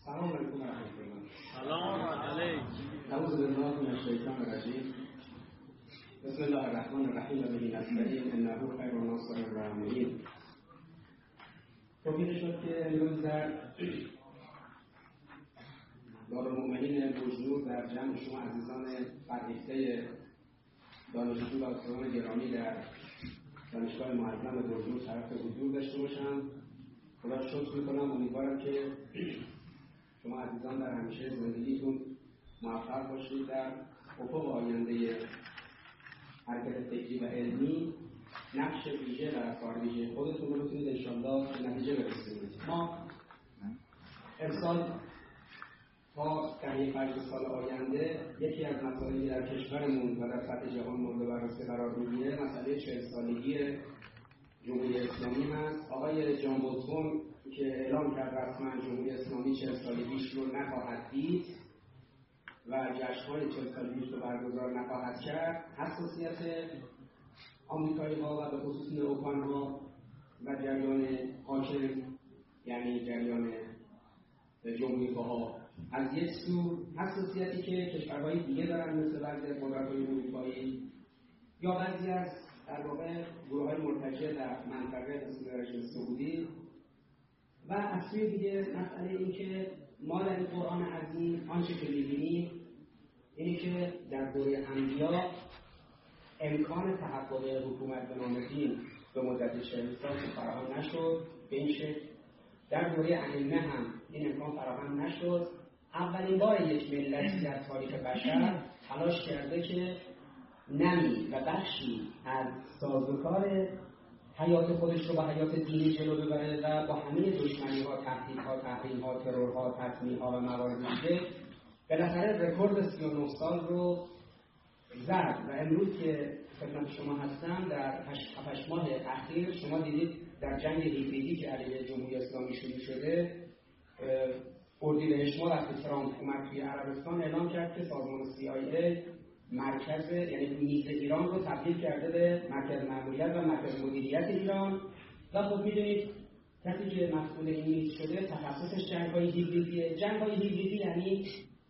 سلام علیکم و رحمت الله. سلام علیکم. اعوذ بالله من الشیطان الرجیم. بسم الله الرحمن الرحیم و به نستعین انه خیر الناصرین و المعین. توفیق شد که امروز در دارالمؤمنین بوجنور در جمع شما عزیزان فرهیخته دانشجو و استادان گرامی در دانشگاه معظم بوجنور شرف حضور داشته باشم. خدا شکر میکنم. امیدوارم که شما عزیزان در همیشه زندگیتون موفق باشید در افق آینده حرکت فکری و علمی نقش ویژه و کار ویژه خودتون رو بتونید انشاءالله به نتیجه برسونید. ما امسال تا دهه 50 سال آینده یکی از مسائلی در کشورمون و در سطح جهان مورد بررسی قرار میگیره مسئله 40 سالگی جمهوری اسلامی هست. آقای جان بوتون که اعلام کرد رسما جمهوری اسلامی 40 سالگیش رو نخواهد دید و جشن‌های 40 سالگیش رو برگزار نخواهد کرد، حساسیت آمریکایی‌ها و به خصوص نئوکان‌ها و جریان حاکم یعنی جریان جمهوری‌خواها از یک سو، حساسیتی که کشورهای دیگه دارن مثل بعضی از قدرت‌های اروپایی یا بعضی از در واقع گروه‌های مرتجع در منطقه مثل رژیم سعودی و از سوی دیگه مسئله این که ما در قرآن عظیم آنچه که می‌بینیم اینه که در دوره انبیا امکان تحقق حکومت به نام دین به مدت 40 سال فراهم نشد. به این شکل در دوره ائمه هم این امکان فراهم نشد. اولین بار یک ملتی در تاریخ بشر تلاش کرده که نمی و بخشی از سازوکار حیات خودش رو با حیات دینی جلو ببره و با همه دشمنی‌ها، تهدیدها، تحریم‌ها، ترورها، تطمیع‌ها و موارد دیگه بالاخره رکورد 39 سال رو زد و امروز که خدمت شما هستم در 7 ماه اخیر شما دیدید در جنگ هیبریدی که علیه جمهوری اسلامی شروع شده، اردیبهشت ماه وقتی ترامپ اومد توی عربستان اعلام کرد که سازمان CIA مرکز یعنی میز ایران رو تبدیل کرده به مرکز مأموریت و مرکز مدیریت ایران و خب میدونید کسی که مسئول این میز شده تخصصش جنگ‌های هیبریدیه. جنگ‌های هیبریدی یعنی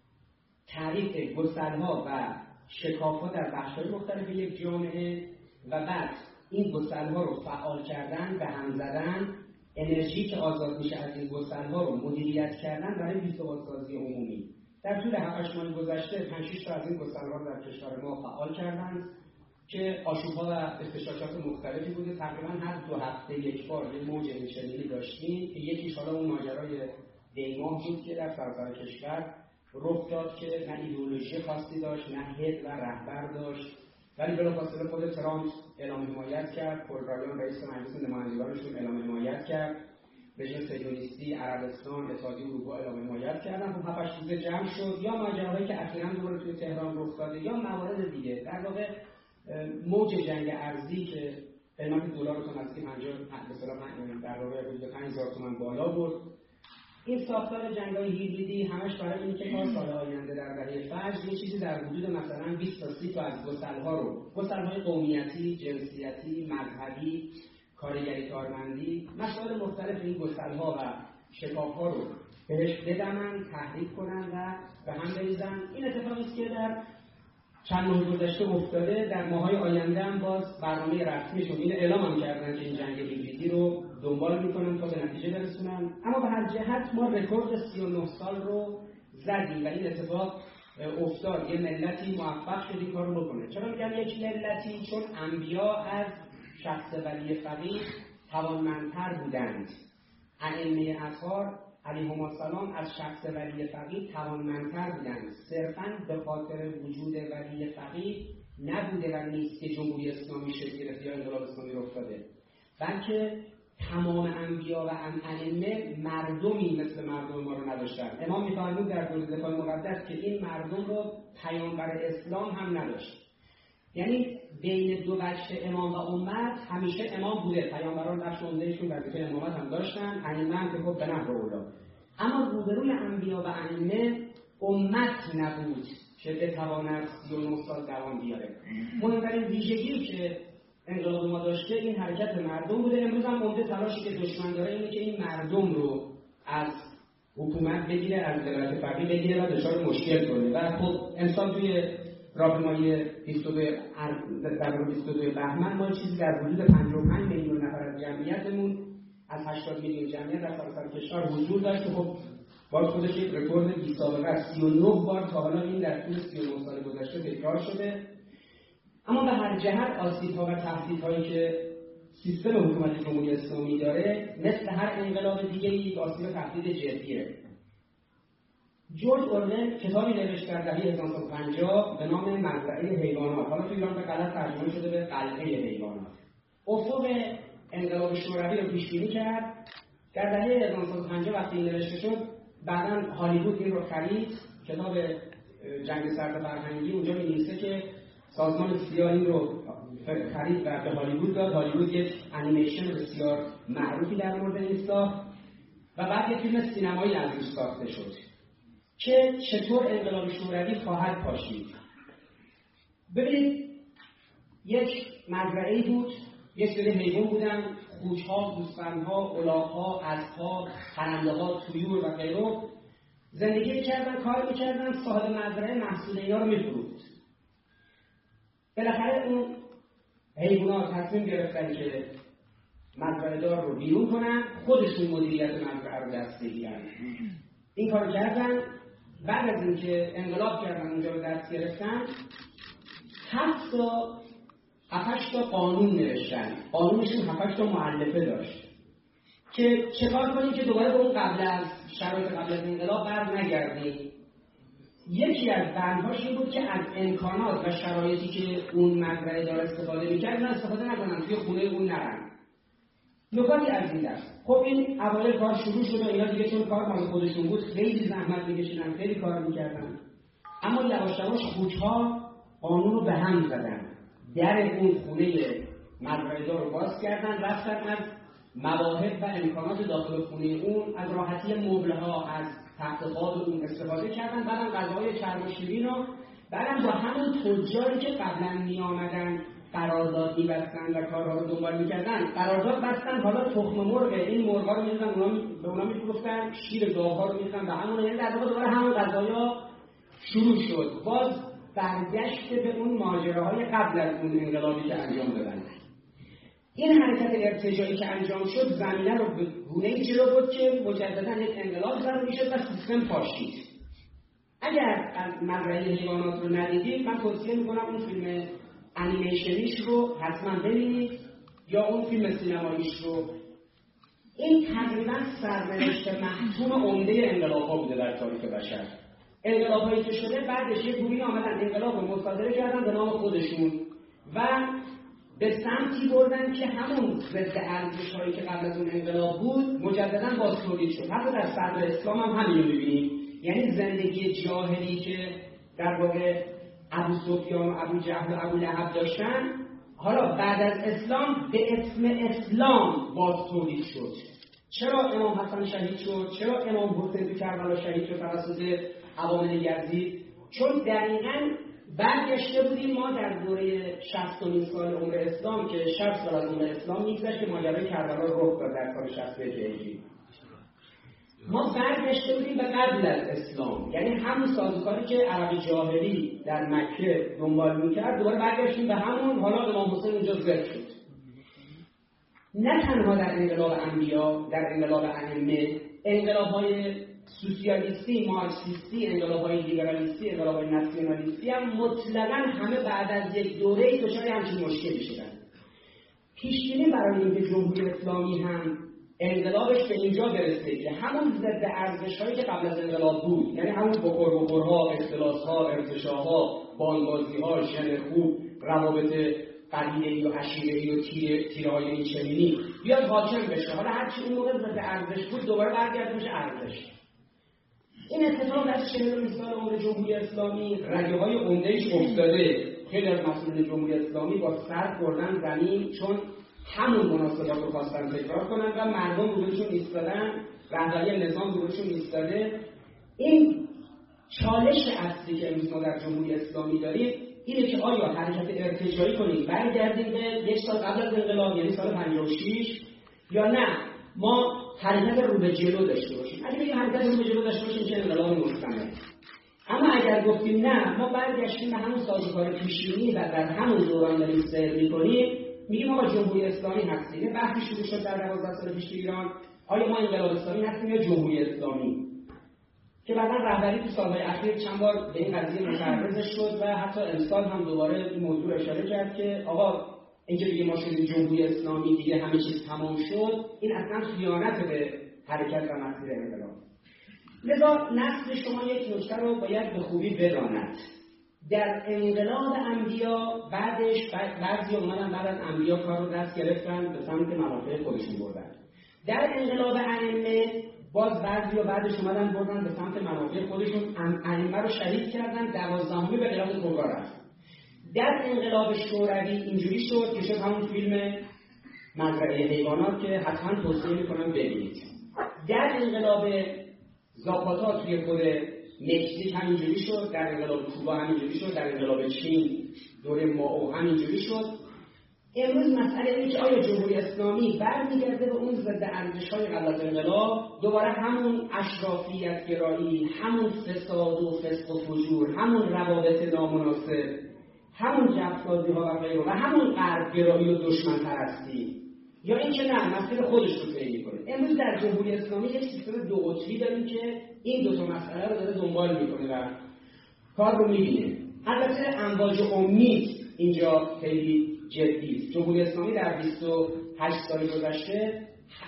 تعریف گسل‌ها و شکاف‌ها در بخش‌های مختلف یک جامعه و بعد این گسل‌ها رو فعال کردن، به هم زدن، انرژی که آزاد میشه از این گسل‌ها رو مدیریت کردن برای بی‌ثبات‌سازی عمومی. در طول 7 ماه گذشته 5-6 تا از این گسل‌ها در کشور ما فعال کردند که آشوب‌ها و استشراقات مختلفی بوده. تقریبا هر 2 هفته یک بار یه موج اینچنینی داشتیم که یکیش حالا اون ماجرای دیماه بود که در سراسر کشور رخ داد که نه ایدئولوژی خاصی داشت، نه هد و رهبر داشت، ولی بلافاصله خود ترامپ اعلام حمایت کرد، پل رایان رئیس مجلس نمایندگانشون اعلام حمایت کرد، رژیم صهیونیستی عربستان، اتحادیه اروپا اعلام حمایت کردن. خب 7 روزه جمع شد یا ماجراهایی که اخیراً دوباره توی تهران رخ داده یا موارد دیگه. در واقع موج جنگ ارزی که قیمت دلار رو تا نزدیک 50 مثلا در واقع حدود 5000 تومان بالا برد. این ساختار جنگ‌های هیبریدی همش برای اینکه تا سال آینده در دهه فجر یه چیزی در حدود مثلا 20 تا 30 تا از گسل‌های قومیتی، جنسیتی، مذهبی، کارگری کارمندی، مسائل مختلف این گسل‌ها و شکاف‌ها رو بهش بدمن، تحریک کنن و به هم بریزن. این اتفاقی است که در چند ماه گذشته افتاده. در ماه‌های آینده هم باز برنامه رسمیشون این اعلام هم کردن که این جنگ هیبریدی رو دنبال می‌کنن تا به نتیجه برسونن. اما به هر جهت ما رکورد 39 سال رو زدیم و این اتفاق افتاد. یه ملتی موفق شد این کارو بکنه. چرا میگم یک ملتی؟ چون انبیا از شخص ولی فقیه توانمندتر بودند. ائمه اطهار علیهم السلام از شخص ولی فقیه توانمندتر بودند. صرفاً به خاطر وجود ولی فقیه نبوده و نیست که جمهوری اسلامی شکل گرفت یا انقلاب اسلامی رخ داده، بلکه تمام انبیا و ائمه مردمی مثل مردم ما رو نداشتن. امام می‌فرمود در دوره دفاع مقدس که این مردم رو پیامبر اسلام هم نداشت. یعنی بین دو بچه امام و امت همیشه امام بوده. پیامبران بخش عمده‌شون وظیفه امامت هم داشتن، ائمه هم که خب به نحو اولا. اما روبروی انبیا و ائمه امت نبود که بتواند 39 سال دوام بیاره. مهمترین ویژگی که انقلاب ما داشته این حرکت مردم بوده. امروز هم عمده تلاشی که دشمن داره اینه که این مردم رو از حکومت بگیره، از دولت فقیه بگیره و دچار مشکل کنه. و خب امسال توی راهپیمایی 22 بهمن ما چیزی در حدود 55 میلیون نفر از جمعیتمون از 80 میلیون جمعیت در سراسر کشور حضور داشت که خب باز خودش یک رکورد بی سابقه است. 39 بار تا حالا این در طول 39 سال گذشته تکرار شده. اما به هر جهت آسیب‌ها و تهدیدهایی که سیستم حکومت جمهوری اسلامی داره مثل هر انقلاب دیگه‌ای یک آسیب و تهدید جدیه. جورج اورول کتابی نوشت در دهه 1950 به نام مزرعه حیوانات. حالا تو ایران به غلط ترجمه شده به قلعه حیوانات. افق انقلاب شوروی رو پیش بینی کرد. در دهه 1950 وقتی این نوشته شد، بعداً هالیوود این رو خرید. کتاب جنگ سرد فرهنگی اونجا می‌نویسه که سازمان سیا این رو خرید و به هالیوود داد. هالیوود یک انیمیشن بسیار معروفی در مورد این ساخت و بعد یک فیلم سینمایی از روش ساخته شد که چطور انقلاب شوروی خواهد پاشید. ببینید یک مزرعه‌ای بود، یک سری حیوان بودن، خوش‌ها، گوسفندها، الاغ‌ها، اسب‌ها، پرنده‌ها، طیور و غیره زندگی می‌کردن، کار می‌کردن. صاحب مزرعه محصول اینا رو می‌فروخت. بالاخره اون حیوانات تصمیم گرفتن که مزرعه دار رو بیرون کنن، خودشون مدیریت مزرعه رو دست بگیرن. این کار کردن. بعد از اینکه انقلاب کردن اونجا رو دست گرفتن، 7 تا قانون نوشتن. قانونشون 7 تا مؤلفه داشت که چکار کنیم که دوباره به اون قبل از شرایط قبل از انقلاب برنگردیم. یکی از بندهاش این بود که از امکانات و شرایطی که اون مزرعه دار استفاده می‌کرد استفاده نکنن، توی خونه اون نرن. نکاتی از این دست. خب این اوایل کار شروع شد و اینا دیگه چون کار مال خودشون بود خیلی زحمت می‌کشیدن، خیلی کار می‌کردن. اما یواش یواش خوچ‌ها قانون رو به هم زدن. در اون خونه مزرعه دار رو باز کردن، رفتن از مواهب و امکانات داخل خونه اون، از راحتی مبل‌ها، از تخت خواب اون استفاده کردن. بعدم غذاهای چرب و شیرین رو بعدم با همون تجاری که قبلا می‌آمدن قرارداد می‌بستن و کارها رو دنبال می‌کردن قرارداد بستن. حالا تخم مرغ این مرغا رو می‌دادن، به اونا می‌فروختن، شیر گاوها رو می‌دادن به همون. یعنی در واقع دوباره همون غذایا شروع شد. باز برگشت به اون ماجراهای قبل از اون انقلابی که انجام دادن. این حرکت ارتجاعی که انجام شد زمینه رو به گونه‌ای جلو برد که مجددا یک انقلاب ضروری شد و سیستم پاشید. اگر مزرعه حیوانات رو ندیدید من توصیه می‌کنم اون فیلم انیمیشنیش رو حتما ببینید یا اون فیلم سینماییش رو. این تقریبا سرنوشت محتوم عمده انقلاب‌ها بوده در تاریخ بشر. انقلاب‌هایی که شده بعدش یه گروهی آمدن انقلاب رو مصادره کردن به نام خودشون و به سمتی بردن که همون ضد ارزش‌هایی که قبل از اون انقلاب بود مجددا باز تولید شد. حتی در صدر اسلام هم همین رو می‌بینیم. یعنی زندگی جاهلی که در واقع ابو سفیان و ابو جهل و ابو لهب داشتن، حالا بعد از اسلام به اسم اسلام باز تولید شد. چرا امام حسن شهید شد؟ چرا امام حسین تو کربلا شهید شد توسط عوامل یزید؟ چون دقیقاً برگشته بودیم ما در دوره 60 سال عمر اسلام که 60 سال از عمر اسلام میگذشت که ماجرای کربلا رخ داد در سال 60 هجری. ما برگشته بودیم به قبل از اسلام، یعنی همون سازوکاری که عرب جاهلی در مکه دنبال میکرد دوباره برگشتیم به همون. حالا امام حسین اونجا ذکر شد. نه تنها در انقلاب انبیا، در انقلاب ائمه، انقلاب‌های سوسیالیستی، مارکسیستی، انقلاب‌های لیبرالیستی، انقلاب‌های ناسیونالیستی هم مطلقاً همه بعد از یک دوره‌ای دچار همچین مشکلی شدن. پیش‌بینی برای اینکه جمهوری اسلامی هم انقلابش به اینجا برسه که همون ضد ارزش‌هایی که قبل از انقلاب بود، یعنی همون بخورها، اختلاس‌ها، ارتشاءها، بانبازی‌ها، ژن خوب، روابط قبیله‌ای و عشیره‌ای و تیره‌های اینچنینی بیاد حاکم بشه. حالا هرچی اون موقع ضد ارزش بود دوباره برگرده بشه ارزش. این اتفاق در 40 سال عمر جمهوری اسلامی رگه‌های عمده‌اش افتاده. خیلی از مسئولین جمهوری اسلامی با سر خوردن زمین چون همون مناسبات رو خواستن تکرار کنن و مردم روبروشون ایستادن، رهبری نظام روبروشون ایستاده. این چالش اصلی که امروز ما در جمهوری اسلامی داریم اینه که آیا حرکت ارتجاعی کنیم برگردیم به یک سال قبل از انقلاب، یعنی سال 56، یا نه ما حرکت رو به جلو داشته باشیم. اگه بگیم حرکت رو به جلو داشته باشیم چه انقلاب مستمر. اما اگر گفتیم نه، ما برگشتیم به همون سازوکار پیشینی و در همون دوران داریم سیر می‌کنیم، میگیم آقا جمهوری اسلامی هستیم. یه بحثی شروع شد در 12 سال پیش ایران، آیا ما انقلاب اسلامی هستیم یا جمهوری اسلامی؟ که بعدا رهبری تو سالهای اخیر چند بار به این قضیه متعرض شد و حتی امسال هم دوباره این موضوع اشاره کرد که آقا اینکه دیگه ما شدیم جمهوری اسلامی، دیگه همه چیز تمام شد، این اصلا خیانت به حرکت و مسیر انقلاب. لذا نسل شما یک نکته رو باید به خوبی بداند. در انقلاب انبیا بعدش بعضی اومدن بعد از انبیا کار رو دست گرفتن به سمت منافع خودشون بردن. در انقلاب ائمه باز بعضی و بعدش اومدن بردن به سمت منافع خودشون، ائمه رو شریک کردن، 12 به قیام کبرا رفت. در انقلاب شوروی اینجوری شد که شد همون فیلم مزرعه حیوانات که حتما توصیه میکنم ببینید. در انقلاب زاپاتا توی خود مکزیک همینجوری شد، در انقلاب کوبا همینجوری شد، در انقلاب چین دوره مائو همینجوری شد. امروز مسئله اینه که آیا جمهوری اسلامی برمیگرده به اون ضد ارزش‌های قبل از انقلاب، دوباره همون اشرافیت گرایی، همون فساد و فسق و فجور، همون روابط نامناسب، همون جفسازی‌ها و غیره و همون غرب گرایی و دشمن پرستی، یا اینکه نه مسیر خودش رو طی می‌کنه. امروز در جمهوری اسلامی یک سیستم دو قطبی داریم که این دو تا مسئله رو داره دنبال می‌کنه و کار رو می‌بینه. البته امواج امید اینجا خیلی جدی است. جمهوری اسلامی در 28 سال گذشته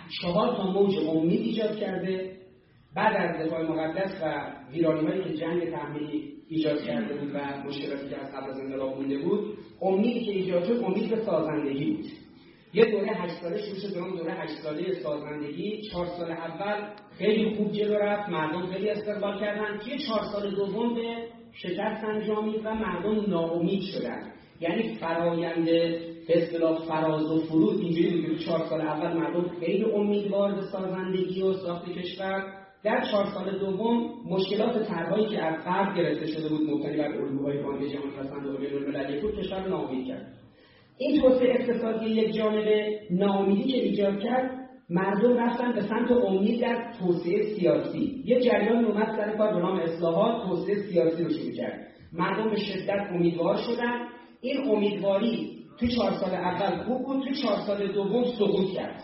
4 تا موج امید ایجاد کرده. بعد از دفاع مقدس و ویرانی‌هایی که جنگ تحمیلی ایجاد کرده بود و مشکلاتی که از قبل از انقلاب مونده بود، امیدی که ایجاد شد امید به سازندگی بود. یه دوره 8 ساله شروع شد، اون دوره 8 ساله سازندگی 4 سال اول خیلی خوب جلو رفت، مردم خیلی استقبال کردن. توی 4 سال دوم به شکست انجامید و مردم ناامید شدن. یعنی فرآیند به اصطلاح فراز و فرود اینجوری بود که 4 سال اول مردم خیلی امیدوار به سازندگی و ساخت کشور، در 4 سال دوم مشکلات طرحهایی که از غرب گرفته شده بود مبتنی بر الگوهای بانک جهانی و صندوق بین‌المللی بود کشور ناامید کرد. این توسعه اقتصادی یک جانبه ناامیدی که ایجاد کرد، مردم رفتن به سمت امید در توسعه سیاسی. یه جریان اومد سر کار به نام اصلاحات، توسعه سیاسی رو شروع کرد. مردم به شدت امیدوار شدن. این امیدواری تو 4 سال اول خوب بود، تو 4 سال دوم سقوط کرد.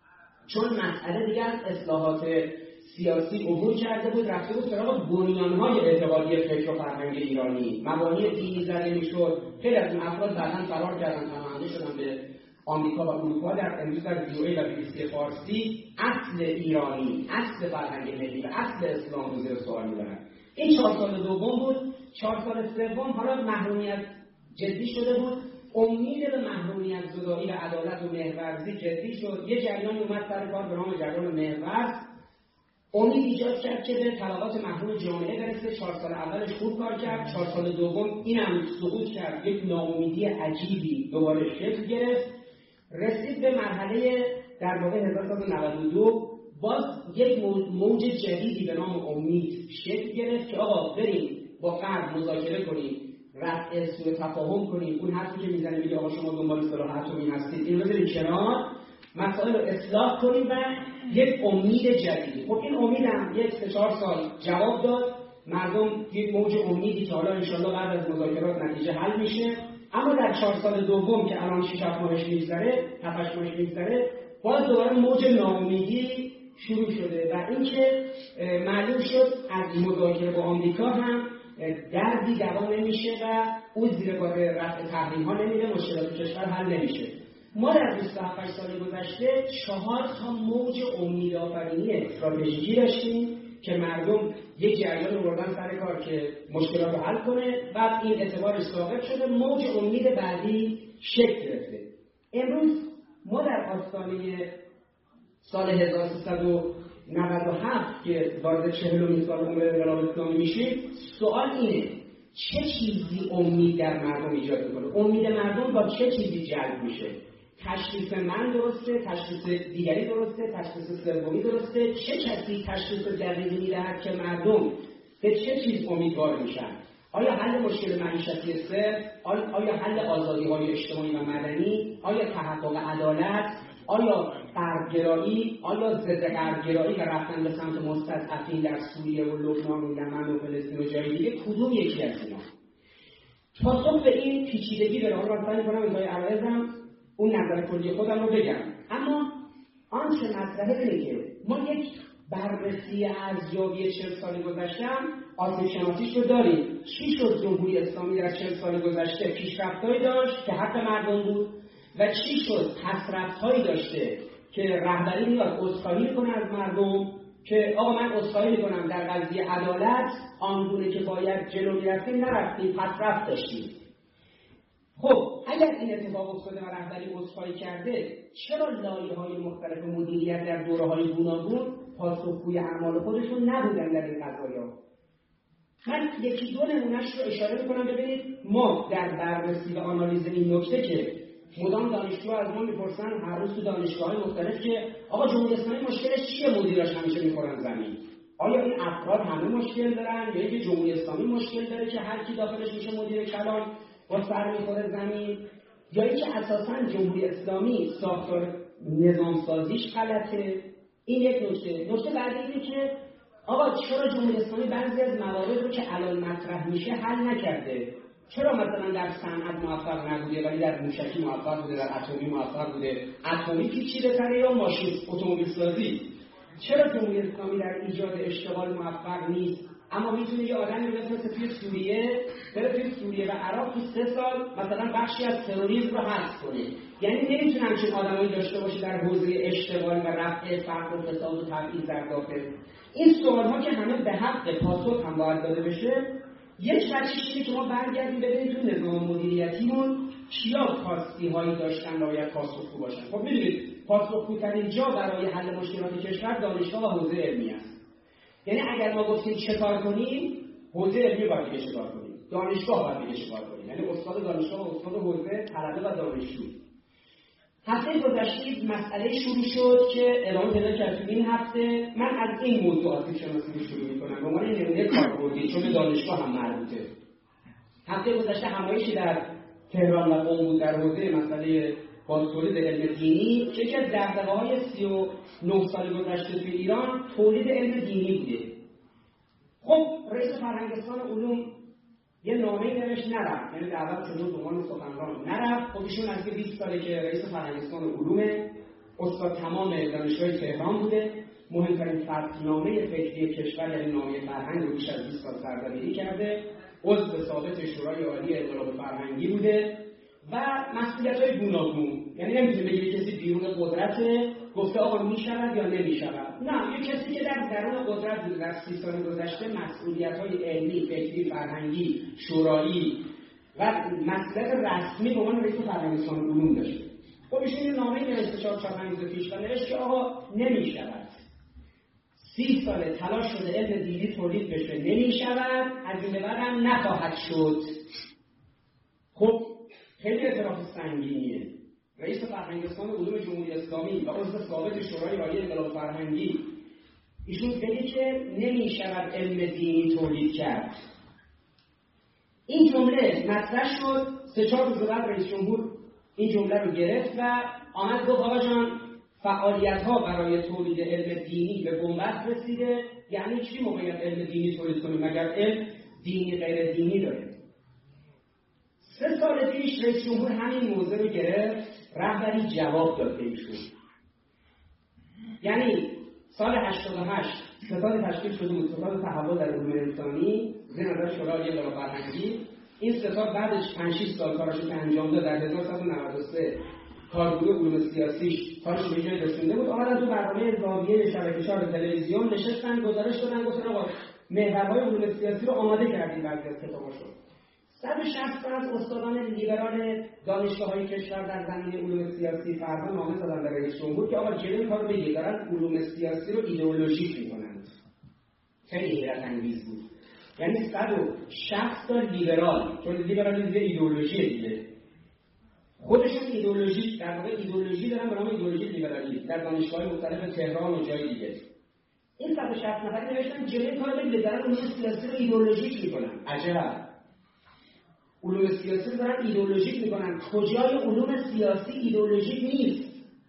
چون مسئله دیگر اصلاحات سیاسی عبور کرده بود، رفته بود سراغ بنیان‌های اعتقادی فکر و فرهنگ ایرانی. مبانی دینی زده میشد. خیلی از این افراد بعداً فرار کردن، پناهنده شدن به آمریکا و اروپا. در امروز در وی‌او و BBC فارسی اصل ایرانی، اصل فرهنگ ملی و اصل اسلام رو زیر سوال می‌برن. این 4 سال دوم بود. 4 سال سوم حالا محرومیت جدی شده بود. امید به محرومیت زدایی و عدالت و مهرورزی جدی شد. یه جریانی اومد سر کار به نام جریان مهرورز. امید ایجاد کرد که به طبقات محروم جامعه برسه. 4 سال اولش خوب کار کرد، 4 سال دوم اینم سقوط کرد. یک ناامیدی عجیبی دوباره شکل گرفت. رسید به مرحله در واقع 1992 باز یک موج جدیدی به نام امید شکل گرفت که آقا بریم با غرب مذاکره کنیم، رفع سوء تفاهم کنیم. اون حرفی که میزنه میگه آقا شما دنبال اصلاح اتمی هستید، این رو بذاریم کنار، مسائل رو اصلاح کنیم و یک امید جدیدی. خب این امیدم یک 3-4 سال جواب داد. مردم یک موج امیدی که حالا انشالله بعد از مذاکرات نتیجه حل میشه. اما در 4 سال دوم که الان 6-7 ماهش میگذره، 7-8 ماهش میگذره، باز دوباره موج ناامیدی شروع شده و اینکه معلوم شد از مذاکره با آمریکا هم دردی دوام نمیشه و اون زیر بار رفع تحریم ها نمیره، مشکلات کشور حل نمیشه. ما در 27 سال گذشته 4 تا موج امیدآفرینی استراتژیکی داشتیم که مردم یک جریان رو بردن سر کار که مشکلات رو حل کنه، بعد این اعتبارش ثابت شده، موج امید بعدی شکل گرفته. امروز ما در آستانه سال 1397 که وارد 40مین سال عمر انقلاب اسلامی میشیم، سوال اینه چه چیزی امید در مردم ایجاد میکنه؟ امید مردم با چه چیزی جلب میشه؟ تشخیص من درسته، تشخیص دیگری درسته، تشخیص سومی درسته؟ چه کسی تشخیص دقیقی میدهد که مردم به چه چیز امیدوار میشن؟ آیا حل مشکل معیشتی صفر؟ آیا حل آزادی‌های اجتماعی و مدنی؟ آیا تحقق عدالت؟ آیا غربگرایی آیا ضد غربگرایی و رفتن به سمت مستضعفین در سوریه و لبنان و یمن و فلسطین و جای دیگه کدوم یکی از اینا؟ پاسخ به این پیچیدگی به راه سعی می‌کنم اینجای عرضم اون نظر کلی خودم رو بگم. اما آنچه مطرحه اینه که ما یک بررسی ارزیابی 40 سال گذشته آسیب شناسیش رو داریم. چی شد جمهوری اسلامی در 40 سال گذشته؟ پیشرفت‌هایی داشت که حق مردم بود و چی شد؟ پسرفت‌هایی داشته که رهبری میاد عذرخواهی میکنه از مردم که آقا من عذرخواهی میکنم در قضیه عدالت آنگونه که باید جلو میرفتیم نرفتیم، پسرفت داشتیم. خب اگر این اتفاق افتاده و رهبری عذرخواهی کرده، چرا لایه‌های مختلف مدیریت در دوره‌های گوناگون پاسخگوی اعمال خودشون نبودن در این قضایا؟ من یکی دو نمونه‌اش رو اشاره میکنم. ببینید ما در بررسی و آنالیز این نکته که مدام دانشجوها از ما میپرسن هر روز تو دانشگاه‌های مختلف که آقا جمهوری اسلامی مشکلش چیه؟ مدیراش همیشه میخورن زمین. آیا این افراد همه مشکل دارن یا اینکه جمهوری اسلامی مشکل داره که هر کی داخلش میشه مدیر کلان با سر میخوره زمین، یا اینکه اساساً جمهوری اسلامی ساختار نظام سازیش غلطه؟ این یک نکته. نکته بعدی اینه که آقا چرا جمهوری اسلامی بعضی از موارد رو که الان مطرح میشه حل نکرده؟ چرا مثلا در صنعت موفق نبوده ولی در موشکی موفق بوده، در اتمی موفق بوده؟ اتمی پیچیده‌تره یا ماشین اتومبیل سازی؟ چرا جمهوری اسلامی در ایجاد اشتغال موفق نیست اما میتونه یه آدمی رو بفرسته توی سوریه، بره توی سوریه و عراق تو 3 سال مثلا بخشی از تروریسم رو حذف کنه؟ یعنی نمیتونه همچین آدمایی داشته باشه در حوزه اشتغال و رفع فقر و فساد و تبعیض در داخل. این سوال‌ها که همه به حق پاسخ هم باید داده بشه. یک بخشش اینه که ما برگردیم ببینیم تو نظام مدیریتیمون کیا خواستی‌هایی داشتن و باید پاسخگو باشن. خب می‌دونید پاسخگوترین جا برای حل مشکلات کشور دانشگاه و حوزه علمی است. یعنی اگر ما گفتیم چه کار کنیم، حوزه علمی باید بگه چه کار کنیم، دانشگاه باید بگه چه کار کنیم. یعنی استاد دانشگاه و استاد حوزه، طلبه و دانشجو. هفته گذشته مسئله شروع شد که اعلام پیدا کرد تو این هفته. من از این موضوع آسیب شناسی شروع می‌کنم به عنوان نمونه کاربردی، چون به دانشگاه هم مربوطه. هفته گذشته همایشی در تهران و قم بود در حوزه مسئله بازتولید علم دینی که یکی از دغدغه‌های 39 سال گذشته توی ایران تولید علم دینی بوده. خب رئیس فرهنگستان علوم یه نامه‌ای نوشت نرفت، یعنی دعوت شد به عنوان سخنران نرفت. خب ایشون از 20 ساله که رئیس فرهنگستان علومه، استاد تمام دانشگاه تهران بوده، مهمترین فصلنامه فکری کشور یعنی نامه فرهنگ رو بیش از 20 سال سردبیری کرده، عضو ثابت شورای عالی انقلاب فرهنگی بوده و مسئولیت‌های گوناگون. یعنی نمیتونه بگه کسی بیرون قدرت گفته آقا میشود یا نمیشود. نه، یه کسی که در درون قدرت بوده در 30 سال گذشته مسئولیت‌های علمی، فکری، فرهنگی، شورایی و مسئولیت رسمی به عنوان رئیس فرهنگستان علوم داشته. خب ایشون نامه نوشته 4-5 روز پیش و نوشت که آقا نمیشود. 30 سال تلاش شده علم دینی تولید بشه، نمیشود، از این به بعد هم نخواهد شد. خب خیلی اعتراف سنگینیه. رئیس فرهنگستان علوم جمهوری اسلامی و عضو ثابت شورای عالی انقلاب فرهنگی ایشون بگه که نمیشود علم دینی تولید کرد. این جمله مطرح شد. 3-4 روز بعد رئیس جمهور این جمله رو گرفت و آمد گفت آقا جان فعالیت‌ها برای تولید علم دینی به بنبست رسیده. یعنی چی ما باید علم دینی تولید کنیم مگر علم دینی غیر دینی داره؟ 3 سال پیش رئیس جمهور همین موضوع رو گرفت، رهبری جواب داد به ایشون. یعنی سال 88 ستاد تشکیل شده بود، ستاد تحول در علوم انسانی زیر نظر شورای انقلاب فرهنگی. این ستاد بعدش 5-6 سال کاراشو که انجام داد در 1993 کارگروه علوم سیاسیش کارش به جای رسونده بود. آمدن تو برنامه زاویه شبکه 4 تلویزیون نشستن، گزارش دادن، گفتن آقا محورهای علوم سیاسی رو آماده کردیم. بعضی از کتاباشو 160 از استادان لیبرال دانشگاه‌های کشور در زمینه علوم سیاسی فردا نامه دادن به رئیس جمهور که آقا جلوی کارو بگیرید، دارن علوم سیاسی رو ایدئولوژیک می‌کنند. خیلی حیرت انگیز بود. یعنی 160 تا لیبرال، چون لیبرالیسم ایدئولوژی دیگه، خودشون ایدئولوژی در واقع ایدئولوژی دارن به نام ایدئولوژی لیبرالیسم در دانشگاه‌های مختلف تهران و جای دیگه. این 160 نفری نوشتن جلوی کارو بگیرید، دارن علوم سیاسی رو ایدئولوژیک می‌کنن. عجب. علوم سیاسی رو دارن ایدئولوژیک میکنن. کجای علوم سیاسی ایدئولوژیک نیست؟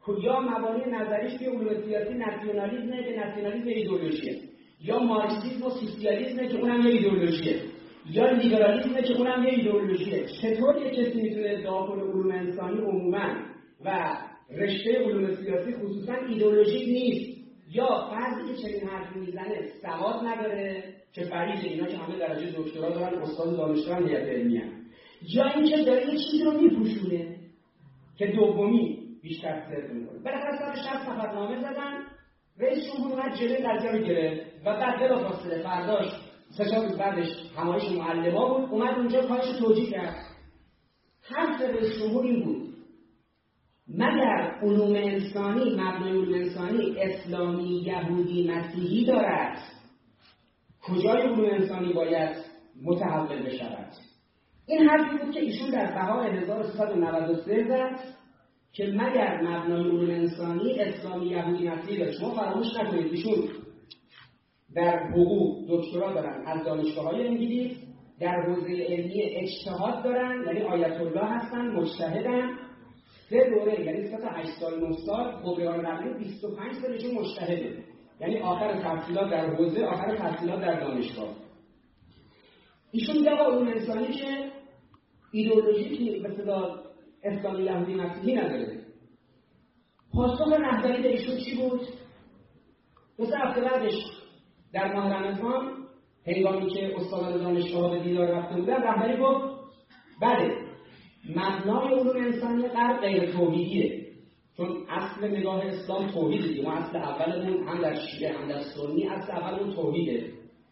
یا مبانی نظریش توی علوم سیاسی ناسیونالیسمه که ناسیونالیسم ایدئولوژیه، یا مارکسیسم و سوسیالیسمه که اونم یه ایدئولوژیه، یا لیبرالیسمه که اونم یه ایدئولوژیه. چطور یک کسی میتونه داخل علوم انسانی عموما و رشته علوم سیاسی خصوصا ایدئولوژیک نیست، یا فردی که چنین حرفی میزنه سواد نداره که فریض اینا که همه درجه دکترا دارن، استاد دانشگاه هیئت علمیه، یا اینکه داره یه چیزی رو میپوشونه که دومی بیشتر سرد میکنه. بالاخره سال 60 سفرنامه زدن، رئیس جمهور اومد جلوی قضیه رو گرفت و بعد بلافاصله فرداش 3 روز بعدش همایش معلما بود، اومد اونجا کارش رو توجیه کرد. حرف رئیس جمهور این بود مگر علوم انسانی، مبنای علوم انسانی اسلامی، یهودی، مسیحی دارد، کجای علوم انسانی باید متحول بشود؟ این حرفی بود که ایشون در بهار 1393 زد که مگر مبنای علوم انسانی اسلامی، یهودی، مسیحی دارد. شما فراموش نکنید ایشون در حقوق دکترا دارن از دانشگاه‌های انگلیس، در حوزه علمی اجتهاد دارن، یعنی آیت الله هستن، مجتهدن. 3 دوره یعنی 3 تا 8 سال 9 سال، بقیان قبلی 25 سالشون مجتهده، یعنی آخر تحصیلات در حوزه، آخر تحصیلات در دانشگاه. ایشون میگه علوم انسانی که ایدئولوژیک به صدا اسلامی، یهودی، مسیحی نداره. پاسخ رهبری به ایشون چی بود؟ 2 هفته بعدش در ماه رمضان هنگامی که استادان دانشگاه به دیدار رفته بودن، رهبری گفت بله مبنای علوم انسانی غرب غیر توحیدیه، چون اصل نگاه اسلام توحیده. ما اصل اولمون هم در شیعه هم در سنی اصل اولمون توحیده.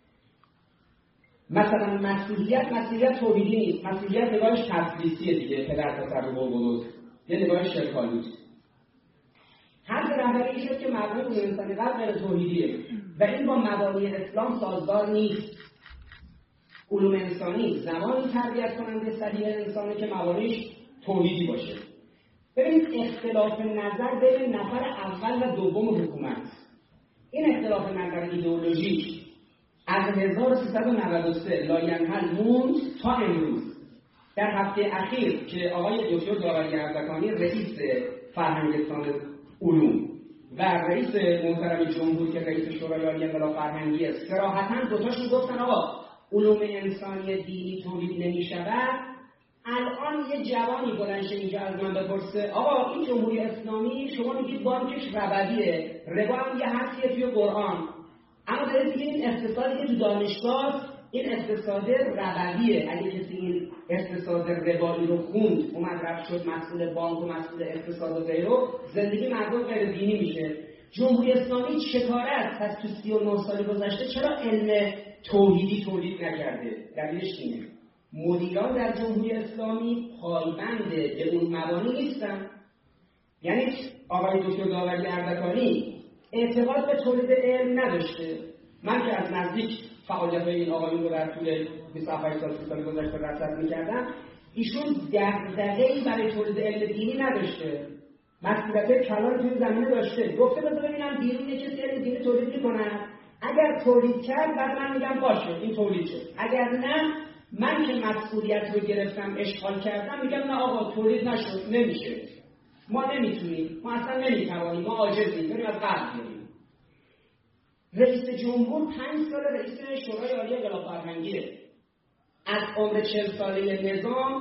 مثلا مسیحیت توحیدی نیست، مسیحیت نگاهش تثلیثیه دیگه، پدر پسر روح و قدس، یه نگاه شرک‌آلود. حرف رهبری شد که مبنای علوم انسانی غرب غیر توحیدیه و این با مبانی اسلام سازگار نیست. علوم انسانی زمانی تربیت کننده صحیح انسانه که مبانیش توحیدی باشه. ببینید اختلاف نظر بین نفر اول و دوم حکومت، این اختلاف نظر ایدئولوژیک از 1393 لاینحل موند تا امروز. در هفته اخیر که آقای دکتر داوری اردکانی رئیس فرهنگستان علوم و رئیس محترم جمهور که رئیس شورای عالی انقلاب فرهنگی است، صراحتاً دوتاشون گفتن آقا علوم انسانی دینی تولید نمی‌شود. الان یه جوانی بلند شه اینجا از من بپرسه آقا این جمهوری اسلامی شما میگید بانکش ربویه، ربا هم یه حرفیه توی قرآن، اما دارید میگید این اقتصادی که تو دانشگاه این اقتصاد ربویه. اگه کسی این اقتصاد ربایی رو خوند، اومد رفت شد مسئول بانک و مسئول اقتصاد و غیره، زندگی مردم غیر دینی میشه. جمهوری اسلامی چه کاره است؟ پس تو 39 سال گذشته چرا علم توحیدی تولید نکرده؟ دلیلش اینه مدیران در جمهوری اسلامی پایبند به اون مبانی نیستن. یعنی آقای دکتر داوری اردکانی اعتقاد به تولید علم نداشته. من که از نزدیک فعالیت این آقایون رو در طول 28 سال 30 سال گذشته رصد می‌کردم، ایشون دغدغه‌ای برای تولید علم دینی نداشته. مسئولیت کلان توی زمینه داشته. گفته بذار ببینم بیرون یه کسی علم دینی تولید می‌کنه، اگر تولید کرد بعد من میگم باشه این تولید شد، اگر نه من که مسئولیت رو گرفتم اشغال کردم میگم نه آقا تولید نشد، نمیشه، ما نمیتونیم، ما اصلا نمیتوانیم، ما عاجزیم، بریم از قبل بریم. رئیس جمهور 5 سال رئیس شورای عالی انقلاب فرهنگیه. از عمر 40 ساله نظام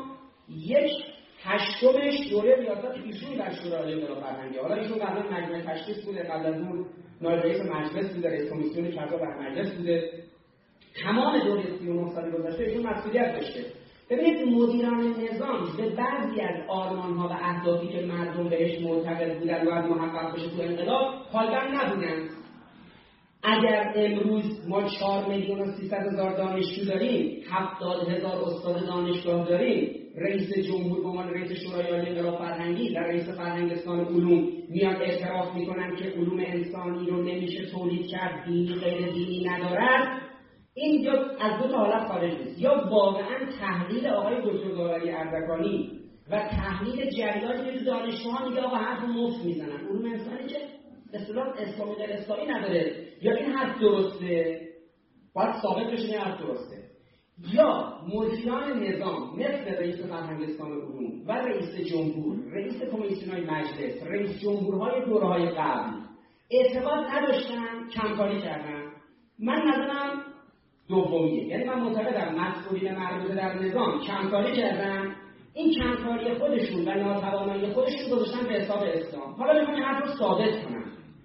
1/8 دوره ریاست ایشون در شورای عالی انقلاب فرهنگی. حالا ایشون قبلا مجمع تشخیص بوده، قبل از اون نایب رئیس مجلس بوده، رئیس کمیسیون کذا بر مجلس بوده. تمام دوره 39 سال گذشته ایشون مسئولیت داشته. ببینید مدیران نظام به بعضی از آرمان‌ها و اهدافی که مردم بهش معتقد بودن و از محقق بشه تو انقلاب پایبند نبودن. اگر امروز ما 4,300,000 دانشجو داریم، 70,000 استاد دانشگاه داریم، رئیس جمهور به عنوان رئیس شورای عالی انقلاب فرهنگی و رئیس فرهنگستان علوم میان اعتراف میکنن که علوم انسانی رو نمیشه تولید کرد، دینی غیر دینی ندارد، این یا از 2 تا حالت خارج نیست. یا واقعا تحلیل آقای دکتر داوری اردکانی و تحلیل جریانی که تو دانشگاه میگه آقا حرف مفت میزنن، علوم انسانی که اصطلاح اسلامی غیر اسلامی نداره، یا این حرف درسته باید ثابت بشه این حرف درسته. یا مدیران نظام مثل رئیس فرهنگستان علوم و رئیس جمهور، رئیس کمیسیون‌های مجلس، رئیس جمهورهای دوره‌های قبل اعتقاد نداشتن، کمکاری کردن. من نظرم دومیه، یعنی من معتقدم مسئولین مربوطه در نظام کمکاری کردن، این کمکاری خودشون و ناتوانایی خودشون گذاشتن به حساب اسلام. حالا میخوام این حرف رو ثابت کنم.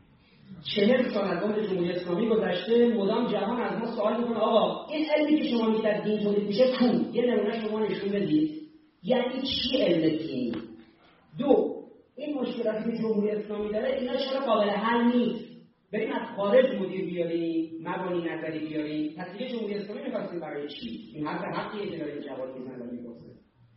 40 سال از عمر جمهوری اسلامی گذشته، مدام جهان از ما سوال میکنه آقا این علمی که شما میگید از دین تولید میشه کو؟ یه نمونه شما نشون بدید. یعنی چی علم دینی؟ دو، این مشکلاتی که جمهوری اسلامی داره اینا چرا قابل حل نیست؟ بریم از خارج مدیر بیاریم، مبانی نظری بیاریم. پس دیگه جمهوری اسلامی می‌خواستیم برای چی؟ این حرف حقیه که داره جواب میزنه و میپرسه.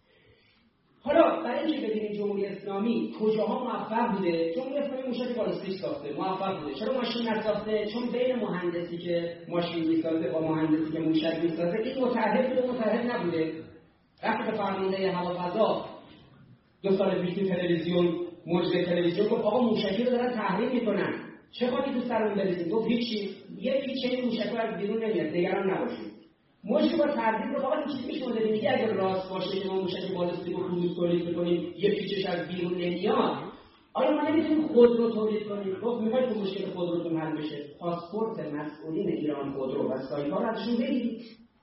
حالا برای اینکه ببینیم جمهوری اسلامی کجاها موفق بوده، جمهوری اسلامی موشک بالستیک ساخته، موفق بوده. چرا ماشین نساخته؟ چون بین مهندسی که ماشین میسازه با مهندسی که موشک میسازه این متحد بوده، متحد نبوده. وقتی به فرمانده هوافضا 2 سال پیش تو تلویزیون مجری تلویزیون گفت آقا موشکی رو دارن تحریم میکنن، چه خاطری تو سرمون بریزید؟ گفت هیچی، یه پیچه موشک از بیرون نمیاد، نگران نباشید. مجری با تردید رو آقا این چیزی که شما دارید میگه اگر راست باشه که ما موشک بالستیک رو خروج تولید میکنیم یه پیچش از بیرون نمیاد، آیا ما نمیتونیم خودرو تولید کنیم؟ گفت میخواید که مشکل خودروتون حل بشه، پاسپورت مسئولین ایران خودرو و سایپا رو ازشون بگیرید.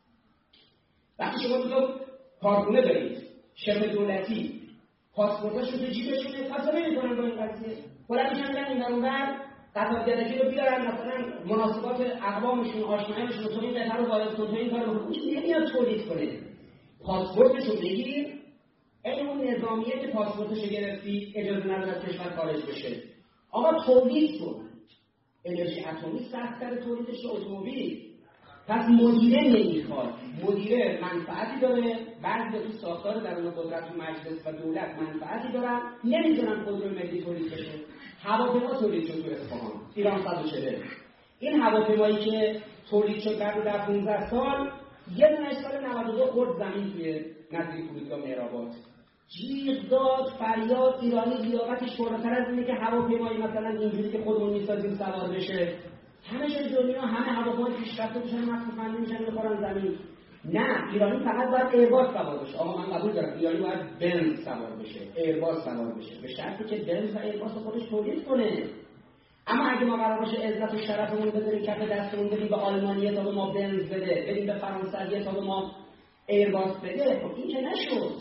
وقتی شما تو کارخونه دارید شرکت دولتی پاسپورتاشون تو جیبشونه، پس نمی‌کنن با این قضیه. بلند میشن میگن این اونور قطعاتی رو بیارن، مثلا مناسبات اقوامشون، آشنایانشون تو این قطعه رو وارد کن، تو این کارو بکن. این نمیاد تولید کنه. پاسپورتشو بگیر، این اون نظامیه که پاسپورتشو گرفتی اجازه نداره از کشور خارج بشه. آقا تولید کن. انرژی اتمی سخت‌تر تولیدش اتومبیل. پس مدیره نمیخواد. مدیره منفعتی داره، بعضی تو ساختار درون قدرت و مجلس و دولت منفعتی دارن، نمیدونن خودرو ملی تولید بشه. هواپیما تولید شد تو اصفهان، ایران 140. این هواپیمایی که تولید شد در 15 سال، یه دونه سال 92 خورد زمین توی نزدیک فرودگاه مهرآباد. جیغ داد، فریاد، ایرانی لیاقتش بالاتر از اینه که هواپیمایی مثلا اینجوری که خودمون میسازیم سوار بشه. همه جای دنیا همه هواپیما پیشرفته میشن، مصرفنده میشن، میخورن زمین. نه، ایرانی فقط باید ایرباس سوار بشه. آقا من قبول دارم ایرانی باید بنز سوار بشه، ایرباس سوار بشه، به شرطی که بنز و ایرباس خودش تولید کنه. اما اگه ما قرار باشه عزت و شرفمون بذاریم کف دستمون، بدیم به آلمانیه تا به ما بنز بده، بدیم به فرانسویه تا به ما ایرباس بده، خب این که نشد.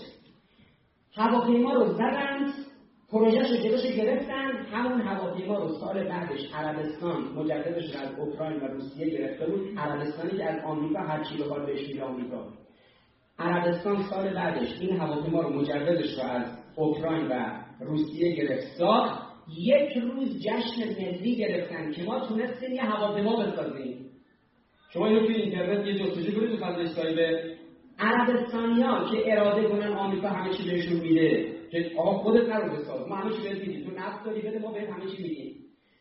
هواپیما رو زدند، پروژه‌شو جلوش گرفتن، همون هواپیما رو سال بعدش عربستان مجددش رو از اوکراین و روسیه گرفته بود. عربستانی که از آمریکا هر چی بخواد بهش میده آمریکا. عربستان سال بعدش این هواپیما رو مجددش رو از اوکراین و روسیه گرفت ساخت. 1 روز جشن ملی گرفتن که ما تونستیم یه هواپیما بسازیم. شما اینو توی اینترنت یه جستجو کنید تو فضای سایبر، عربستانی‌ها که اراده کنن آمریکا همه چی بهشون میده، که آقا خودت نرو بساز، ما همه چی بهت میدیم، تو نفت داری بده، ما بهت همه چی میدیم.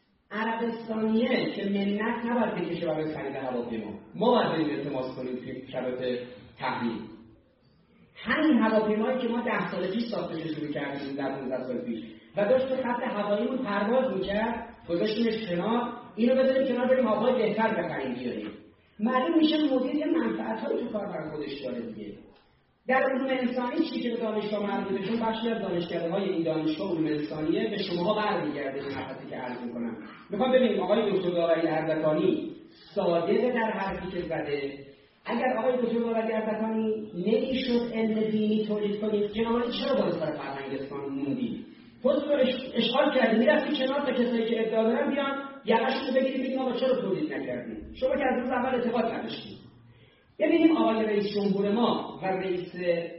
عربستانیه که منت نباید بکشه برای خرید هواپیما، ما باید بریم التماس کنیم توی شبکه تحلیل. همین هواپیمایی که ما 10 سال پیش ساختش شروع کردیم، 15 سال پیش، و داشت به خط هواییمون پرواز میکرد، گذاشتیمش کنار، اینو بذاریم کنار، بریم هوای بهتر بخریم بیاریم. معلوم میشه مدیر یه منفعت‌هایی تو کار برای خودش داره دیگه. در علوم انسانی چیزی که به دانشگاه مربوطه، چون بخشی از دانشکده‌های این دانشگاه علوم انسانیه، به شماها برمیگرده این حرفی که عرض می‌کنم. می‌خوام ببینیم آقای دکتر داوری اردکانی صادق در حرفی که زده. اگر آقای دکتر داوری اردکانی نمی‌شد علم دینی تولید کنید، جناب چرا باید سر فرهنگستان موندی؟ خودتون رو اشغال کردید، می‌رفتید کنار تا کسایی که ادعا دارن بیان یقه‌شون رو بگیرید بگید ما چرا تولید نکردیم؟ شما که از روز اول اعتقاد نداشتید. ببینیم آقای رئیس جمهور ما و رئیس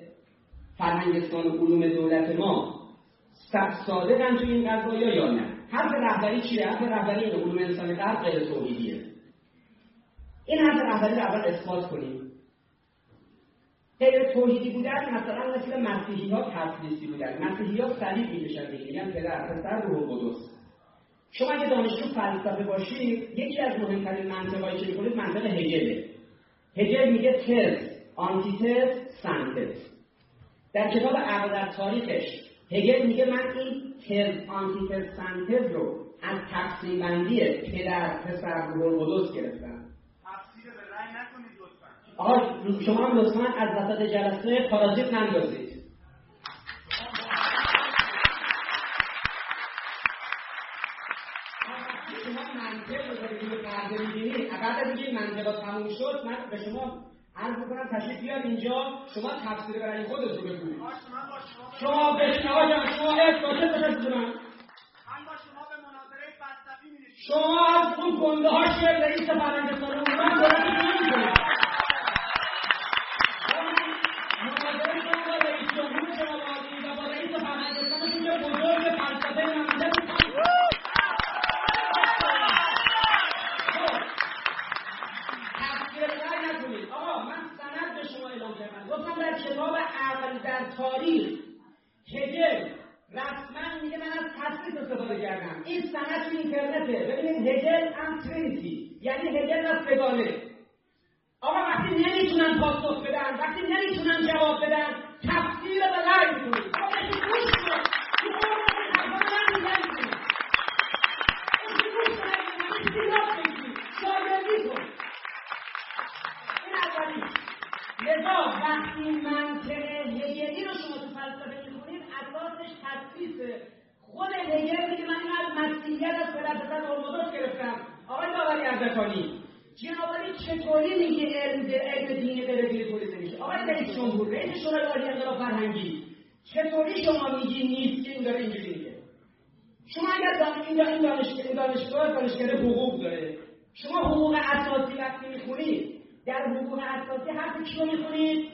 فرهنگستان علوم دولت ما صادقن توی این قضایا یا نه؟ حرف رهبری چیه؟ حرف رهبری علوم انسانی غرب غیر توحیدیه. این حرف رهبری رو اول اثبات کنیم. غیر توحیدی بودن مثلا مثل مسیحی‌ها تثلیثی بودن. مسیحی‌ها صلیب می‌کشن دیگه، میگن پدر، پسر، روح القدس. شما اگه دانشجو فلسفه باشید، یکی از مهمترین منطقایی که می‌کنید منطق هگله. هگل میگه تز، آنتیتز، سنتز. در کتاب عقل در تاریخش هگل میگه من این تز، آنتیتز، سنتز رو از تقسیم بندی پدر، پسر، روح القدس گرفتم. تفسیر به رأی نکنید لطفاً. آقا شما هم لطفاً از وسط جلسه پارازیت نندازید. شما منطق رو دارید روی پرده می‌بینید. بعد از اینکه منطقا تموم شد من به شما عرض می‌کنم تشریف بیار اینجا، شما تفسیر برای خودت رو بگوید. شما بشین آقا جان، شما باشه بشید من. شما از اون گنده ها شیر رئیس فرنگستان رو من دارم می‌کنید. مناظره شما با رئیس جمهور شما بازی و با رئیس فرنگستان اینجا بزرگ فلسفه مملکت آقا من سند به شما اعلام کردم. گفتم در کتاب عقل در تاریخ هگل رسما میگه من از تصریف استفاده کردم. این سند تو اینترنته. ببینید هگل هم ترینیتی، یعنی هگل و سگانه. آقا وقتی نمیتونن پاسخ بدن، وقتی نمیتونن جواب بدن، تفسیر به غیر میکنید. آقا بشید گوش کن. تو قرآن حرفا من نمی‌کنید. بشید گوش کن. استیلاف بگید. شاگردی کن. این اولی. لذا وقتی منطق هگلی رو شما تو فلسفه میخونید اساسش تدریسه. خود هگل میگه من این از مسیحیت از فلسفه هرمزوس گرفتم. آقای داوری اردکانی جنابالی چطوری میگه علم دینی غیر تولید نمیشه؟ آقای رئیس جمهور، رئیس شورای عالی انقلاب فرهنگی، چطوری شما میگی نیست که این داره اینجوری میگه؟ شما اگر این دانشگاه حقوق داره، شما حقوق اساسی وقتی میخونید در حقوق اساسی حرف کیو میخونید؟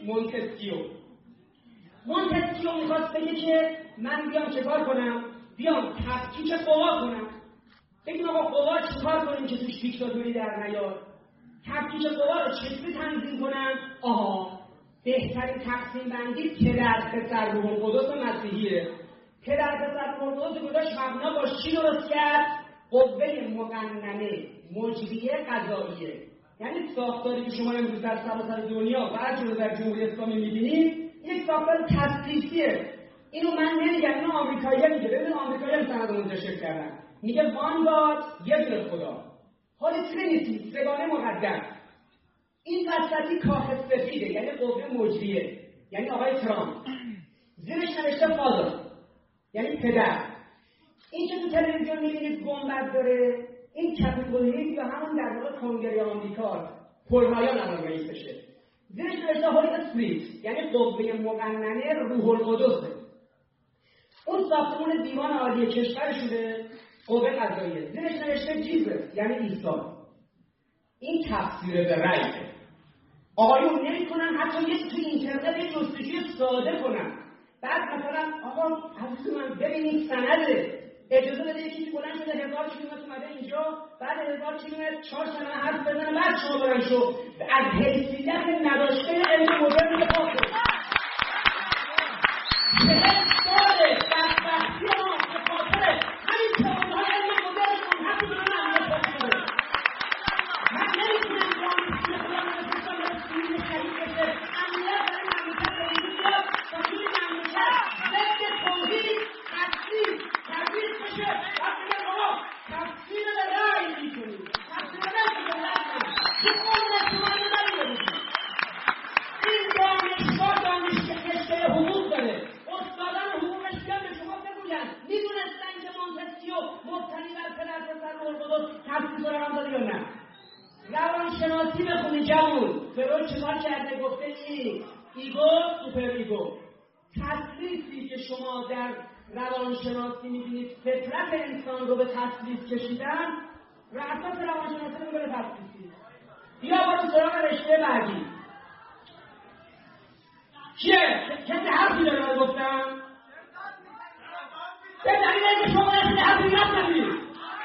مونتسکیو میخواست بگه که من بیام چکار کنم؟ بیام تفکیک قوا کنم. بگیم آقا قوا چکار کنیم که توش دیکتاتوری در نیاد؟ تفکیک قوا رو چجوری تنظیم کنم؟ آها بهترین تقسیم بندی پدر پسر روح القدس مسیحیه. پدر پسر روح القدس گذاشت مبنا با چی درست کرد؟ قوه مقننه مجریه قضاییه. یعنی ساختاری که شما امروز در سراسر دنیا و هر جور در جمهوری اسلامی می‌بینید یک ساختار تسلیسیه. اینو من نمیگم، اینو آمریکایی‌ها میگه. ببین آمریکایی‌ها سند منتشر کردن، میگه وان گاد، یه دونه خدا، هولی ترینیتی، سگانه مقدس. این وسطی کاخ سفیده، یعنی قوه مجریه، یعنی آقای ترامپ. زیرش نوشته فادر، یعنی پدر. این که تو تلویزیون میبینید گنبد داره، این کپیتول هیل یا همون در واقع کنگره آمریکا، پل رایان الان رئیسشه. زیرش نوشته هولی اسپریت، یعنی قوه مقننه روح القدس. اون ساختمون دیوان عالی کشور شده قوه قضاییه. زیرش نوشته جیزس، یعنی عیسی. این تفسیر به رأیه. آقایون نمی‌کنن حتی یه تو اینترنت یه جستجوی ساده کنن. بعد مثلا آقا حضرت من ببینید سنده، اجازه بده یکی بلند شده 1000 کیلومتر اومده اینجا، بعد 1000 کیلومتر 4 سنه حرف بزنه، بعد شما بلند شو از حیثیت نداشته علم مدرن به پاس کنید. 40 ساله بدبختی ما به خاطر همین تئوری‌های علم مدرن منحط به من شده. من نمی‌تونم قانون خودم رو بسازم به سوی شریف بشه. امنیت برای مملکت به وجود بیاد تا توی مملکت ضد توحید تفسیر تبدیل بشه. وقتی میگم آقا تفسیر به رأی می‌کنید، تفسیر به رأی می‌کنید، تو قوم شما اینو نمی‌دونید. این دانشگاه رشته حقوق داره. استادان حقوقش بیان به شما بگوین میدونستن که مونتسکیو مبتنی بر پدر پسر روح القدس تفسیر رو هم داره یا نه؟ روانشناسی بخونی جوون. فرو چیکار کرده؟ گفته ایگو سوپر ایگو. تسلیسی که شما در روانشناسی میبینید فطرت انسان رو به تسلیس کشیدن، اساس روانشناسی رو به تسلیسی. بیا برو سراغ رشته بعدی. کیه؟ کسی حرفی داره رو گفتم؟ به دلیل اینکه شما رسید حرفی یاد نمید.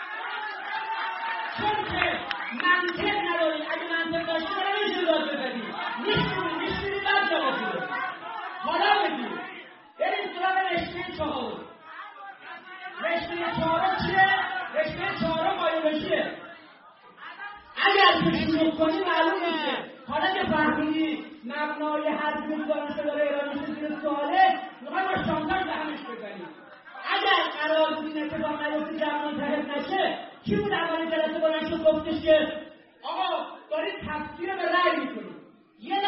چون که منطق ندارید. اگه منطق داشتی برای نمیشه داد بزنید. میشونید بعد جواب بده. حالا بگید بریم سراغ رشته 4. رشته 4 چیه؟ رشته 4 بایولوژیه. اگر که شروع کنی معلوم میشه. حالا که فهمیدی مبنای هر چیزی دانشگاه داره ایران میشه زیر سواله، میخوای با شانتاژ به همش بزنی. اگر قرار بود این اتفاق نیفته جمع منتهب نشه، کی بود اولین جلسه بلند شد گفتش که آقا دارید تفسیر به رأی میکنید؟ یه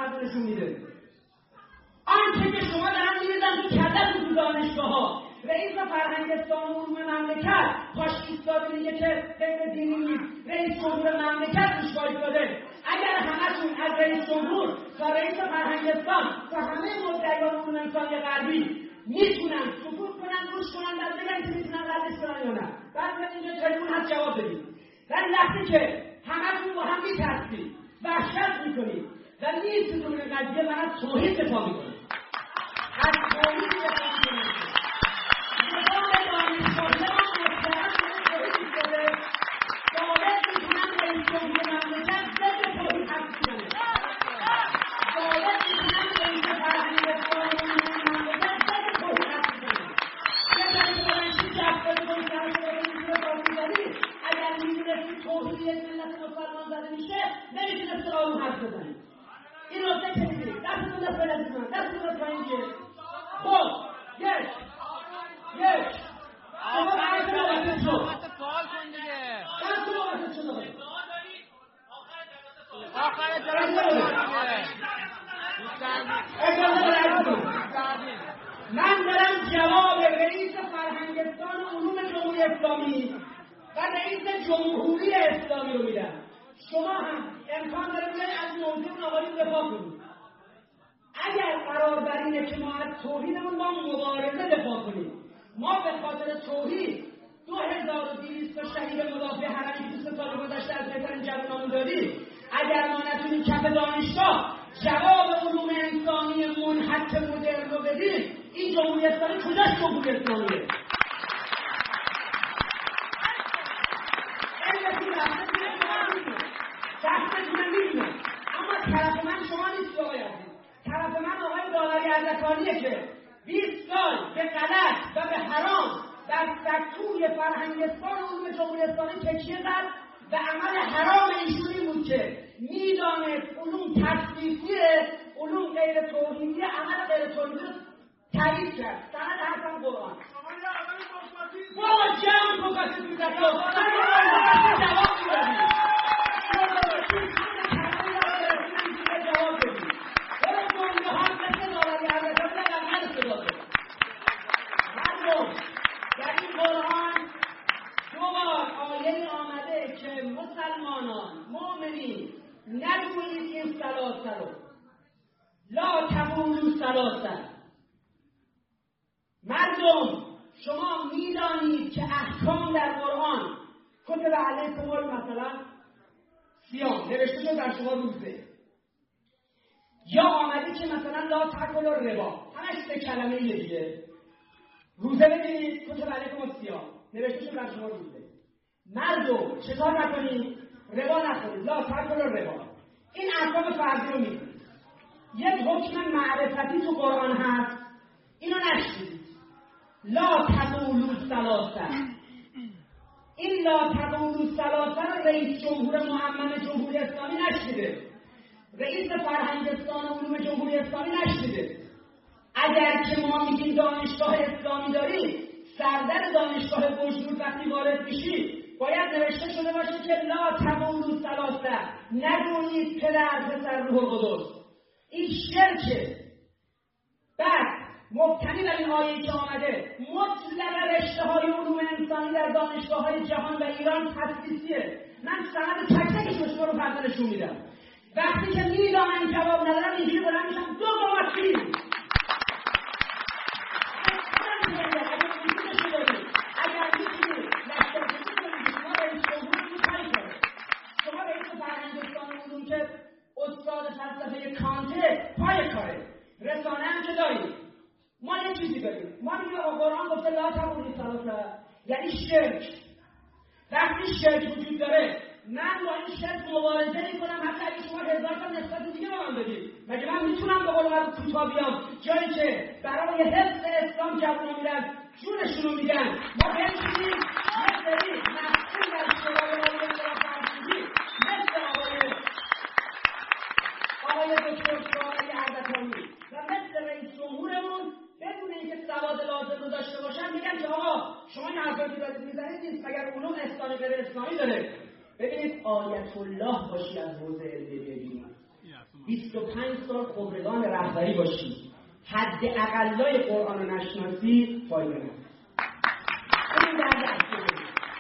فرق نشون میده. آنچه که شما دارن می‌ریزن تو کلتون تو دانشگاه‌ها، رئیس فرهنگستان و علوم مملکت پاش ایستاده میگه که غیر دینی نیست، رئیس جمهور مملکت روش وایساده. اگر همتون از رئیس جمهور تا رئیس فرهنگستان تا همه مدعیان علوم انسانی غربی میتونن سکوت کنن، گوش کنن، بعد بگن که میتونن ردش کنن یا نه، بعد بیان اینجا تلفن هست جواب بدید. ولی وقتی که همتون با هم میترسید، وحشت میکنید و نیستید روی قضیه و از توحید دفاع میکنید، از توحید دفاع میکنید، نظام دانشگاهی ما مطمئن توحید میکنه، دولت میتونن رئیس جمهور مملکت ضد توحید حرف بزنه، دولت میتونن رئیس فرهنگستان و علوم مملکت ضد توحید حرف بزنه. یه جایی که بلنشید جفتاری کنید سرش رو میتونه باز میزنید، اگر میدونستی توحید یک ملت مسلمان زده میشه نمیتونستی آروم حرف بزنید. این نکته که میدید دستتون دست بلدید کنم، دستتون دست کنید که خب یک شما برای که نوبتت شد دست نوبتت شد آخر جلسه من دارم جواب رئیس فرهنگستان علوم جمهوری اسلامی و رئیس جمهوری اسلامی رو میدم. شما هم امکان داره بیاید از موضوع آقایون دفاع کنید. اگر قرار بر اینه که ما از توحیدمون با مبارزه دفاع کنیم، ما به خاطر توحید 2200 تا شهید مدافع حرمی 20 سال گذشته از بهترین جوانامون دادیم. اگر ما نتونیم کف دانشگاه جواب علوم انسانی منحط مدرن رو بدیم، این جمهوری اسلامی کجاست جمهوری اسلامیه؟ دستتونه میدونم، اما طرف من شما نیست آقای عزیز، طرف من آقای داوری اردکانیه که 20 سال به غلط و به حرام در سکوی فرهنگستان علوم جمهوری اسلامی تکیه زد و عمل حرام ایشونی بود که میدانست علوم تصویفیه، علوم غیر توحیدی، عمل غیر توحیدی رو تایید کرد. سند حرفم قرآن. بابا جمع کن کسی تو دستا جواب میدادی در این قرآن دو بار آیه آمده که مسلمانان مؤمنین نگویید این ثلاثه رو، لا تقولوا ثلاثه. مردم شما میدانید که احکام در قرآن کتب علیکم مثلا صیام نوشته شده در شما روزه، یا آمده که مثلا لا تاکلوا الربا، همش سه کلمه دیگه. روزه ببینید کتب علیکم صیام نوشته شده در شما روزه. مردم چطور نکنید؟ ربا نخورید، لا تاکلوا الربا. این احکام فرضی رو میدونید. یک حکم معرفتی تو قرآن هست، اینو نشنید. لا تقولوا ثلاثه. این لا تقولوا ثلاثه رو رئیس جمهور معمم جمهوری اسلامی نشنیده، رئیس فرهنگستان علوم جمهوری اسلامی نشنیده. اگر که ما میگیم دانشگاه اسلامی داریم، سردر دانشگاه بوشهور وقتی وارد میشی باید نوشته شده باشه که لا تقولوا ثلاثه، نگویید پدر پسر روح القدس. این شرکه. بعد مبتنی بر این آیه‌ای که آمده مطلق رشته‌های علوم انسانی در دانشگاه‌های جهان و ایران تدریسیه. من سند تک تکش شما رو فردا نشون میدم. وقتی که میدانم جواب ندارم اینجوری بلند میشم دو قامتی. اگر میتونید لشکرکشی کنید شما رئیس جمهور رو کاری کنید. شما رئیس فرهنگستان علوم که استاد فلسفه کانته پای کاره، رسانه هم که دارید. ما یه چیزی داریم، ما میگه قرآن گفته لا تقولوا ثلاثه، یعنی شرک. وقتی شرک وجود داره من با این شرک مبارزه میکنم، حتی اگه شما 1000 تا نسبت دیگه به من بدید. مگه من میتونم به قول من کوتاه بیام جایی که برای حفظ اسلام جوونا میرن جونشون رو میدن، ما بنشینیم یه سری مسئول در شورای علوم انقلاب فرهنگی مثل آقای دکتر داوری اردکانی و مثل رئیس جمهورمون بدون اینکه سواد لازم رو داشته باشن میگن که آقا شما این حرفایی که دارید میزنید نیست، مگر علوم اسلامی غیر اسلامی داره. ببینید آیت الله باشی از حوزه علمیه بیرون. 25 سال خبرگان رهبری باشی، حد اقلای قرآن رو نشناسی، فایده نداره. این درد اصلی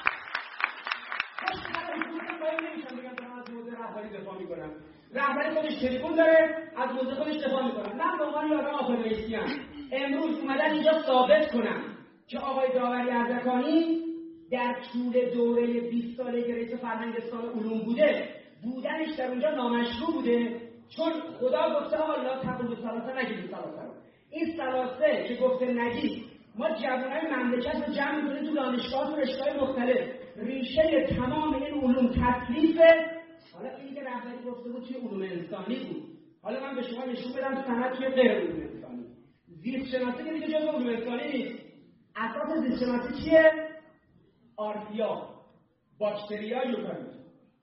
رهبری دفاع میکنن. رهبری خودش تلفن داره، از موضوع خودش دفاع میکنن. من به عنوان یه آدم آخرایستی ام امروز اومدن اینجا ثابت کنم که آقای داوری ارزکانی در طول دوره 20 ساله رئیس فرهنگ اسلام علوم بودنش در اونجا نامشروع بوده، چون خدا گفته لا تقولوا ثلاثه نگید ثلاثه. این ثلاثه که گفته نگید، ما جوانای مملکت رو جمع می‌کنیم تو دانشگاه و رشته‌های مختلف. ریشه تمام این علوم تکلیفه. حالا این که رهبری گفته بود توی علوم انسانی بود. حالا من به شما نشون بدم سند توی غیر علوم انسانی. زیست شناسی که دیگه جزء علوم انسانی نیست. اساس زیست شناسی چیه؟ آرتیا، باکتریا، یوکاریوت.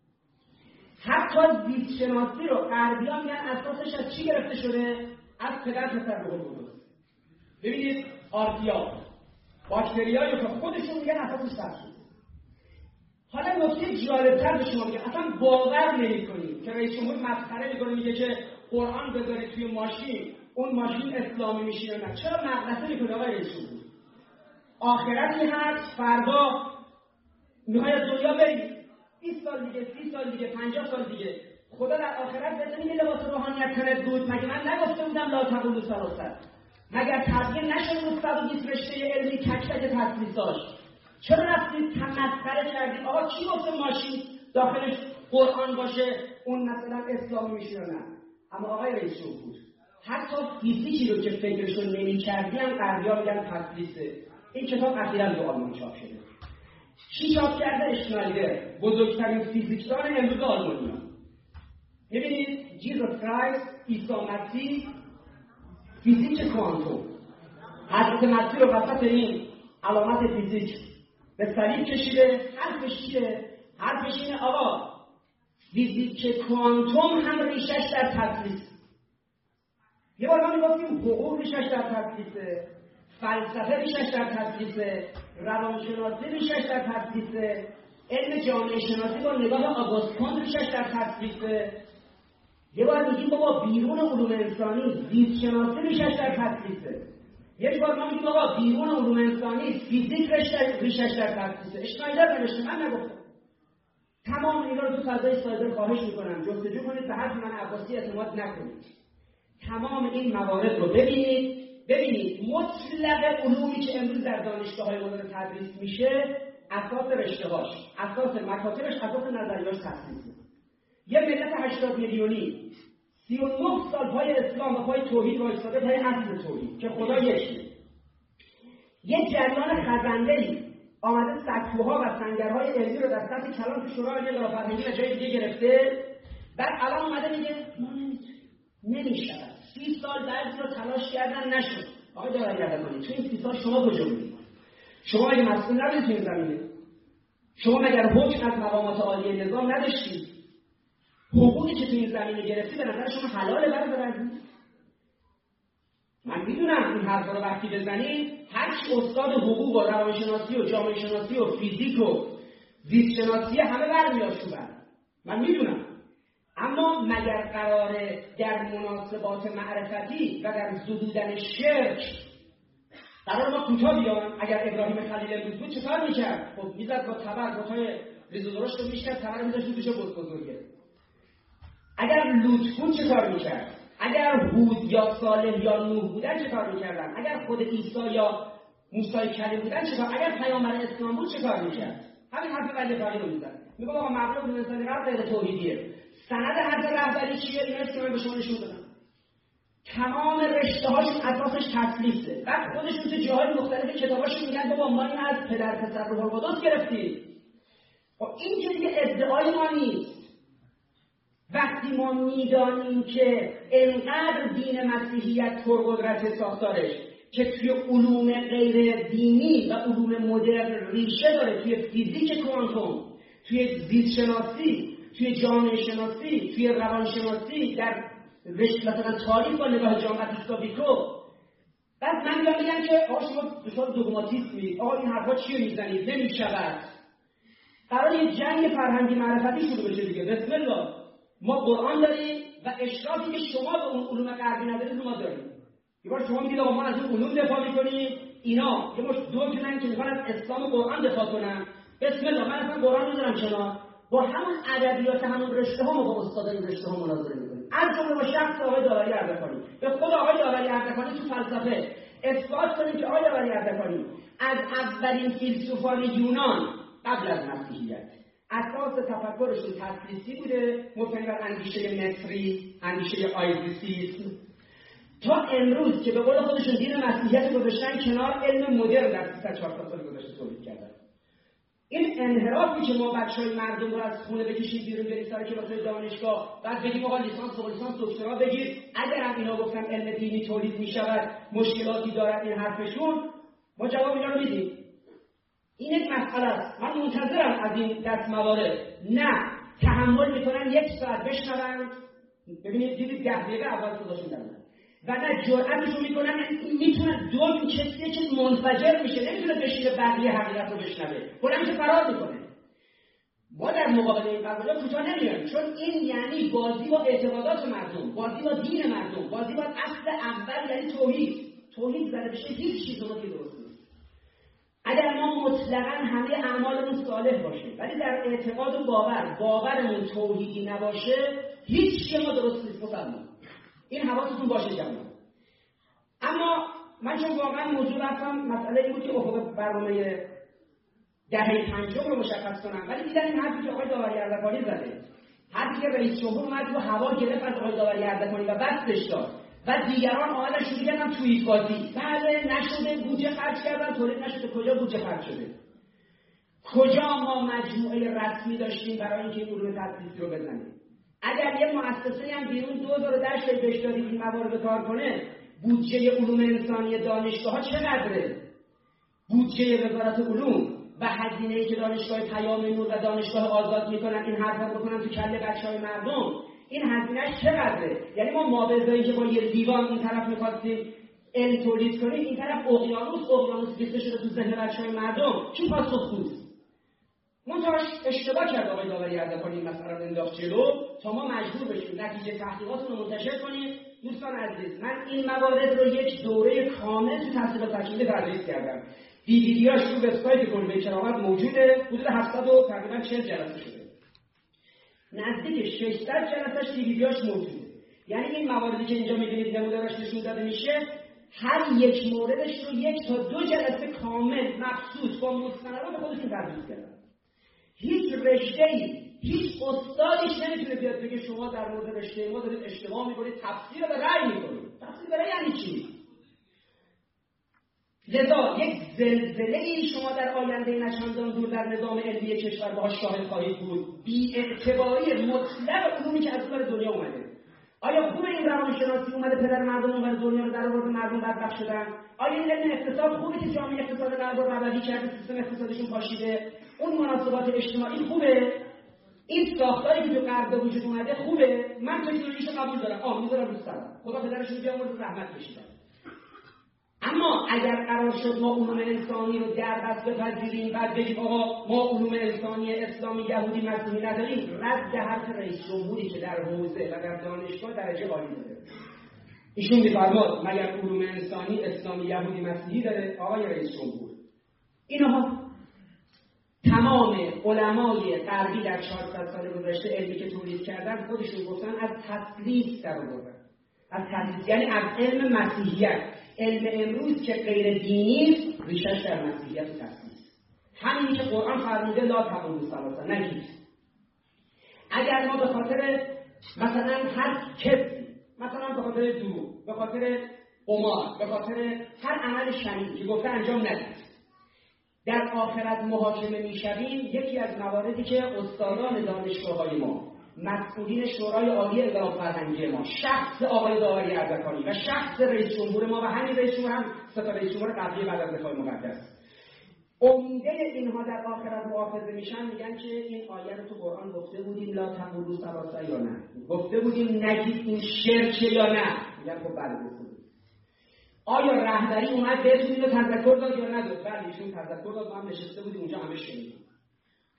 حتی زیست شناسی رو غربی‌ها میگن اساسش از چی گرفته شده؟ از پدر پسر روح القدس. ببینید آرتیا، باکتریا، یوکاریوت خودشون میگن اساسش تفسیر. حالا نکته جالب‌تر به شما میگم، اصلا باور نمی‌کنید که رئیس جمهور مسخره می‌کنه میگه که قرآن بذارید توی ماشین، اون ماشین اسلامی میشه یا نه. چرا مغلطه می‌کنه آقای رئیس جمهور؟ آخرتی هست، فردا می‌خوای از دنیا بری، 20 سال دیگه، 30 سال دیگه، 50 سال دیگه خدا در آخرت بهت میگه لباس روحانیت تنت بود. مگه من نگفته بودم لا تقولوا ثلاثه؟ مگر تبیین نشد بود 120 رشته علمی تک تک تدریساش؟ چرا رفتید مسخره کردید؟ آقا کی گفته ماشین داخلش قرآن باشه اون مثلا اسلامی میشه یا نه؟ اما آقای رئیس جمهور حتی فیزیکی رو که فکرشون نمی‌کردی هم غربی‌ها میگن تدریسه. این کتاب اخیراً تو آلمان چاپ شده. کی چاپ کرده؟ اشنایدر، بزرگترین فیزیکدان امروز آلمانی‌ها. ببینید جیزوس کرایست، عیسی مسیح، فیزیک کوانتوم. حضرت مسیح رو وسط این علامت فیزیک به صلیب کشیده. حرفش چیه؟ حرفش اینه آقا فیزیک کوانتوم هم ریشش در تدریس. یه بار ما میگفتیم حقوق ریشش در تدریسه، فلسفه ریشش در تدریسه، روانشناسی ریشش در تدریسه، علم جامعه شناسی با نگاه آگوست کونت ریشش در تدریسه. یه بار میگیم بابا بیرون علوم انسانی زیست شناسی ریشش در تدریسه. یک بار ما میگیم آقا بیرون علوم انسانی فیزیک ریشش در تدریسه. اشنایدر نوشته، من نگفتم. تمام اینا رو تو فضای سایبر خواهش میکنم جستجو کنید، به حرف من عباسی اعتماد نکنید. تمام این موارد رو ببینید مطلق علومی که امروز در دانشگاه‌های مدرن تدریس میشه اساس رشته‌هاش، اساس مکاتبش، اساس نظریه‌اش تدریسه. یه ملت 80 میلیونی 39 سال پای اسلام و پای توحید وایساده، پای اصل توحید که خدا یکیه. یه جریان خزنده‌ای آمده سکوها و سنگرهای علمی رو در سطح کلان تو شورای علمی فرهنگی و جای دیگه گرفته. بعد الان اومده میگه ما نمیشه. 30 سال بعد رو تلاش کردن نشد. آقای داوری ارزکانی تو این 30 سال شما کجا بودید؟ شما اگه مسئول نبودید تو این زمینه؟ شما مگر حکم از مقامات عالی نظام نداشتید؟ حقوقی که تو این زمینه گرفتی به نظر شما حلاله برادر؟ من میدونم این حرفا رو وقتی بزنید هر کی استاد حقوق و روانشناسی و جامعه شناسی و فیزیک و زیست شناسی همه برمیاد شوبن. من میدونم. اما مگر قراره در مناسبات معرفتی و در زدودن شرک قرار ما کوتاه بیان؟ اگر ابراهیم خلیل امروز بود چه کار میکرد؟ خب میزد با تبر بطای ریز و درشت رو میشکرد، تبر میزد رو دوشه بزرگه. اگر لوط بود چه کار میکرد؟ اگر هود یا صالح یا نوح بودن چه کار میکردن؟ اگر خود عیسی یا موسی کلیم بودن چه کار؟ اگر پیامبر اسلام بود چه کار میکرد؟ همین حرف ولی فقیه رو میزد. میگه آقا مغلوب انسانی رفت غیر توحیدیه. سند حرف رهبری چیه؟ ایناست که من به شما نشون دادم. تمام رشته‌هاشون اساسش تسلیسه. بعد خودشون تو جاهای مختلف کتاباشون میگن بابا ما این از پدر پسر روح القدس گرفتیم. خب این که دیگه ادعای ما نیست. وقتی ما میدانیم که انقدر دین مسیحیت پرقدرت ساختارش که توی علوم غیر دینی و علوم مدرن ریشه داره، توی فیزیک کوانتوم، توی زیست شناسی، توی جامعه شناسی، توی روانشناسی، در مثلا تاریخ با نگاه جامعه بیکو. بعد من میگم که آقا شما دچار دوگماتیسمی، آقا این حرفا چیه میزنید؟ نمیشود. قرار یه جنگ فرهنگی معرفتی شروع بشه دیگه. بسم الله. ما قرآن داریم و اشرافی که شما به اون علوم غربی ندارید رو ما داریم. یه بار شما میگید آقا ما از اون علوم دفاع میکنیم، اینا یه مش دو جونن که میخوان از اسلام و قرآن دفاع کنن. بسم الله، من اصلا قرآن میذارم کنار، با همون ادبیات همون رشته ها ما با استادای رشته ها مناظره میکنیم. از جمله با شخص آقای داوری اردکانی. به خود آقای داوری اردکانی تو فلسفه اثبات کنیم که آقای داوری اردکانی از اولین فیلسوفان یونان قبل از مسیحیت اساس تفکرشون تثلیثی بوده، مبتنی بر اندیشه مصری، اندیشه آیزیسیسم، تا امروز که به قول خودشون دین مسیحیت گذاشتن کنار، علم مدرن در 300 سال گذشته تولید کردن. این انحرافی که ما بچهای مردم رو از خونه بکشیم بیرون بریم سر کلاس‌های دانشگاه، بعد بگیم آقا لیسانس فوق لیسانس دکترا بگیر، اگر هم اینا گفتن علم دینی تولید می‌شود مشکلاتی دارد این حرفشون، ما جواب اینا رو میدیم. این یک مسئله است. من منتظرم از این دست موارد نه تحمل میکنن 1 ساعت بشنون، ببینید دیدید 10 دقیقه اول صداشون دارن، و نه جرأتشو میکنن میتونن دو کسیه که منفجر میشه نمیتونه بشینه بقیه حقیقت رو بشنوه، بلند میشه فرار میکنه. ما در مقابل این قضایا کوتاه نمیایم، چون این یعنی بازی با اعتقادات مردم، بازی با دین مردم، بازی با اصل اول یعنی توحید زده بشه هیچ چیز رو درست نیست. اگر ما مطلقاً همه اعمالمون صالح باشه ولی در اعتقاد و باورمون توحیدی نباشه، هیچ چیز ما درست نیست. مسلمان این حواستون باشه جمعا. اما من چون واقعا موضوع رفتم مسئله این بود که افق برنامه دهه 50 رو مشخص کنم، ولی دیدن این حرفی که آقای داوری اردکانی زده، حرفی که رئیس جمهور اومد رو هوا گرفت از آقای داوری اردکانی و بستش داد و دیگران آمدن شروع کردن توییت بازی. بله نشده، بودجه خرج کردن، تولید نشده. کجا بودجه خرج شده؟ کجا ما مجموعه رسمی داشتیم برای اینکه این علوم تدریسی رو بزنیم؟ اگر یه مؤسسه هم بیرون 2010 بهش دادیم این موارد کار کنه، بودجه علوم انسانی دانشگاه‌ها چقدره؟ بودجه وزارت علوم و هزینه‌ای که دانشگاه پیام نور و دانشگاه آزاد میکنن این حرفا بکنن تو کله بچهای مردم، این هزینه‌اش چقدره؟ یعنی ما مابعضایی که با یه دیوان این طرف می‌خواستیم علم تولید کنیم، این طرف اقیانوس ریخته شده تو ذهن بچهای مردم، کی پاسخگوست؟ منتهاش اشتباه کرد آقای داوری اردکانی این مسئله رو انداخت جلو تا ما مجبور بشیم نتیجه تحقیقاتون رو منتشر کنیم. دوستان عزیز، من این موارد رو یک دوره کامل تو تحصیل تکمیلی تدریس کردم. دی‌ویدی‌هاش رو وبسایت کلبه کرامت موجوده، حدود 700 و تقریبا 40 جلسه شده. نزدیک 600 جلسه‌اش دی‌ویدی‌هاش موجوده. یعنی این مواردی که اینجا می‌بینید نمونه‌اش نشون داده میشه، هر یک موردش رو 1 تا 2 جلسه کامل مخصوص با مستندات خودشون تدریس کردم. هیچ رشته‌ای، هیچ استادیش نمیتونه بیاد بگه شما در مورد رشته ما دارید اشتباه می‌کنید، تفسیر به رأی می‌کنید. تفسیر به رأی یعنی چی؟ لذا یک زلزله‌ای شما در آینده نچندان دور در نظام علمی کشور باهاش شاهد خواهید بود. بی‌اعتباری مطلق علومی که از اون دنیا اومده. آیا خوبه این روانشناسی اومده پدر مردم اون دنیا رو در آورد، مردم بدبخت شدن؟ آیا این علم اقتصاد خوبه که جامعه اقتصاد غرب رو ربوی کرده، سیستم اقتصادشون پاشیده؟ اون مناسبات اجتماعی خوبه؟ این ساختاری که تو غرب به وجود اومده خوبه؟ من تکنولوژیشو قبول دارم، میذارم رو سرم. خدا پدرشون بیامرزه، رحمت کشیدن. اما اگر قرار شد ما علوم انسانی رو در دست بپذیریم بعد بگیم آقا ما علوم انسانی اسلامی یهودی مسیحی نداریم، رد حرف رئیس جمهوری که در حوزه و در دانشگاه درجه عالی داره. ایشون می‌فرماد مگر علوم انسانی اسلامی یهودی مسیحی داره؟ آقای رئیس جمهور، اینها تمام علمای غربی در 400 سال گذشته علمی که تولید کردن خودشون گفتن از تثلیث در آوردن. از تثلیث یعنی از علم مسیحیت. علم امروز که غیر دینی است ریشش در مسیحیت و تثلیث. همینی که قرآن فرموده لا تقولوا ثلاثه، نگید. اگر ما به خاطر مثلا هر کسی، مثلا به خاطر دروغ، به خاطر قمار، به خاطر هر عمل شنیعی که گفته انجام ندید، در آخرت محاکمه میشویم، یکی از مواردی که استادان دانشگاه‌های ما، مسئولین شورای عالی انقلاب فرهنگی ما، شخص آقای داوری اردکانی و شخص رئیس جمهور ما و همین رئیس جمهور هم سه تا رئیس جمهور قبلی بعد از دفاع مقدس، عمده اینها در آخرت مؤاخذه میشن، میگن که این آیه رو تو قرآن گفته بودیم لا تقولوا ثلاثه یا نه، گفته بودیم نگید این شرکه یا نه، میگن خب بله گفتیم. آیا رهبری اومد بهتون اینو تذکر داد یا نداد؟ بله ایشون تذکر داد، ما هم نشسته بودیم اونجا همه شنیدیم.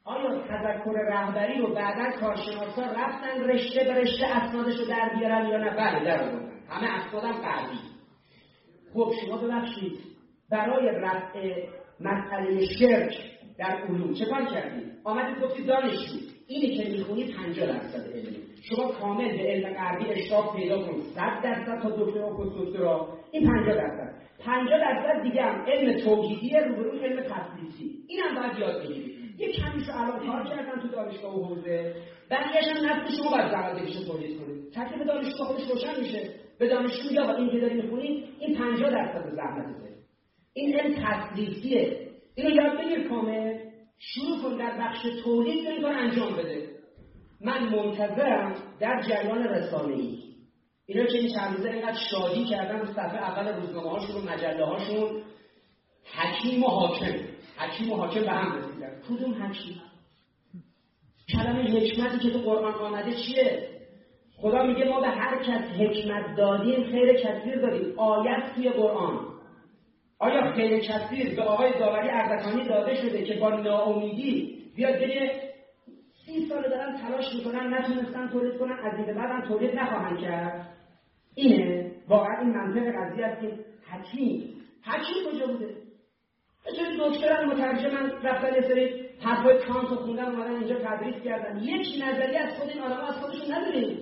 آیا تذکر رهبری رو بعدا کارشناسا رفتن رشته به رشته اسنادش رو در بیارن یا نه؟ بله در آوردن، همه اسنادم قوی. خب شما ببخشید برای رفع مسئله شرک در علوم چه کار کردید؟ آمدید گفتید دانشجو اینی که میخونی 50% علمی، شما کامل به علم غربی اشتراک پیدا کنید 100% تا دکترا و پست دکترا، این 50% دیگه هم علم توحیدی روبروی علم تثلیثی، اینم باید یاد بگیرید. یه کمیشو الان کار کردن تو دانشگاه و حوزه، بقیه‌اش هم نفس شما باید زحمتش تولید کنید. تکلیف دانشگاه خودش روشن میشه، به دانشجو میگه آقا این که داری میخونی این 50% زحمتته، این علم تثلیثیه، اینو یاد بگیر کامل، شروع کن در بخش تولید این کار انجام بده. من منتظرم در جریان رسانه‌ای اینا که این چند روزه اینقدر شادی کردن رو صفحه اول روزنامه‌هاشون و مجله‌هاشون، حکیم و حاکم به هم رسیدن. کدوم حکیم؟ کلمه حکمتی که تو قرآن آمده چیه؟ خدا میگه ما به هر کس حکمت دادیم خیر کثیر دادیم. آیت توی قرآن. آیا خیر کثیر به آقای داوری اردکانی داده شده که با ناامیدی بیاد بگه 30 سال دارن تلاش میکنن نتونستن تولید کنن، از این به بعد هم تولید نخواهند کرد؟ اینه واقعا این منطق قضیه است که حکیم کجا بوده؟ چون دکتران مترجمن رفتن یه سری حرفای کانت رو خوندن اومدن اینجا تدریس کردن، یک نظریه از خود این آدم‌ها از خودشون نداریم.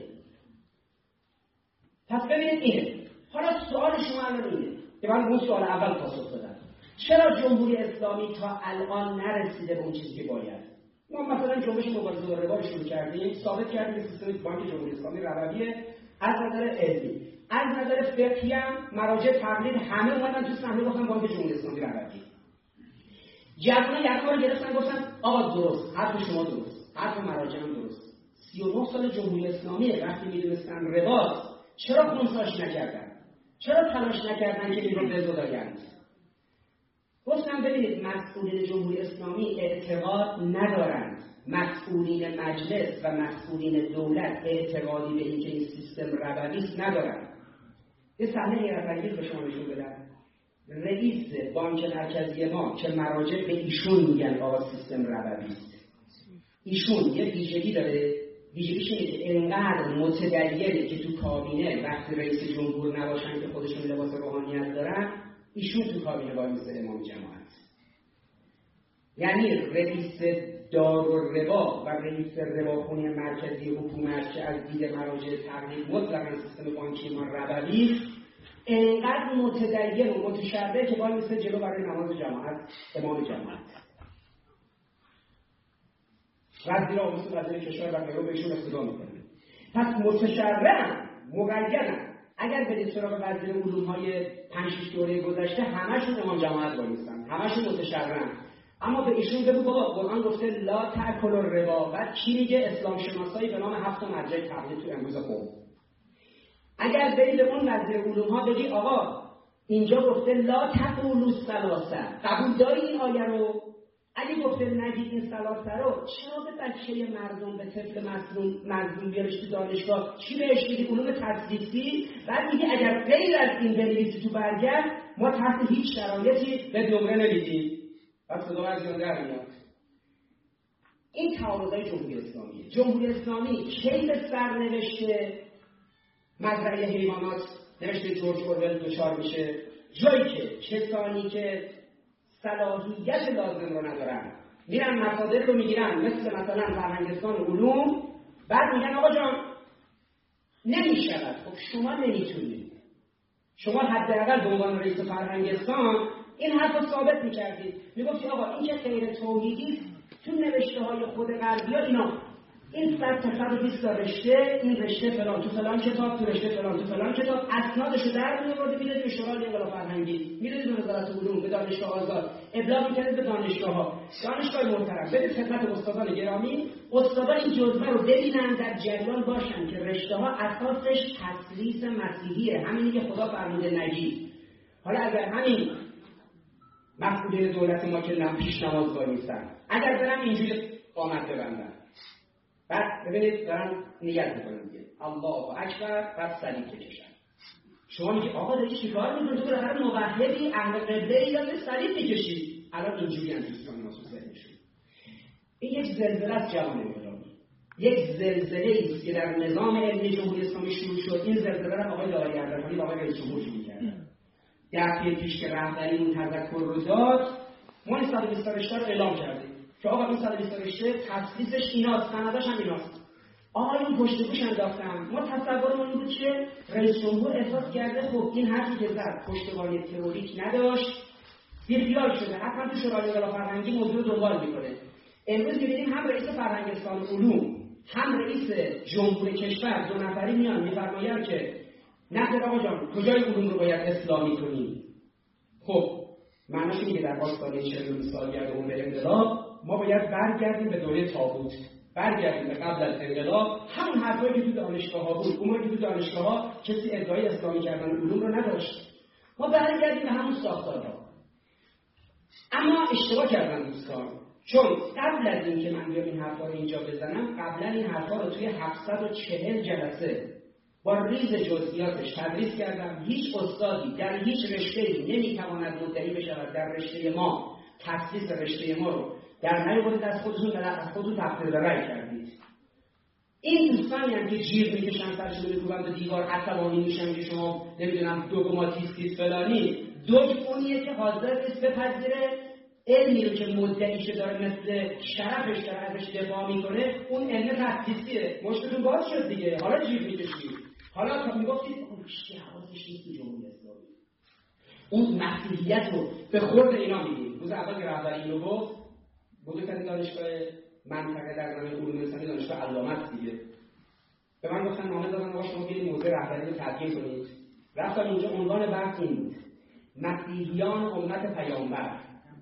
پس ببینید اینه. حالا سوال شما الان اینه که من اون سوال اول پاسخ دادم، چرا جمهوری اسلامی تا الان نرسیده به اون چیزی که باید؟ ما مثلا جنبش مبارزه با ربا رو شروع کردیم، ثابت کردیم که سیستم بانک جمهوری اسلامی رویه از نظر علمی، از نظر فقهی هم مراجع تقلید همه اومدن تو صحنه گفتن بانک جمهوری اسلامی رویه. جوونا یکا رو گرفتن گفتن آقا درست، حرف شما درست، حرف مراجع هم درست. 39 سال جمهوری اسلامی وقتی میدونستن رباست چرا خونساش نکردن؟ چرا تلاش نکردن که این رو بزدایند؟ گفتم ببینید مسئولین جمهوری اسلامی اعتقاد ندارند، مسئولین مجلس و مسئولین دولت اعتقادی به اینکه این سیستم ربویست ندارند. یه صحنه حیرت‌انگیز به شما نشون بدم. رئیس بانک مرکزی ما که مراجع به ایشون میگن آقا سیستم ربویست، ایشون یه ویژگی داره، ویژگیش اینه که اینقدر متدینه که تو کابینه وقتی رئیس جمهور نباشن که خودشون لباس روحانیت دارن، ایشون تو کابینه وای میسته امام جماعت. یعنی رئیس دارالربا و رئیس رباخونه مرکزی حکومت که از دید مراجع تقلید مطلقاً سیستم بانکی ما ربویست، اینقدر متدین و متشرع که وای میسته جلو برای نماز جماعت امام جماعت. وزیر آموزش وزیر کشور و غیره بهشون اقتدا میکنه. پس متشرعن، مقیدن. اگر برید سراغ وزیر علوم‌های 5-6 دوره گذشته همشون امام جماعت وای میستن، همشون متشرعن. اما به ایشون بگو بابا قرآن گفته لا تأکلوا الربا، بعد کی میگه؟ اسلام شناسایی به نام 7 مرجع تقلید تو امروز قوم. اگر برید به اون وزیر علوم‌ها بگی آقا اینجا گفته لا تقولوا الثلاثه، قبول داری این آیه رو؟ اگه گفته نگید این ثلاثه رو، چرا به بچه مردم، به طفل مظلوم بیارش تو دانشگاه چی بهش میگی؟ علوم تثلیثی؟ بعد میگه اگر غیر از این بنویسی تو برگرد ما تحت هیچ شرایطی به نمره نمیدیم. بعد صدا از اون در میاد. این تعارضای جمهوری اسلامیه. جمهوری اسلامی کی به سرنوشته مزرعه حیوانات نوشته جورج اورول دچار میشه؟ جایی که کسانی که صلاحیت لازم رو ندارن میرن مصادر رو میگیرن، مثلا فرهنگستان علوم، بعد میگن آقا جان نمیشود. خب شما نمیتونید، شما حداقل به عنوان رئیس فرهنگستان این حرف رو ثابت میکردید، میگفتی آقا این که غیر توحیدی تو نوشته های خود غربی ها اینا این 100-120 رشته، این رشته فلان تو فلان کتاب، تو رشته فلان تو فلان کتاب، اسنادش رو در می‌آورد می‌داد به شورای انقلاب فرهنگی، می‌داد به وزارت علوم، به دانشگاه آزاد، ابلاغ می‌کرد به دانشگاه‌ها. دانشگاه محترم برید خدمت استادان گرامی، استادان این جزوه رو ببینن، در جریان باشن که رشته‌ها اساسش تثلیث مسیحیه، همینی که خدا فرموده نگید. حالا اگر همین مسئولین دولت ما که پیش نماز وای میستن اگر برن اینجوری قامت ببندن، بعد ببینید دارن نیت میکنن دیگه الله اکبر، بعد صلیب بکشن، شما میگی آقا داری چیکار میکنی؟ تو بالاخره موحدی اهل قبله ای یا صلیب میکشی؟ الان اینجوری هم دوستان ناسوس ذهنشون. این یک زلزله است جوان انقلابی، یک زلزله است که در نظام علمی جمهوری اسلامی شروع شد. این زلزله را آقای داوری اردکانی و آقای رئیس جمهور شروع کردن. در پی پیش که رهبری اون تذکر رو داد، ما این 120 رشته رو اعلام کردیم که آقا این 120 رشته تخصیصش ایناست، سندش هم ایناست. آقایون پشت گوش انداختن. ما تصورمون این بود که رئیس جمهور احساس کرده خب این حرفی که زد پشتوانه تئوریک نداشت، بیخیال شده، حتما تو شورای انقلاب فرهنگی موضوع رو دنبال میکنه. امروز می‌بینیم هم رئیس فرهنگستان علوم هم رئیس جمهور کشور دو نفری میان میفرمایند که نه آقا جان کجای علوم رو باید اصلاحی کنیم. خب معنیش اینه که در آستانه 40 سالگرد عمر انقلاب ما باید برگردیم به دوره طاغوت، برگردیم به قبل از انقلاب، همون حرفایی که تو دانشگاه‌ها بود، اون که تو دانشگاه‌ها کسی ادعای اسلامی کردن علوم رو نداشت. ما برگردیم به همون ساختارها. اما اشتباه کردن دوستان، چون قبل از این که من بیام این حرفا رو اینجا بزنم، قبلا این حرفا رو توی 740 جلسه با ریز جزئیاتش تدریس کردم. هیچ استادی در هیچ رشته‌ای نمیتواند مدعی بشود در رشته ما تخصیص رشته ما رو در نیاورید از خودتون تفسیر رأی کردید. این دوستانی هم که جیغ میکشن سرشون رو میکوبن به دیوار، عصبانی میشن که شما نمیدونم دوگماتیستید فلانی، اونیه که حاضر نیست بپذیره علمی رو که مدعیش داره مثل شرفش داره ازش دفاع میکنه، اون علم تخصیصیه. مشکلتون باز شد دیگه. حالا جیغ میکشید، حالا تا میگفتید اون کشتی حواسش نیست تو جمهوری اسلامی، اون مسیحیت رو به خورد اینا میگیم. روز اول که رهبری اینو گفت، بزرگترین دانشگاه منطقه در زمینه علوم انسانی دانشگاه علامه است دیگه، به من گفتن نامه دادن آقا شما برید موضوع رهبری رو تدوین کنید. رفتم اونجا، عنوان بحث این بود: مسیحیان امت پیامبر،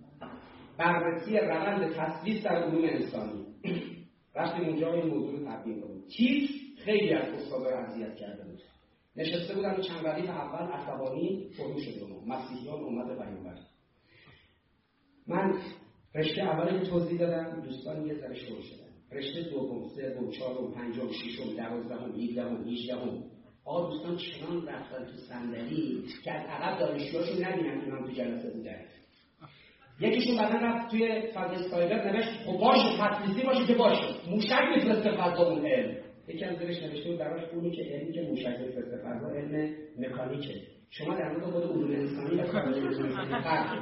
بررسی روند تثبیت در علوم انسانی. رفتیم اونجا این موضوع رو تدوین کنیم. چیز خیلی از استادا رو اذیت کرده بود. نشسته بودن چند ردیف اول عصبانی فرو شده ما مسیحیان امت پیامبر. من رشته اولی که توضیح دادم، دوستان یه ذره شور شدن. رشته دوم، سوم، چهارم، پنجم، ششم، 12، 17، 18. آقا دوستان چنان رفتن تو صندلی که از عقب دانشجوهاشون نبینن که من تو جلسه بودن. یکیشون بعدن رفت توی فضای سایبر نوشت خب باشه تدریسی باشه که باشه، موشک میفرسته فضا اون علم. یکی از زیرش نوشته بود براش اونی که علمی که موشک میفرسته فضا علم مکانیکه. شما در مورد خود علوم انسانی و علوم انسانی فرق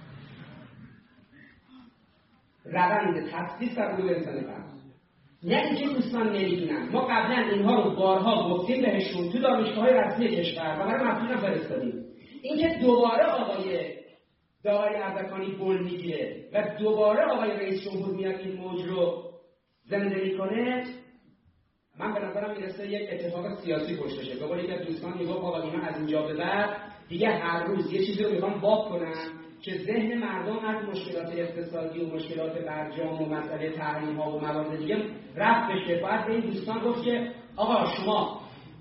روند تدریس در علوم انسانی فرق. یعنی که دوستان نمیدونن، ما قبلا اینها رو بارها گفتیم بهشون تو دانشگاه‌های رسمی کشور و برای مسئولین فرستادیم. اینکه دوباره آقای داوری اردکانی بول میگیره و دوباره آقای رئیس جمهور میاد این موج رو زنده میکنه، من به نظرم میرسه یک اتفاق سیاسی پشتشه. به قول یکی از دوستان میگفت آقا اینا از اینجا به بعد دیگه هر روز یه چیزی رو میخوان باب کنن که ذهن مردم از مشکلات اقتصادی و مشکلات برجام و مسئله تحریم ها و موارد دیگه رفت بشه. باید به این دوستان گفت که آقا شما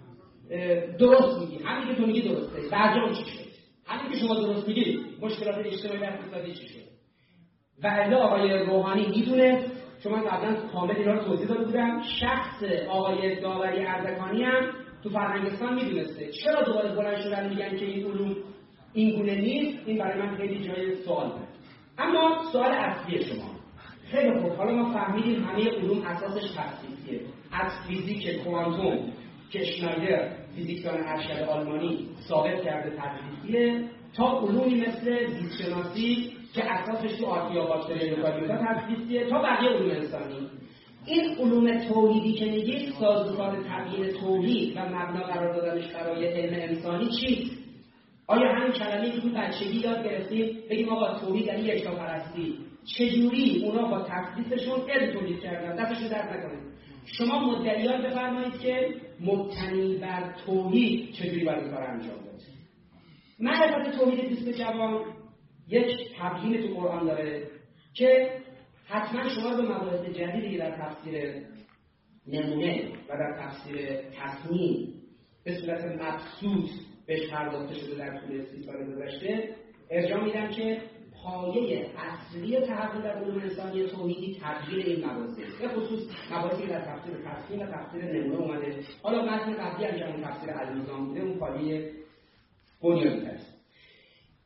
درست میگی، همین که تو میگی درسته، برجام چی شد؟ همین که شما درست میگی، مشکلات اجتماعی و اقتصادی چی شد؟ و الا آقای روحانی میدونه، چون من قبلا کامل اینا رو توضیح داده بودم، شخص آقای داوری اردکانی هم تو فرهنگستان میدونسته. چرا دوباره بلند شدن میگن که این علوم این گونه نیست؟ این برای من خیلی جای سوال داره. اما سوال اصلی شما خیلی خوب، حالا ما فهمیدیم همه علوم اساسش تخصیصیه. از فیزیک کوانتوم که شنایدر فیزیکدان ارشد آلمانی ثابت کرده تخصیصیه، تا علومی مثل زیست‌شناسی که اساسش تو آرکیا باکتری یوکاریوتا تخصیصیه، تا بقیه علوم انسانی. این علوم توحیدی که میگید، سازوکار تبیین توحید و مبنا قرار دادنش برای علم انسانی چیست؟ آیا همین کلمه‌ای که تو بچگی یاد گرفتیم بگیم آقا توحید یعنی یکتاپرستی، چجوری اونا با تخصیصشون علم تولید کردن؟ دستشون درد نکنه. شما مدعیان بفرمایید که مبتنی بر توحید چجوری باید کار انجام داد. معرفت توحید دوست جوان یک تبیین تو قرآن داره که حتما شما به مباحث جدیدی در تفسیر نمونه و در تفسیر تصمیم به صورت مبسوط بهش پرداخته شده در طول 30 سال گذشته ارجاع میدم که پایه اصلی تحقق در علوم انسانی توحیدی تبیین این مباحثه، به خصوص مباحثی در تفسیر تصمیم و تفسیر نمونه اومده. حالا متن قبلی هم که تفسیر النظام بوده، اون پایه بنیادی است.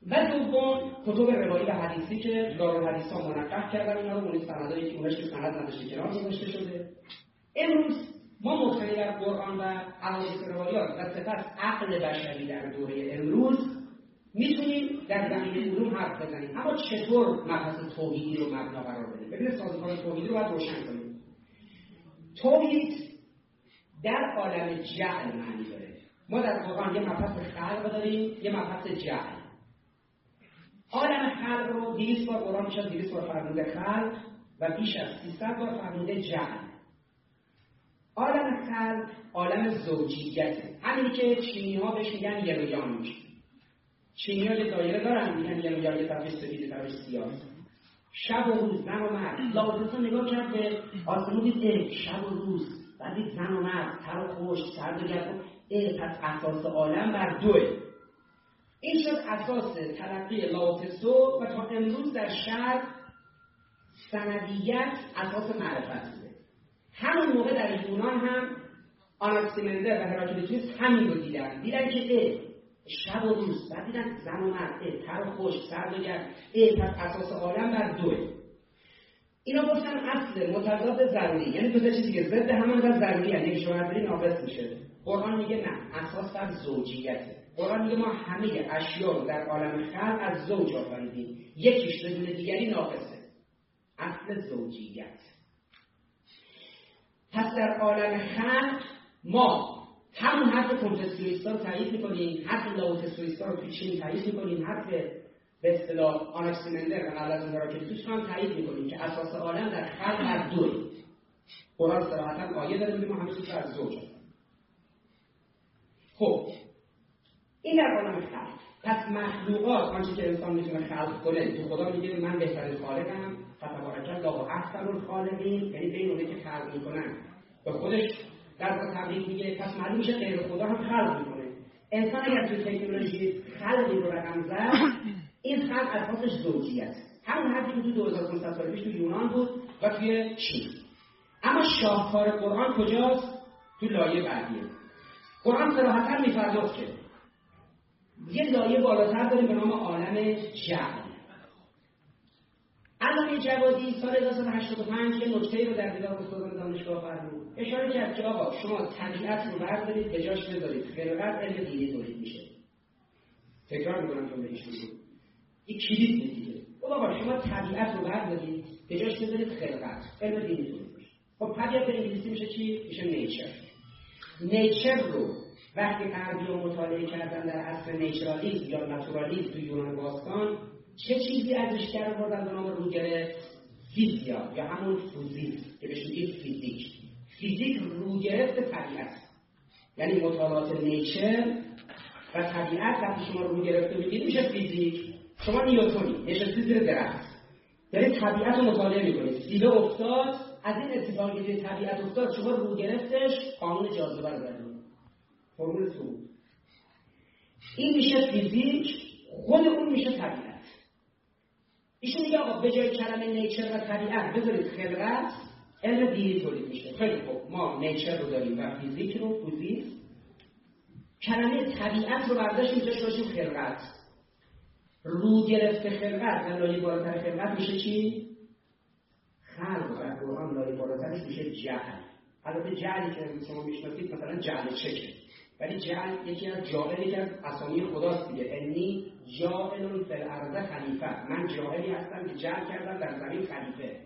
و دوم کتب روایی و حدیثی که دارالحدیث ها منقح کردن اینا رو، اون سندایی که اونش که سند نداشته کنار گذاشته شده. امروز ما مبتنی بر قرآن و احادیث روایات و سپس عقل بشری در دوره امروز میتونیم در زمینه علوم حرف بزنیم. اما چطور مبحث توحیدی رو مبنا قرار بدیم؟ ببینید سازوکار توحیدی رو باید روشن کنیم. توحید در عالم جعل معنی داره. ما در قرآن یه مبحث خلق داریم، یه مبحث جعل. عالم خلق رو 200 بار قرآن میشه 200 بار فرموده خلق و بیش از 300 بار فرموده جعل. عالم خلق عالم زوجیته، همینی که چینی ها بهش میگن ین و یانگ. چینی ها یه دایره دارن میگن ین و یانگ، یه طرفش سفید یه طرفش سیاه، شب و روز، زن و مرد. لاوتسه نگاه کرد به آسمون، دید شب و روز، بعد دید زن و مرد، تر و خشک، سرد و گرم. پس اساس عالم بر دوه. این شد اساس تلقی لاوتسه و تا امروز در شرق سندیت اساس معرفت بوده. همون موقع در یونان هم آناکسیمندر و هراکلیتوس همین رو دیدن که شب و روز، بعد دیدن زن و مرد، تر و خشک، سرد و گرم، پس اساس عالم بر دوه. اینا گفتن اصل متضاد ضروری، یعنی دو تا چیزی که ضد هم و ضروری هست، یکی شما نداری ناقص میشه. قرآن میگه نه، اساس بر زوجیته. قرآن میگه ما همه اشیا رو در عالم خلق از زوج آفریدیم، یکیش بدون دیگری ناقصه. اصل زوجیت. پس در عالم خلق ما همون حرف کنفوسیوس‌ها رو تایید می‌کنیم، حرف لاوتسویس‌ها رو تو چین تایید می‌کنیم، حرف به اصطلاح آناکسیمندر و قبل از اون هراکلیتوس هم تایید می‌کنیم که اساس عالم در خلق بر دوه. قرآن صراحتاً آیه داره میگه ما همه چیز از زوج. خب این در عالم خلق. پس مخلوقات، آنچه که انسان میتونه خلق کنه، تو خدا میگه من بهترین خالقم، فتبارک الله احسن الخالقین، یعنی بین اونایی که خلق میکنن به خودش در تبریک میگه. پس معلوم میشه غیر خدا هم خلق میکنه. انسان اگر توی تکنولوژی خلقی رو رقم زد، این خلق اساسش زوجیت، همون حرفی که تو 2500 سال پیش تو یونان بود و توی چین. اما شاهکار قرآن کجاست؟ تو لایه بعدیه. قرآن صراحتاً میفرماد که یه لایه بالاتر داریم به نام عالم جعل. علامه جوادی سال 1985 یه نکته رو در دیدار استادان دانشگاه فرمود. اشاره کرد که آقا شما طبیعت رو بردارید به جاش بذارید، خلقت علم دینی تولید میشه. تکرار میکنم چون بهش میگم این کلید دیگه. آقا شما طبیعت رو بردارید به جاش بذارید، خلقت علم دینی تولید میشه. خب طبیعت به انگلیسی میشه چی؟ میشه نیچر. نیچر رو وقتی غربی رو مطالعه کردن در عصر نیچرالیسم یا ناتورالیسم تو یونان باستان، چه چیزی ازش در آوردن به نام روگرفت؟ فیزیا یا همون فیزیک که بهش میگیم فیزیک. فیزیک روگرفت طبیعت، یعنی مطالعات نیچر و طبیعت. وقتی شما روگرفت میگید میشه فیزیک. شما نیوتونی نشستی زیر درخت دارید طبیعت رو مطالعه میکنید، سیله افتاد، از این اتفاقی که طبیعت افتاد شما روگرفتش قانون جاذبه رو دارید، فرمول صعود. این میشه فیزیک، خود اون میشه طبیعت. ایشون میگه آقا به جای کلمه نیچر و طبیعت بذارید خلقت، علم دینی تولید میشه. خیلی خوب، ما نیچر رو داریم و فیزیک رو، فیزیک. کلمه طبیعت رو برداشتیم میشه باشیم خلقت. رو گرفته خلقت و لایه بالاتر خلقت میشه چی؟ خلق. در قرآن لایه بالاترش میشه جعل. البته جعلی که شما میشناسید مثلا جعل چکه، ولی جعل یکی از اسامی خداست دیگه. انی جاعل فی الارض خلیفه، من جاعلی هستم که جعل کردم در زمین خلیفه.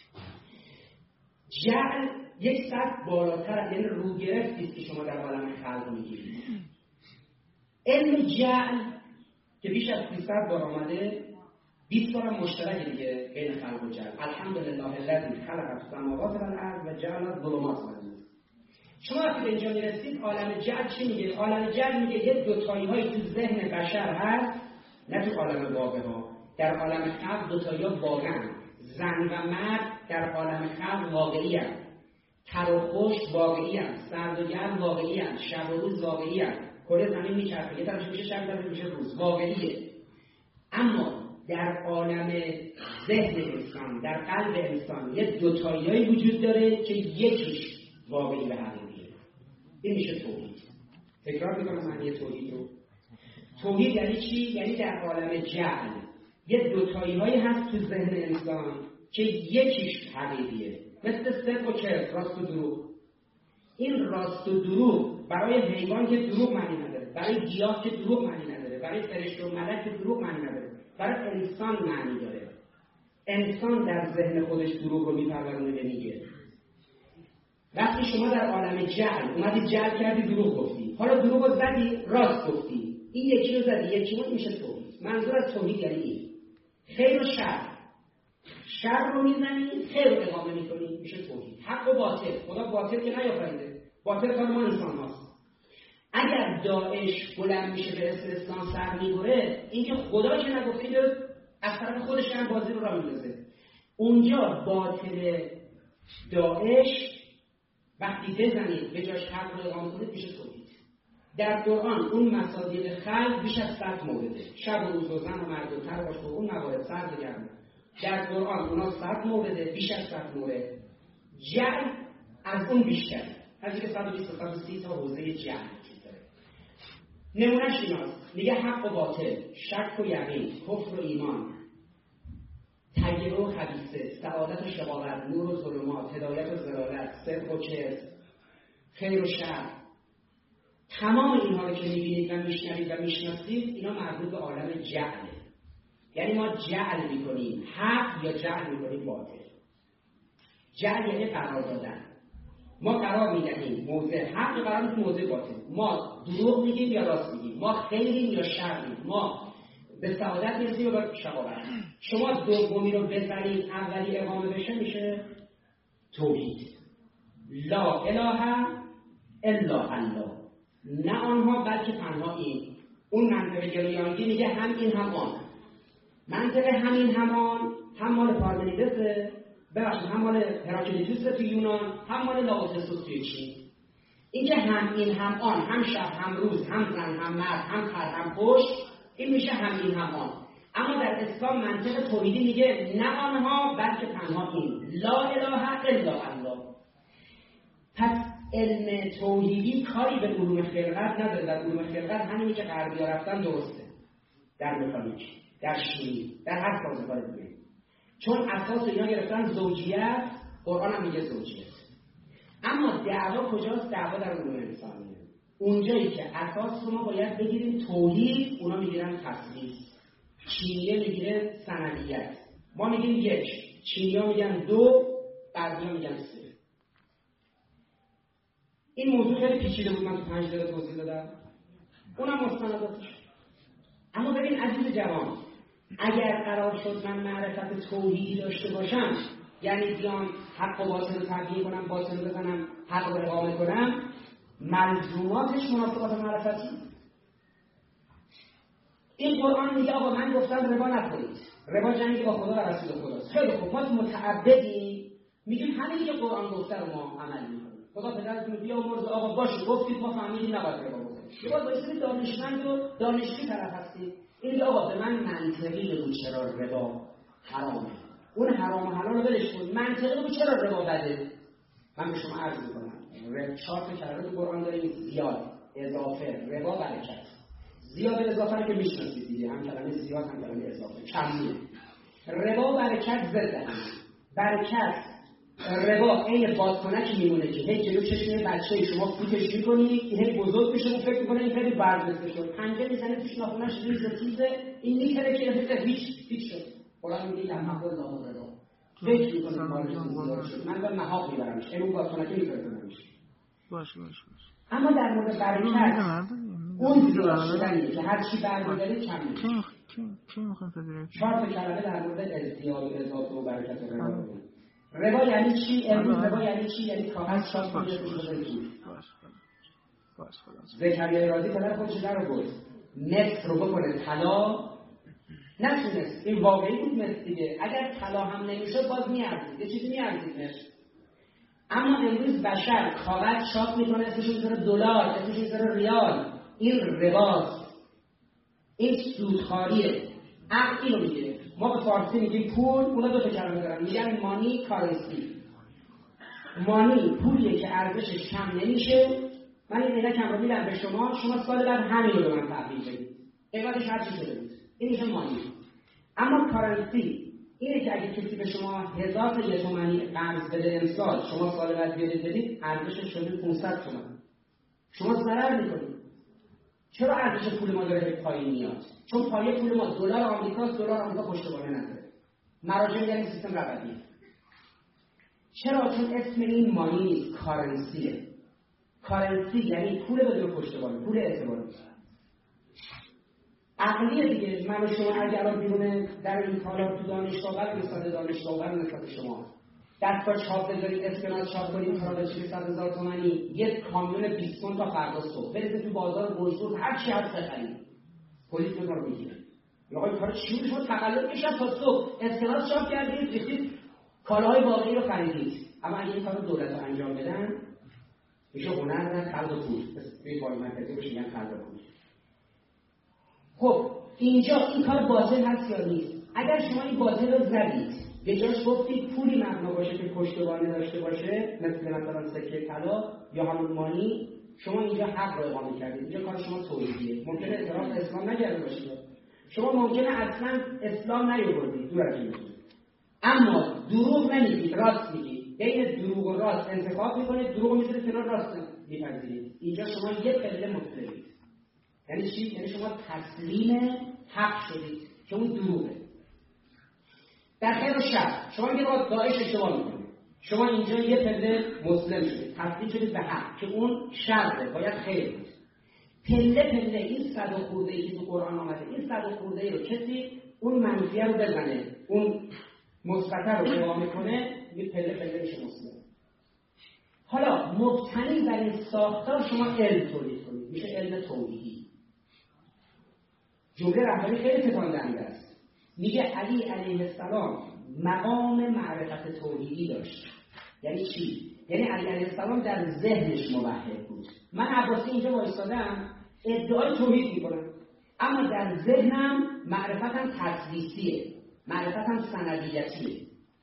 جعل یک سطح بالاتر، یعنی روگرفتی است که شما در عالم خلق میگیرید. علم جعل که بیش از 300 بار آمده، 20 بار مشترک دیگه بین خلق و جعل. الحمدلله الذی خلق السماوات والارض و جعل الظلمات والنور. شما وقتی به اینجا میرسید عالم جعل چی میگه؟ عالم جعل میگه یه دوتایی‌های تو ذهن بشر هست، نه تو عالم واقع ها. در عالم خلق دوتایی‌ها واقعا، زن و مرد در عالم خلق واقعی هست، تر و خشک واقعی هست، سرد و گرم واقعی هست، شب و روز واقعی هست. کره زمین میچرخه، یه طرفش میشه شب، یه طرفش میشه روز، واقعیه. اما در عالم ذهن انسان، در قلب انسان یه دوتایی‌هایی وجود داره که یکیش واقعی و حقیقیه. این میشه توحید. تکرار میکنم معنی توحید رو. توحید یعنی چی؟ یعنی در عالم جعل یه دوتایی هایی هست تو ذهن انسان که یکیش حقیقیه، مثل صدق و کذب، راست و دروغ. این راست و دروغ برای حیوان که دروغ معنی نداره، برای گیاه که دروغ معنی نداره، برای فرشته و ملک که دروغ معنی نداره، برای انسان معنی داره. انسان در ذهن خودش دروغ رو میپرورونه میگه. وقتی شما در عالم جعل اومدی جعل کردی، دروغ گفتی، حالا دروغ رو زدی، راست گفتی، این یکی رو زدی، یکی رو میشه توحید. منظور از توحید یعنی این. خیر و شر رو میزنی، خیر رو اقامه میکنی، میشه توحید. حق و باطل، خدا باطل که نیافریده، باطل کار ما انسان هاست. اگر داعش بلند میشه به اسم اسلام سر میبره، این که خدا که نگفته از طرف خودش هم بازی رو را میندازه. اونجا باطل داعش وقتی بزنید به جاش حق رو اقامه کنید میشه توحید. در قرآن اون مصادیق خلق بیش از 100 مورده، شب و روز و زن و مرد و تر باشه، اون موارد سرد گرمه. در قرآن اونا 100 مورده، بیش از 100 مورد. جعل از اون بیشتر، از اینکه 120 تا حوزه جعل داره. نمونهش ایناست، میگه حق و باطل، شک و یقین، کفر و ایمان، طیبه و خبیثه، سعادت و شقاوت، نور و ظلمات، هدایت و ضلالت، صدق و کذب، خیر و شر. تمام اینها رو که میبینید و میشنوید و میشناسید، اینا مربوط به عالم جعله. یعنی ما جعل میکنیم حق یا جعل میکنیم باطل. جعل یعنی قرار دادن. ما قرار میدهیم موضع حق قرار میدهیم موضع باطل. ما دروغ میگیم یا راست میگیم، ما خیریم یا شریم، ما به سعادت میرسیم یا به شقاوت. شما دومی رو بزنید اولی اقامه بشه میشه توحید. لا اله الا الله، نه آنها بلکه تنها این. اون منطقه گریانگی میگه هم این هم آن. منطقه همین همان هم مال پارمنیدسه، ببخشید هم مال هراکلیتوسه تو یونان، هم مال لاوتسوس توی چین. این که هم این هم آن، هم شب هم روز، هم زن هم مرد، هم خر هم پشت، این میشه هم این هم آن. اما در اسلام منطق توحیدی میگه نه آنها بلکه تنها این. لا اله الا الله. پس علم توحیدی کاری به علوم خلقت نداره. در علوم خلقت همینی که غربی‌ها رفتن درسته، در مکانیک، در شیمی، در هر سازوکار دیگه. چون اساس اینا گرفتن زوجیت، قرآن هم میگه زوجیت. اما دعوا کجاست؟ دعوا در علوم انسانیه. اونجایی که اساس رو ما باید بگیریم توحید، اونا میگیرن تثلیث. چینیه میگیره سندیت، ما میگیم یک، چینی‌ها میگن دو، غربی‌ها میگن سه. این موضوع خیلی پیچیده بود، من تو 5 دقیقه توضیح دادم، اونم مستنداتش. اما ببین عزیز جوان، اگر قرار شد من معرفت توحیدی داشته باشم، یعنی بیان حق و باطل رو تبیین کنم، باطل رو بزنم، حق رو اقامه کنم، ملزوماتش مناسبات معرفتی. این قرآن میگه آقا من گفتم ربا نخورید، ربا جنگی با خدا و رسول خداست. خیلی خوب، ما متعبدیم، میگیم همین که قرآن گفته رو ما عمل میکنیم. خدا پدرتون بیامرز، آقا باشه گفتید ما فهمیدیم نباید ربا بخورید. شما باید دانشمند و دانشجو طرف هستید. این آقا به من منطقی بگو چرا ربا حرامه، اون حرام و حلال رو ولش کن، منطقی بگو چرا ربا بده. من به شما عرض میکنم 4 تا کلمه تو قرآن داریم: زیاد، اضافه، ربا، برکت. زیاد اضافه رو که میشناسید دیگه، هم کلمه زیاد هم کلمه اضافه، کمیه. ربا و برکت ضد هم. برکت ربا عین بادکنک میمونه که هی جلو چشم بچه شما فوتش میکنی، هی بزرگ میشه و فکر میکنه این خیلی برزسته شد، پنجه میزنه توش ناخونش ریز تیزه، این میتره که هیچ شد. قرآن میگه در محضر الله ربا فکر میکنه بارش زیاد شد، من به محاق میبرمش، این بادکنک میفرستمش. باشه. اما در مورد برکت اون زیاد شدنیه که هر چی برمیداره کم میشه. چی میخوام تدریک 4 تا کلمه در مورد ازدیاد و اضافه و برکت ربا. ربا یعنی چی؟ امروز ربا یعنی چی؟ یعنی کاغذ شاد کنید و بزنید. زکریا رازی پدر خودش در آورد نفت رو بکنه طلا، نتونست. این واقعی بود نفت دیگه، اگر طلا هم نمیشد باز میارزید، یه چیزی میارزید نفت. اما امروز بشر کاغذ شاد میکنه، اسمش میذاره دلار، اسمش میذاره ریال. این رباست، این سودخواریه. عقل اینو میگه. ما به فارسی میگیم پول، اونا 2 تا کلمه دارن، میگن مانی، کارنسی. مانی پولیه که ارزشش کم نمیشه. من این عینکم رو میدم به شما، شما سال بعد همین رو به من تحویل بدید. قیمتش هر چی شده بود، این میشه مانی. اما کارنسی اینه که اگه کسی به شما 1000 تا 1 تومانی قرض بده امسال، شما سال بعد بیارید بدید، ارزشش شده 500 تومان، شما ضرر میکنید. چرا ارزش پول ما داره پایین میاد؟ چون پایه پول ما دلار آمریکاست، دلار آمریکا پشتوانه نداره. مراجع یعنی سیستم رقمی. چرا؟ چون اسم این مانی نیست، کارنسیه. کارنسی یعنی پول بدون پشتوانه، پول اعتباری. عقلیه دیگه. من و شما اگر الان بیرون در این کالا تو دانشگاه بعد نسبت دانشگاه بعد نسبت شما دستا چاپ بذارید، اسکناس چاپ کنید، کالا چیزی 100,000 تومانی، یک کامیون 20 تن تا فردا صبح برید تو بازار بزرگ هر چی هست بخرید، پلیس رو میگیره. یا آقا کار چی بود؟ شما تقلب کشید تا صبح اسکناس چاپ کردید، ریختید کالاهای واقعی رو خریدید. اما اگه این کارو دولت انجام بدن میشه هنر در خلق پول، به پای مرکزی بشه میگن خلق پول. خب اینجا این کار باطل هست یا نیست؟ اگر شما این باطل رو زدید، به جاش گفتید پولی مبنا باشه که پشتوانه داشته باشه، مثلا سکه طلا یا همون مانی، شما اینجا حق رو اقامه کردید. اینجا کار شما توحیدیه. ممکنه اعتراف اسلام نکرده باشید، شما ممکنه اصلا اسلام نیاوردید، دور از این. اما دروغ نمیگید، راست میگید. بین دروغ و راست انتخاب میکنید، دروغ میذارید کنار، راست میپذیرید. اینجا شما یک پله مطلقید. یعنی چی؟ یعنی شما تسلیم حق شدید که اون دروغه. در خیر و شر شما میگید آقا داعش اشتباه میکنه، شما اینجا یه پله مسلم شدید، تسلیم شدید به حق که اون شره، باید خیر بود. پله پله این 100 خورده ای که تو قرآن آمده، این 100 خورده ای رو کسی اون منفیه رو بزنه، اون مثبت رو اقامه کنه، یه پله پله میشه مسلم. حالا مبتنی بر این ساختار شما علم تولید کنید، میشه علم توحیدی. جمله رهبری خیلی تکان دهنده است. میگه علی علیه السلام مقام معرفت توحیدی داشت. یعنی چی؟ یعنی علی علیه السلام در ذهنش موحد بود. من عباسی اینجا وایسادم ادعای توحید میکنم، اما در ذهنم معرفتم تثلیثیه، معرفتم سندیتیه.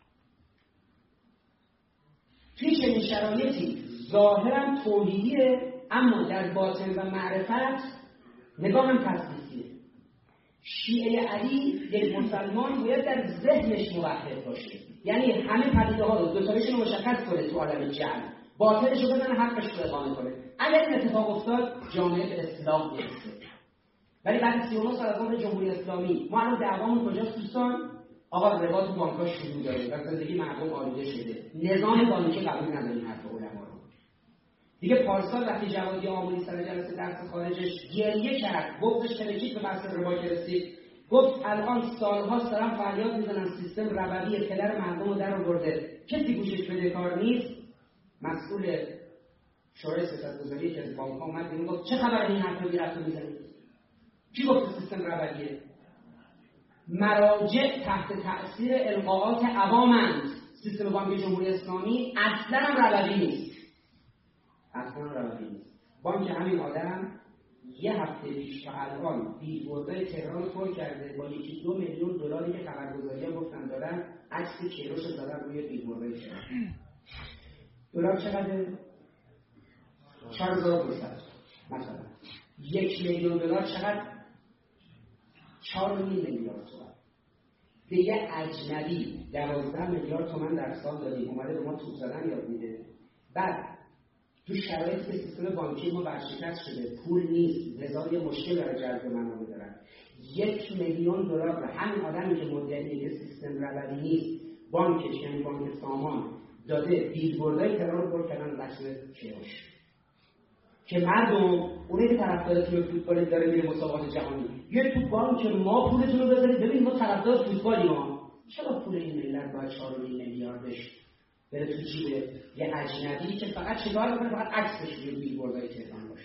توی چنین شرایطی ظاهرم توحیدیه، اما در باطن و معرفت نگاهم تثلیثیه. شیعه علی یک مسلمان باید در ذهنش موحد باشه، یعنی همه پدیده ها رو دوتایش رو مشخص کنه تو عالم جهل، باطنش رو بزنه، حقش رو اقامه کنه. اگر این اتفاق افتاد جامعه به اسلام میرسه. ولی بعد 39 سال از عمر جمهوری اسلامی ما الان دعوامون کجاست دوستان؟ آقا ربا تو بانک‌ها شروع داره و زندگی مردم آلوده شده. نظام بانکی قبول نداریم حرف علما رو. دیگه پارسال وقتی جوادی آموزی سر جلسه درس خارجش گریه کرد، بغضش ترکید به بحث ربا که رسید، گفت الان سال‌هاست دارن فریاد میزنن سیستم ربوی پدر مردم رو در آورده، کسی گوشش بده کار نیست. مسئول شورای سیاست‌گذاری که از بانک‌ها اومد بیرون گفت چه خبر این حرفو گرفت میزنید؟ کی گفت سیستم ربویه؟ مراجع تحت تأثیر القاءات عوامند. سیستم بانکی جمهوری اسلامی اصلا ربوی نیست، اصلا ربوی نیست. بانک همین آدم یه هفته پیش تا الان بیلبوردهای تهران رو پر کرده با 1-2 میلیون دلاری که خبرگزاری‌ها گفتن دارن، عکس کیروش رو دادن روی بیلبوردهای تهران. دلار چقدره؟ 4200 مثلا. 1 میلیون دلار چقدر؟ 4 میلیارد تومان. به یه اجنبی 12 میلیارد تومان در سال دادیم، اومده به ما توپ زدن یاد میده. بعد تو شرایطی که سیستم بانکی ما ورشکست شده، پول نیست، لذا یه مشکل برای جذب منابع دارن، 1 میلیون دلار به همین آدمی که مدعیه که سیستم ربوی نیست، بانکش یعنی بانک سامان داده، بیلبوردهای تهران رو پر کردن رسم کیروش که مردم اونایی که طرفدار تیم فوتبال داره میره مسابقات جهانی، یه تو بانک ما پولتون رو بذارید ببین ما طرفدار فوتبالی ما، چرا پول این ملت باید 4 میلیاردش بره تو جیب یه اجنبی که فقط چیکار میکنه؟ فقط عکسش روی بیلبوردهای تهران باشه.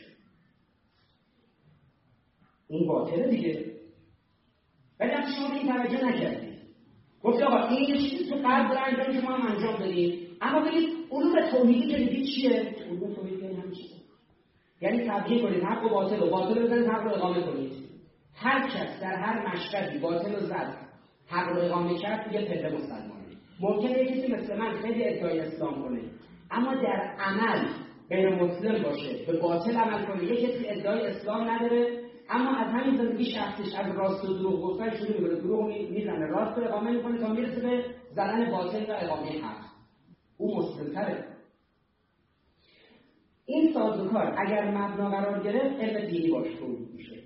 این باطله دیگه. ولی هم شما به این توجه نکردید، گفتی آقا این یه چیزی تو قلب داره انجام که ما هم انجام بدیم. اما بگید علوم توحیدی که میگید چیه؟ علوم توحیدی یعنی همین چیزه، یعنی تبیین کنید حق و باطل و باطل بزنید حق رو اقامه کنید. هر کس در هر مشهدی باطل رو زد حق رو اقامه کرد دیگه پله مسلمانه. ممکنه یه کسی مثل من خیلی ادعای اسلام کنه اما در عمل غیر مسلم باشه، به باطل عمل کنه، یک کسی ادعای اسلام نداره اما از همین زندگی شخصیش از راست و دروغ گفتن شروع میکنه، دروغ میزنه، راست رو اقامه میکنه تا میرسه به زدن باطل و اقامه حق. او مسلم‌تره. این سازوکار اگر مبنا قرار گرفت علم دینی باش تولید میشه.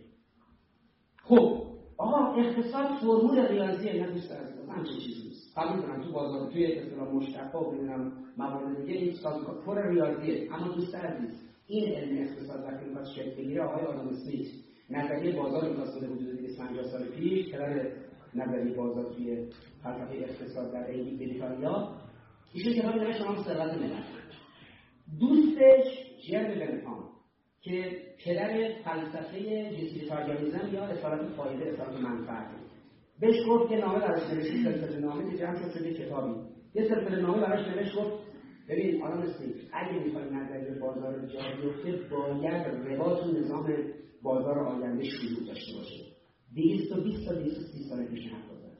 خب آقا اقتصاد فرمول ریاضیه، نه دوست عزیز، همچین چیزی نیست. قبول کنم تو بازار توی اصطلاح مشتقا و ببینم موارد دیگه این سازوکار پر ریاضیه، اما دوست عزیز این علم اقتصاد وقتی میخواد شکل بگیره آقای آدم اسمیت نظریه بازار رو تاسه حدود 250 سال پیش پدر نظریه بازار توی فلسفه اقتصاد در بریتانیا ایشون کتابی نوشت نام ثروت ملت. دوستش جرم بنتام که پدر فلسفه دیسیتاریانیسم یا اصالت فایده، اصالت منفعت، بهش گفت که نامه براش نوشت، سلسله نامه که جمع شده کتابی، یه سلسله نامه براش نوشت، گفت ببین آدم اسمیت اگه میخوای نظریه بازار رو جا بیفته باید ربا تو نظام بازار آینده شروع داشته باشه. 220 تا 230 سال پیش حرف زد.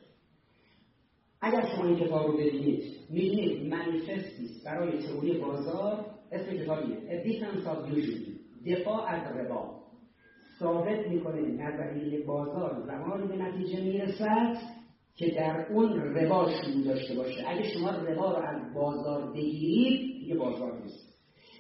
اگر شما این کتاب رو ببینید می‌بینید منیفستی برای تئوری بازار، اسم کتابیه A Defense of Usury، دفاع از ربا. ثابت میکنه نظریه بازار زمانی به نتیجه میرسد که در اون ربا شروع داشته باشه. اگه شما ربا رو از بازار بگیرید دیگه بازار نیست.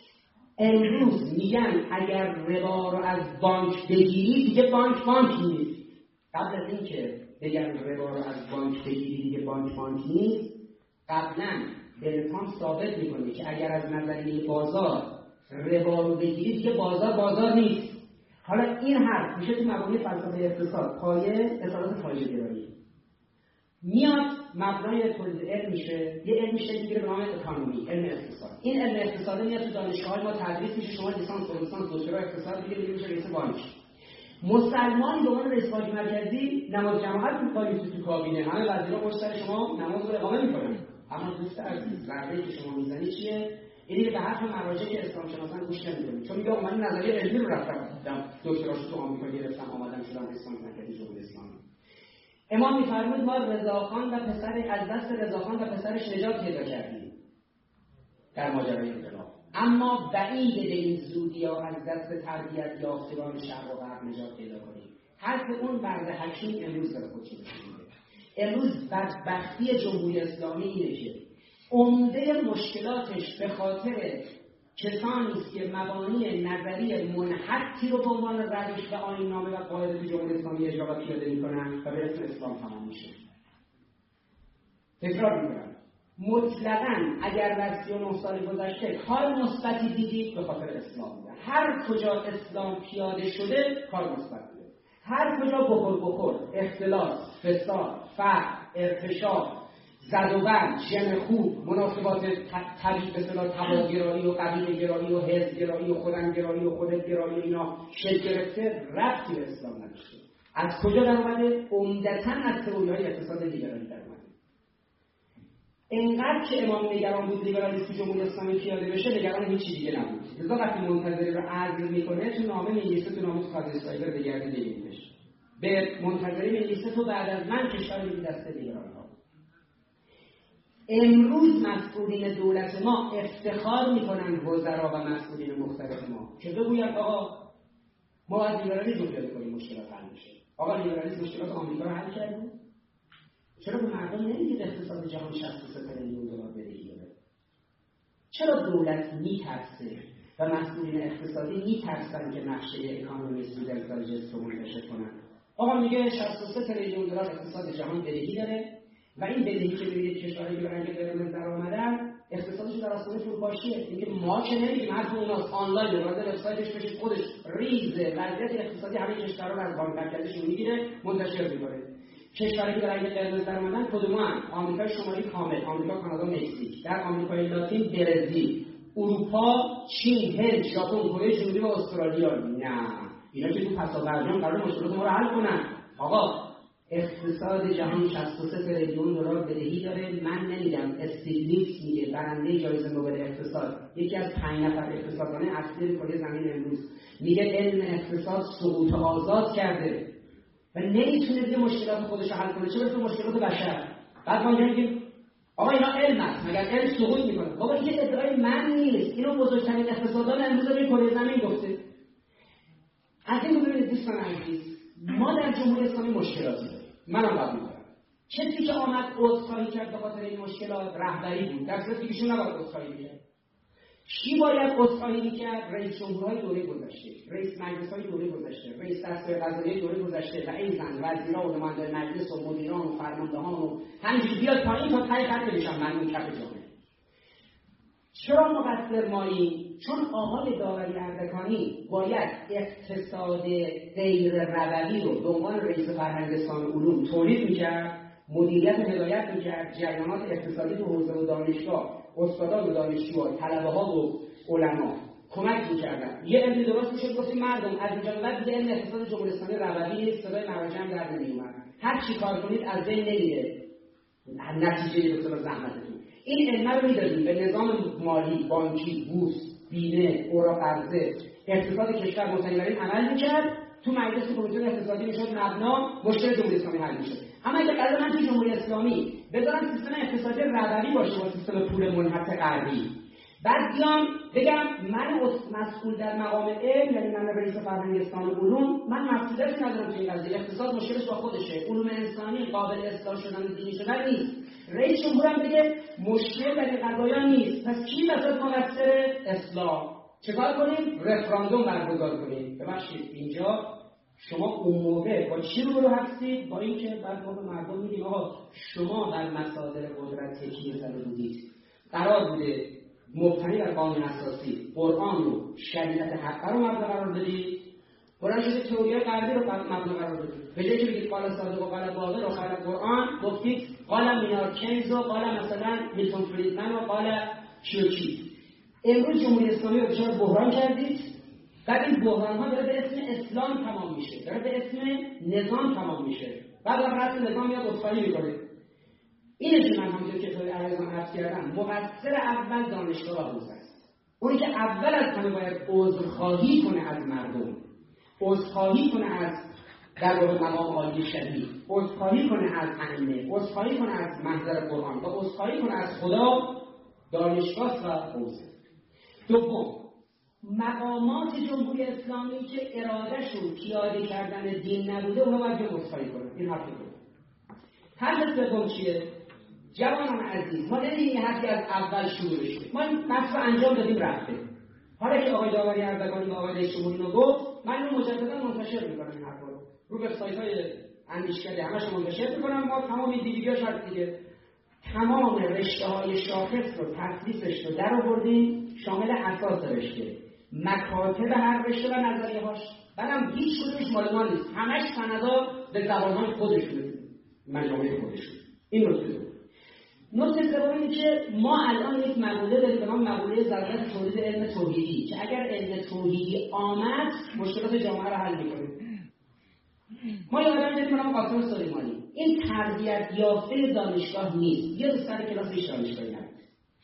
امروز میگن اگر ربا رو از بانک بگیرید دیگه بانک نیست. قبل از اینکه بگن ربا رو از بانک بگیرید دیگه بانک نیست، قبلا بنتام ثابت میکنه که اگر از نظریه بازار ربا رو بگیرید دیگه بازار نیست. حالا این حرف میشه تو مبانی فلسفه اقتصاد پایه اصالت فایده گرایی میاد مبنای تولید علم میشه، یه علم میشه دیگه به نام اکونومی، علم اقتصاد. این علم اقتصاد میاد تو دانشگاه ما تدریس میشه، شما لیسانس دکترا اقتصاد دیگه میشه رئیس بانک. مسلمان به عنوان رئیس بانک مرکزی نماز جماعت می‌کنید تو کابینه، همه وزیرا پشت سر شما نماز رو اقامه میکنن. اما دوست عزیز ضربه‌ای که شما میزنید چیه؟ اینی که به حرف مراجع که اسلام شناسان گوش نمی‌کنید، چون میگه من نظریه علمی رو رفتم دکتراشو تو آمریکا گرفتم اومدم شدم رئیس بانک مرکزی جمهوری اسلامی. امام می‌فرمود ما رضاخان و پسر از دست رضاخان و پسرش نجات پیدا کردیم در ماجرای انقلاب، اما بعید به این زودی‌ها از دست تربیت یافتگان شرق و غرب نجات پیدا کنیم. حرف اون مرد حکیم امروز داره خودش می‌گه. امروز بدبختی جمهوری اسلامی اینه که عمده مشکلاتش به خاطر کسانی است که مبانی نظری منحطی رو به عنوان روش و آیین‌نامه و قاعده جمهوری اسلامی اجرا و پیاده می‌کنن و به اسم اسلام تمام میشه. تکرار می‌کنم، مطلقاً اگر در 39 سال گذشته کار مثبتی دیدید به خاطر اسلام بوده. هر کجا اسلام پیاده شده کار مثبت بوده. هر کجا بخور اختلاس، فساد، فقر، ارتشاء، زد و بند، ژن خوب، مناسبات طبیعی به اصطلاح تباهی‌گرایی و قبیله‌گرایی و حزب‌گرایی و خودم‌گرایی و خودت‌گرایی اینا شکل گرفته، ربطی به اسلام نداشته. از کجا در اومده؟ عمدتاً از تئوری‌های اقتصاد لیبرالی در اومده. اینقدر که امام نگران بود لیبرالیسم جمهوری اسلامی پیاده بشه، نگران هیچ دیگه نبود. لذا وقتی منتظری رو عزل میکنه تو نامه می‌نویسه، تو نامه خالص‌سایبر بگرده نمی‌نویسه. به منتظری می‌نویسه تو بعد از من کشور میدی دست لیبرال‌ها. امروز مسئولین دولت ما افتخار میکنن وزرا و مسئولین مختلف ما که بگوید آقا ما از لیبرالیسم پیاده کنیم مشکلات حل میشه. آقا لیبرالیسم مشکلات آمریکا رو حل کرده؟ چرا به مردم نمیگید اقتصاد جهان 63 تریلیون دلار بدهی داره؟ چرا دولت میترسه و مسئولین اقتصادی میترسن که نقشه اکونومیست بودن دایجست رو منتشر کنن؟ آقا میگه 63 تریلیون دلار اقتصاد جهان بدهی داره و این بدهی که می‌بینید کشورهایی که برای قرمز در آمدن اقتصادش در آستانه فروپاشیه. اینکه ما که نمیگیم، حرف اوناست، آنلاین وارد وبسایتش بشید خودش ریزه وضعیت اقتصادی همه کشورها رو از بانک مرکزیشون میگیره منتشر میکنه. کشورهایی که برای قرمز در آمدن کدومان؟ آمریکای شمالی کامل، آمریکا، کانادا، مکزیک، در آمریکای لاتین برزیل، اروپا، چین، هند، ژاپن، کره جنوبی و استرالیا. نه اینا که تو پسابرجام قرار مشکلات ما رو حل کنن. آقا اقتصاد جهان 63 تریلیون دلار بدهی داره. من نمیگم، استیگلیتس میگه، برنده جایزه نوبل اقتصاد، یکی از 5 نفر اقتصاددان اصلی کره زمین امروز، میگه علم اقتصاد سقوط آزاد کرده و نمیتونه دیگه مشکلات خودش رو حل کنه، چه برسه مشکلات بشر. بعد ما میگیم آقا اینا علم است، مگر علم سقوط میکنه؟ بابا این ادعای من نیست، اینو بزرگترین اقتصاددان امروز روی کره زمین گفته. از این ببینید دوستان عزیز، ما در جمهوری اسلامی مشکلاتی داریم. منم قبول دارم. کسی که آمد عذرخواهی کرد به خاطر این مشکلات رهبری بود، در صورتی که ایشون نباید عذرخواهی می‌کرد. کی باید عذرخواهی می‌کرد؟ رئیس جمهورهای دوره گذشته، رئیس مجلس‌های دوره گذشته، رئیس دستگاه قضاییه دوره گذشته و ایزن وزیران و نمایندگان مجلس و مدیران و فرماندهان و همینجوری بیاد پایین تا ته خط بشن ممنون کف جامعه. چرا مقصر ماییم؟ چون آقای داوری اردکانی باید اقتصاد غیر ربوی رو به عنوان رئیس فرهنگستان علوم تولید می‌کرد، مدیریت و هدایت می‌کرد، جریانات اقتصادی تو حوزه و دانشگاه، استادان و دانشجوها، طلبه‌ها و علما کمک می‌کردن. یه علمی درست می‌شد گفتیم مردم از اینجا به بعد علم اقتصاد جمهوری اسلامی ربوی نیست، صدای مراجع هم در نمی‌اومد. هر چی کار کنید از بین نمیره. نتیجه به صورت زحمتتون. این علم رو می‌دادیم به نظام مالی، بانکی، بورس، بیمه، اوراق عرضه، اقتصاد کشور متعین عمل می‌کرد. تو مجلس کمیسیون اقتصادی میشد مبنا، مشکل جمهوری اسلامی حل میشد. اما اگه قرار من تو جمهوری اسلامی بذارم سیستم اقتصادی ربوی باشه با سیستم پول منحط غربی، بعد بیام بگم من مسئول در مقام علم، یعنی من رئیس فرهنگستان علوم، من مسئولیتی ندارم تو این قضیه، اقتصاد مشکلش با خودشه، علوم انسانی قابل اصلاح شدن و دینی شدن نیست. رئیس جمهورم بگه مشکل در این قضایا نیست، پس کی وسط مقصر؟ اصلاح. چکار کنیم؟ رفراندوم برگزار کنیم. ببخشید اینجا شما اون موقع با چی رو هستید؟ با اینکه بعد ما به مردم میگیم آقا شما در مصادر قدرت تکیه زده بودید، قرار بوده مبتنی بر قانون اساسی قرآن رو شریعت حق رو مبنا قرار بدید، قرآن شده تئوری غربی رو مبنا قرار بدید. به جای که بگید قال صادق و قال باقر و قال قرآن، گفتید قال مینارکینز و قال مثلا میلتون فریدمن و قال چیوچی. امروز جمهوری اسلامی رو دچار بحران کردید. بعد این بحران‌ها داره به اسم اسلام تمام میشه، داره به اسم نظام تمام میشه. بعد رأس نظام میاد عذرخواهی میکنه. اینه که من همونطور که توی عرضم عرض کردم، مقصر اول دانشگاه و حوزه است. اونی که اول از همه باید عذرخواهی کنه از مردم، عذرخواهی کنه از در واقع مقام عالی شدید، عذرخواهی کنه از ائمه، عذرخواهی کنه از محضر قرآن و عذرخواهی کنه از خدا، دانشگاه و حوزه. دوم، مقامات جمهوری اسلامی که ارادهشون پیاده کردن دین نبوده اونها باید عذرخواهی کنن. این حرف دوم. حرف سوم چیه؟ جوانان عزیز، ما نمی‌گیم حرفی از اول شروع بشه. ما مطلب انجام دادیم رفته. حالا که آقای داوری اردکانی و آقای رئیس جمهوری رو گفت، من رو مجددا منتشر می‌کنم این حرفا رو وبسایت‌های اندیشکده همش منتشر می‌کنم. ما تمام این دیویدیوهاش هست دیگه. تمام رشته‌های شاخص رو تدریسش رو درآوردیم، شامل اساس رشته، مکاتب هر رشته و نظریه‌هاش. بعدم هیچ کدومش مال ما نیست، همش سندا به زبان‌های خودشونه، مجامع خودشون. این نکته دوم. نکته سوم اینه که ما الان یک مقوله داریم به نام مقوله ضرورت تولید علم توحیدی که اگر علم توحیدی آمد مشکلات جامعه رو حل می‌کنه. ما یادم داریم به نام قاسم سلیمانی. این تربیت یافته دانشگاه نیست، یه روز سر کلاسش دانشگاهی نبود.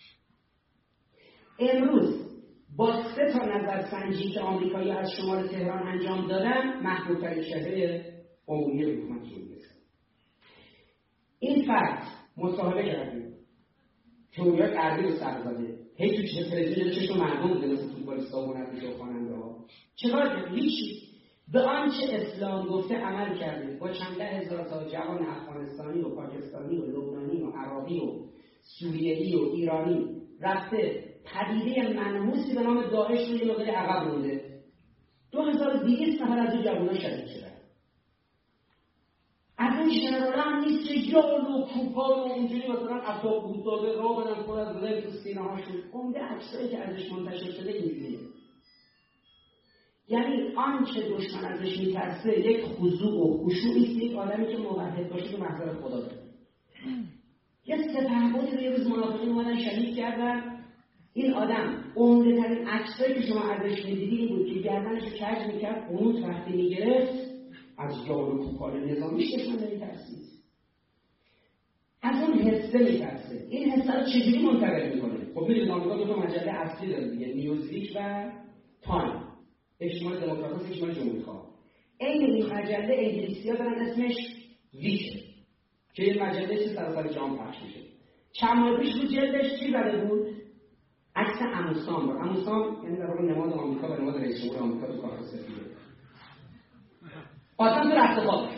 امروز با 3 تا نظرسنجی که آمریکایی از شمال تهران انجام دادن محبوب‌ترین شهر عمومی حکومت جمهوری اسلامی. این فرد مصاحبه کردیم، تئوری‌های غربی رو سر زده، هی تو تلویزیون چشم مردم بوده مثل فوتبالیست‌ها و هنرپیشه و خواننده‌ها. چیکار کرد؟ هیچی. به آنچه اسلام گفته عمل کرده. با چند ده هزار تا جوان افغانستانی و پاکستانی و لبنانی و عراقی و سوریه‌ای و ایرانی رفته پدیده منحوسی به نام داعش رو یه مقداری عقب مونده. 2200 نفر از این جوان‌ها شهید شدن. از این ژنرال‌ها هم نیست که یال و کوپال و اونجوری مثلا عطا بوداده را بدن پر از رنگ تو سینه‌هاشون. عمده عکسایی که ازش منتشر شده اینجوریه. یعنی آنچه دشمن ازش میترسه یک خضوع و خشوعی است، یک آدمی که موحد باشه تو محضر خدا داره. یه سپهبدی رو یه روز منافقین اومدن شهید کردن. این آدم عمده ترین عکسایی که شما ازش می‌دیدید این بود که گردنش رو کج میکرد، قنوت وقتی میگرفت از یال و کوپال نظامیش دشمن نمیترسید، از اون حسه میترسه. این حسه رو چجوری منتقل میکنه؟ خب میدونید آمریکا 2 تا مجله اصلی داره دیگه، نیوزویک و تایم، اجتماع دموکرات و اجتماع جمهوری‌خواه. این مجله انگلیسی‌ها دارن اسمش ویک که این مجله چه سراسر جهان پخش میشه. چند ماه پیش رو جلدش چی زده بود؟ عکس عموسام بود. عموسام یعنی در واقع نماد آمریکا و نماد رئیس جمهور آمریکا تو کاخ سفیده. قاسم تو رفت خواب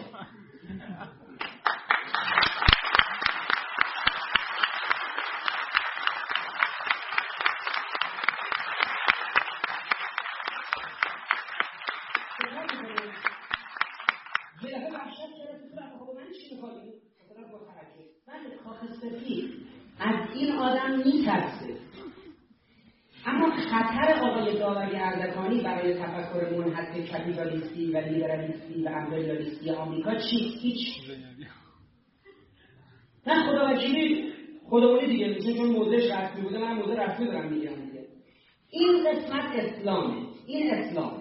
از این آدم میترسه. اما خطر آقای داوری اردکانی برای تفکر منحط کپیتالیستی و لیبرالیستی و امپریالیستی آمریکا چیست؟ هیچ. نه خداوکیلی خودمونی دیگه، چون موضعش رسمی بوده، من موضع رسمی دارم میگم دیگه. این قسمت اسلامه. این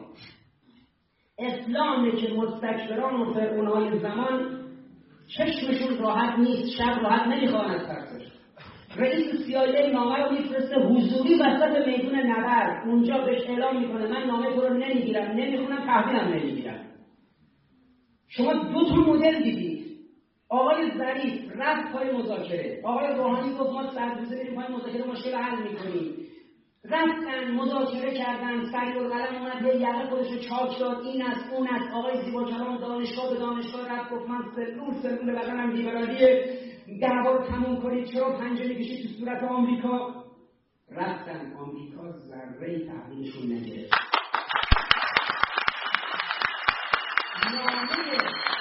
اسلامه که مستکبران و فرعونهای زمان چشمشون راحت نیست، شب راحت نمیخوان از ترسش. رئیس CIA نامه رو میفرسته حضوری وسط میدون نبرد، اونجا بهش اعلام میکنه من نامه تو رو نمیگیرم، نمیخونم، تحویلم نمیگیرم. شما دو تا مدل دیدید. آقای ظریف رفت پای مذاکره، آقای روحانی گفت ما سرروزه میریم پای مذاکره مشکل حل میکنیم. رفتن مذاکره کردن، سریع‌القلم اومد یه یقه خودش رو چاک داد، این است اون است. آقای زیباکلام دانشگاه به دانشگاه رفت گفت من سلول بدنم لیبرالیه، دعوا رو تموم کنید، چرا پنجه میکشید تو صورت آمریکا؟ رفتن آمریکا ذره‌ای تحویلشون نگرفت. نامه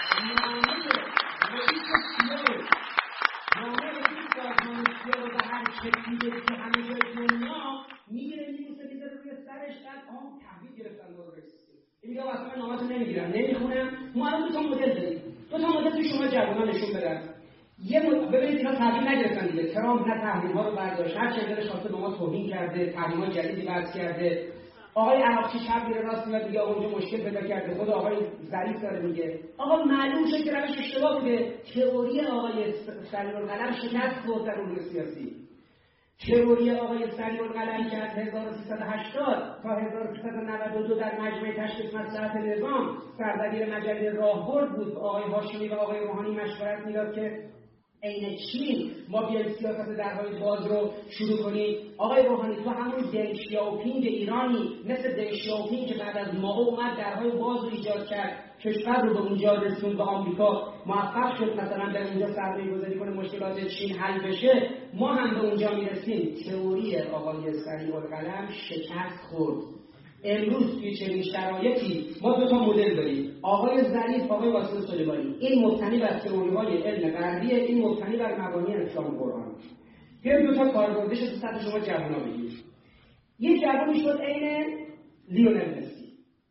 رئیس سازمان سیا رو به هر شکلی که همه جای دنیا میگیره میذاره روی سرش، بعد تحویل گرفتن رو رسید. این میگه اصلا من نامه‌تو نمیگیرم، نمیخونم. ما الان دو تا مدل داریم. دو تا مدل تو شما جوونا نشون بدن. ببینید اینا تحویل نگرفتن دیگه. ترامپ نه تحویل‌ها رو برداشت، هر چه دلش خواسته به ما توهین کرده، تحریم‌های جدیدی وضع کرده. آقای عراقچی چپ میره راست میاد دیگه اونجا مشکل پیدا کرده. خود آقای ظریف داره میگه آقا معلوم شد که روش اشتباه بوده. تئوری آقای سریع‌القلم شکست خورد در امور سیاسی. تئوری آقای سریع‌القلم که از 1380 تا 1392 در مجمع تشخیص مصلحت نظام سردبیر مجله راهبرد بود. آقای هاشمی و آقای روحانی مشورت میداد که عین چین ما بیایم سیاست درهای باز رو شروع کنیم. آقای روحانی تو همون دنگ شیاوپینگ ایرانی، مثل دنگ شیاوپینگ که بعد از ماو اومد درهای باز رو ایجاد کرد، کشور رو به اونجا رسوند، به آمریکا موفق شد مثلا به اونجا سرمایه‌گذاری کنه، مشکلات چین حل بشه، ما هم به اونجا میرسیم. تئوری آقای سریع‌القلم شکست خورد. امروز توی چنین شرایطی ما دو تا مدل داریم. آقای ظریف، آقای قاسم سلیمانی. این مبتنی بر تئوری‌های علم غربیه، این مبتنی بر مبانی اسلام قرآن. بیایم دو تا کاربردش تو سطح شما جوونا بگیم. یه جوونی شد عین لیونل مسی.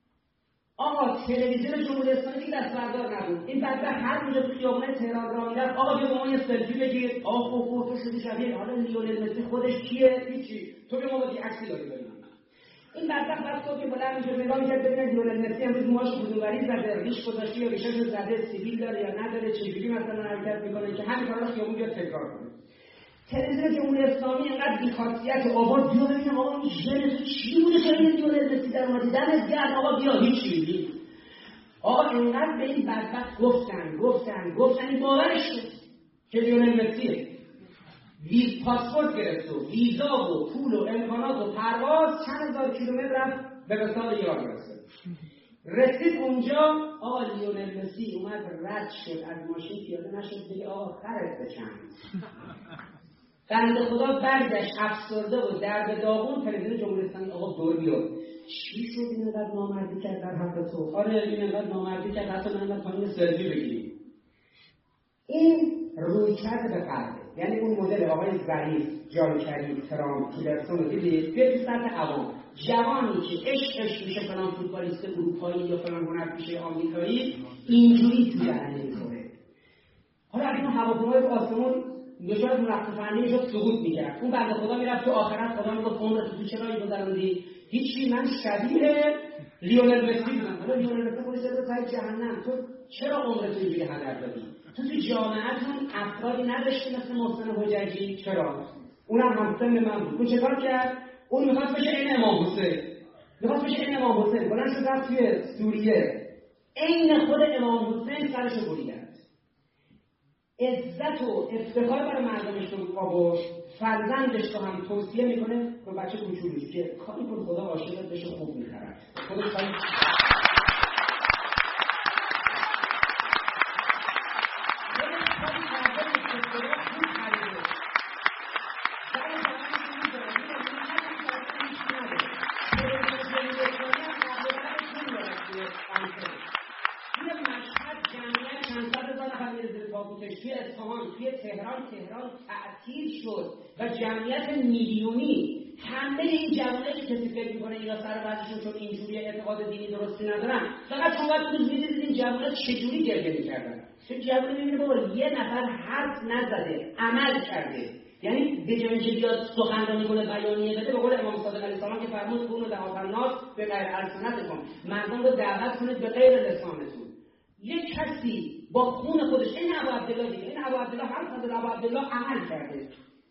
آقا تلویزیون جمهوری اسلامی دیگه دستبردار نبود. این بعد هر اونجا تو خیابون تهران راه میرفت، آقا بیا با ما یه سلفی بگیر. آقا فوتو شدی شبیه حالا لیونل مسی خودش کیه؟ هیچی. تو بیا ما با عکسی داری بریم. این بدبخت وقتی که بلند میشه نگاه میکرد ببینه لیونل مسی امروز موهاش کدوموری زده، ریش گذاشته یا ریشش زده، سیبیل داره یا نداره، چجوری مثلا حرکت میکنه که همین کارا رو خیابون بیاد تکرار کنه. تلویزیون جمهوری اسلامی اینقدر بی‌خاصیت آورد بیا ببینم آقا این ژن چی بوده که این لیونل مسی در اومد دمت گرم آقا بیا هیچی. آقا اینقدر به این بدبخت گفتن این باورش شد که لیونل مسیه. پاسپورت گرفت و ویزا و پول و امکانات و پرواز چند هزار کیلومتر رفت به وسال ایران رسید اونجا. آقا لیونل مسی اومد رد شد از ماشین، پیاده نشد بگه آقا خرت بچند. بنده خدا برگشت افسرده و درد داغون. تلویزیون جمهوری اسلامی آقا دور بیاد چی شد این اینقدر نامردی کرد در حق تو؟ آره این اینقدر نامردی کرد حتی من پایین سلفی بگیریم. این رویکرد به غربه. یعنی اون مدل آقای ظریف، جان کریم، ترامپ، تیلرسون رو دیدید به سطح عوام. جوانی که عشقش میشه فلان فوتبالیست اروپایی یا فلان هنرپیشه آمریکایی اینجوری تو دهنه میخوره. حالا اگه اون هواپیمای رو آسمون نشاط رفت فنی میشد سقوط میکرد، اون بنده خدا میرفت تو آخرت خدا میگفت عمرت تو چرا گذروندی؟ هیچی، من شبیه لیونل مسی بودم. حالا لیونل مسی خودش رو سر جهنم، تو چرا عمرت اینجوری هدر دادی؟ تو جامعه‌تون افرادی نداشتی مثل محسن حججی؟ چرا؟ اونم همسن من بود. اون چیکار کرد؟ اون میخواست بشه این امام حسین. بلند شد رفت توی سوریه. عین خود امام حسین سرشو بریدن. عزت و افتخار برای مردمش رو آورد، فرزندش رو هم توصیه میکنه به بچه کوچولوش که کاری کن خدا عاشقت بشه خوب میخرد خودش کاری توی اصفهان، توی تهران تعطیل شد و جمعیت میلیونی همه این جوانایی که کسی فکر میکنه اینا سر وضعشون چون اینجوری اعتقاد دینی درستی ندارن، فقط شما باید روز میدیدید این جوانات چجوری گریه میکردن. چه جوانی میبینه بابا یه نفر حرف نزده عمل کرده، یعنی به جای اینکه بیاد سخنرانی کنه بیانیه بده، به قول امام صادق علیه السلام که فرمود کونوا دعاة الناس بغیر السنتکم، مردم رو دعوت کنید به غیر لسانتون. یک کسی با خون خودش، این ابو عبدالله دیگه، این ابو عبدالله هم حضرت ابو عبدالله عمل کرده.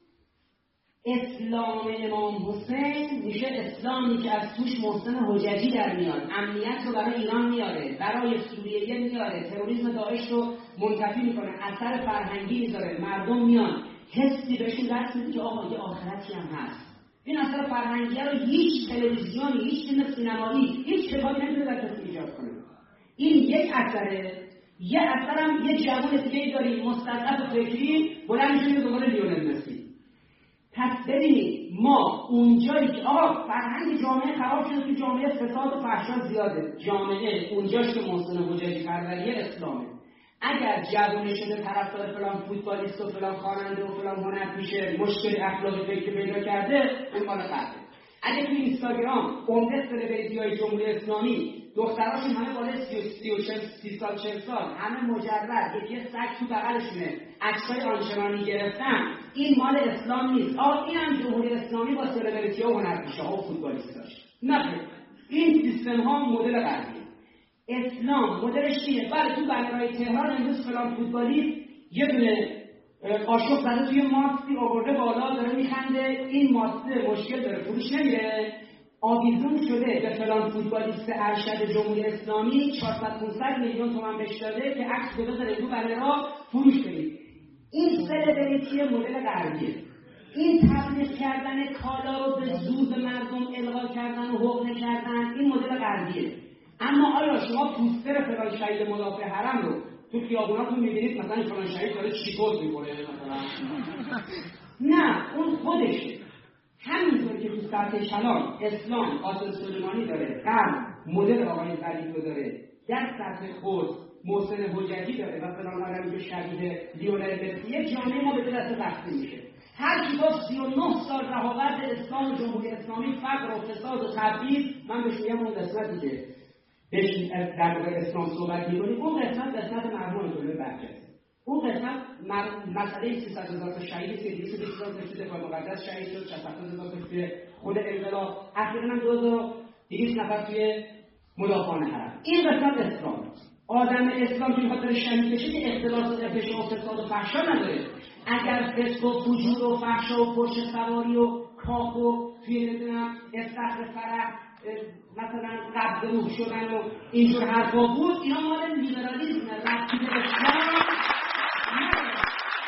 اسلام امام حسین میشه اسلامی که از توش محسن حججی در میاد، امنیت رو برای ایران میاره، برای سوریه میاره، تروریسم داعش رو منتفی میکنه، اثر فرهنگی میذاره، مردم میان حسی بهشون دست میده که آقا یه آخرتی هم هست. این اثر فرهنگی رو هیچ تلویزیونی، هیچ فیلم سینمایی، هیچ کتابی نمیتونه در کسی ایجاد کنه. این یک اثره. یه اثرم یه جوان دیگه داریم مستضعف فکری بلند میشه دوباره لیونل مسی. پس ببینید ما اونجایی که آقا فرهنگ جامعه خراب شده، تو جامعه فساد و فحشا زیاده، جامعه اونجاش که محسن حججی پروریه اسلامه. اگر جوونی شده طرفدار فلان فوتبالیست و فلان خواننده و فلان هنرپیشه مشکل اخلاقی فکری پیدا کرده، اون مال غربه. اگه تو اینستاگرام عمده سلبریتی‌های جمهوری اسلامی دختراشون همه بالای 30 سال 40 سال همه مجرد یکی سگ تو بغلشونه عکسای آنچنانی گرفتن، این مال اسلام نیست. این هم جمهوری اسلامی با سلبریتی‌ها و هنرپیشه‌ها و فوتبالیستاش. نه، این سیستم ها مدل غربی. اسلام مدلش اینه. بله تو بنرهای تهران امروز فلان فوتبالیست یه دونه قاشق زده توی ماسکی آورده بالا داره میخنده، این ماسک مشکل داره فروش نمیره، آویزون شده به فلان فوتبالیست ارشد جمهوری اسلامی 400-500 میلیون تومان بهش داده که عکس بذاره تو بنرها فروش کنید. این سلبریتی مدل غربیه. این تبلیغ کردن کالا رو به زور به مردم القا کردن و حقنه کردن این مدل غربیه. اما آیا شما پوستر فلان شهید مدافع حرم رو تو خیابوناتون می‌بینید مثلا فلان شهید داره چیکور می‌کنه مثلا؟ نه، اون خودشه. همینطور که تو سطح کلام اسلام قاسم سلیمانی داره، غرب مدل آقای خلیفه داره، در سطح خود محسن حججی داره و فلان آدمی که شبیه لیونل مسی، جامعه ما به دست تقسیم میشه. هر کی گفت 39 سال رهاورد اسلام و جمهوری اسلامی فقر و فساد و تبعیض، من بهش میگم اون قسمتی که بهش در مورد اسلام صحبت می‌کنیم، اون قسمت مرحوم دولت برجسته. اون قسمت مسئله 300,000 تا شهید، 200,000 تا توی دفاع مقدس شهید شد، 60,000 تا توی خود انقلاب، اخیراً هم 2200 نفر توی مدافعان حرم. این قسمت اسلام. آدم اسلام که خاطر شهید بشه که اختلاس و فحش و فساد و فحشا نداره. اگر فسق و فجور و فحشا و پرش سواری و کاخ و توی نمیدونم استخر فرح مثلا قبض روح شدن و اینجور حرفا بود، اینا مال لیبرالیسم ربطی به اسلام نداره.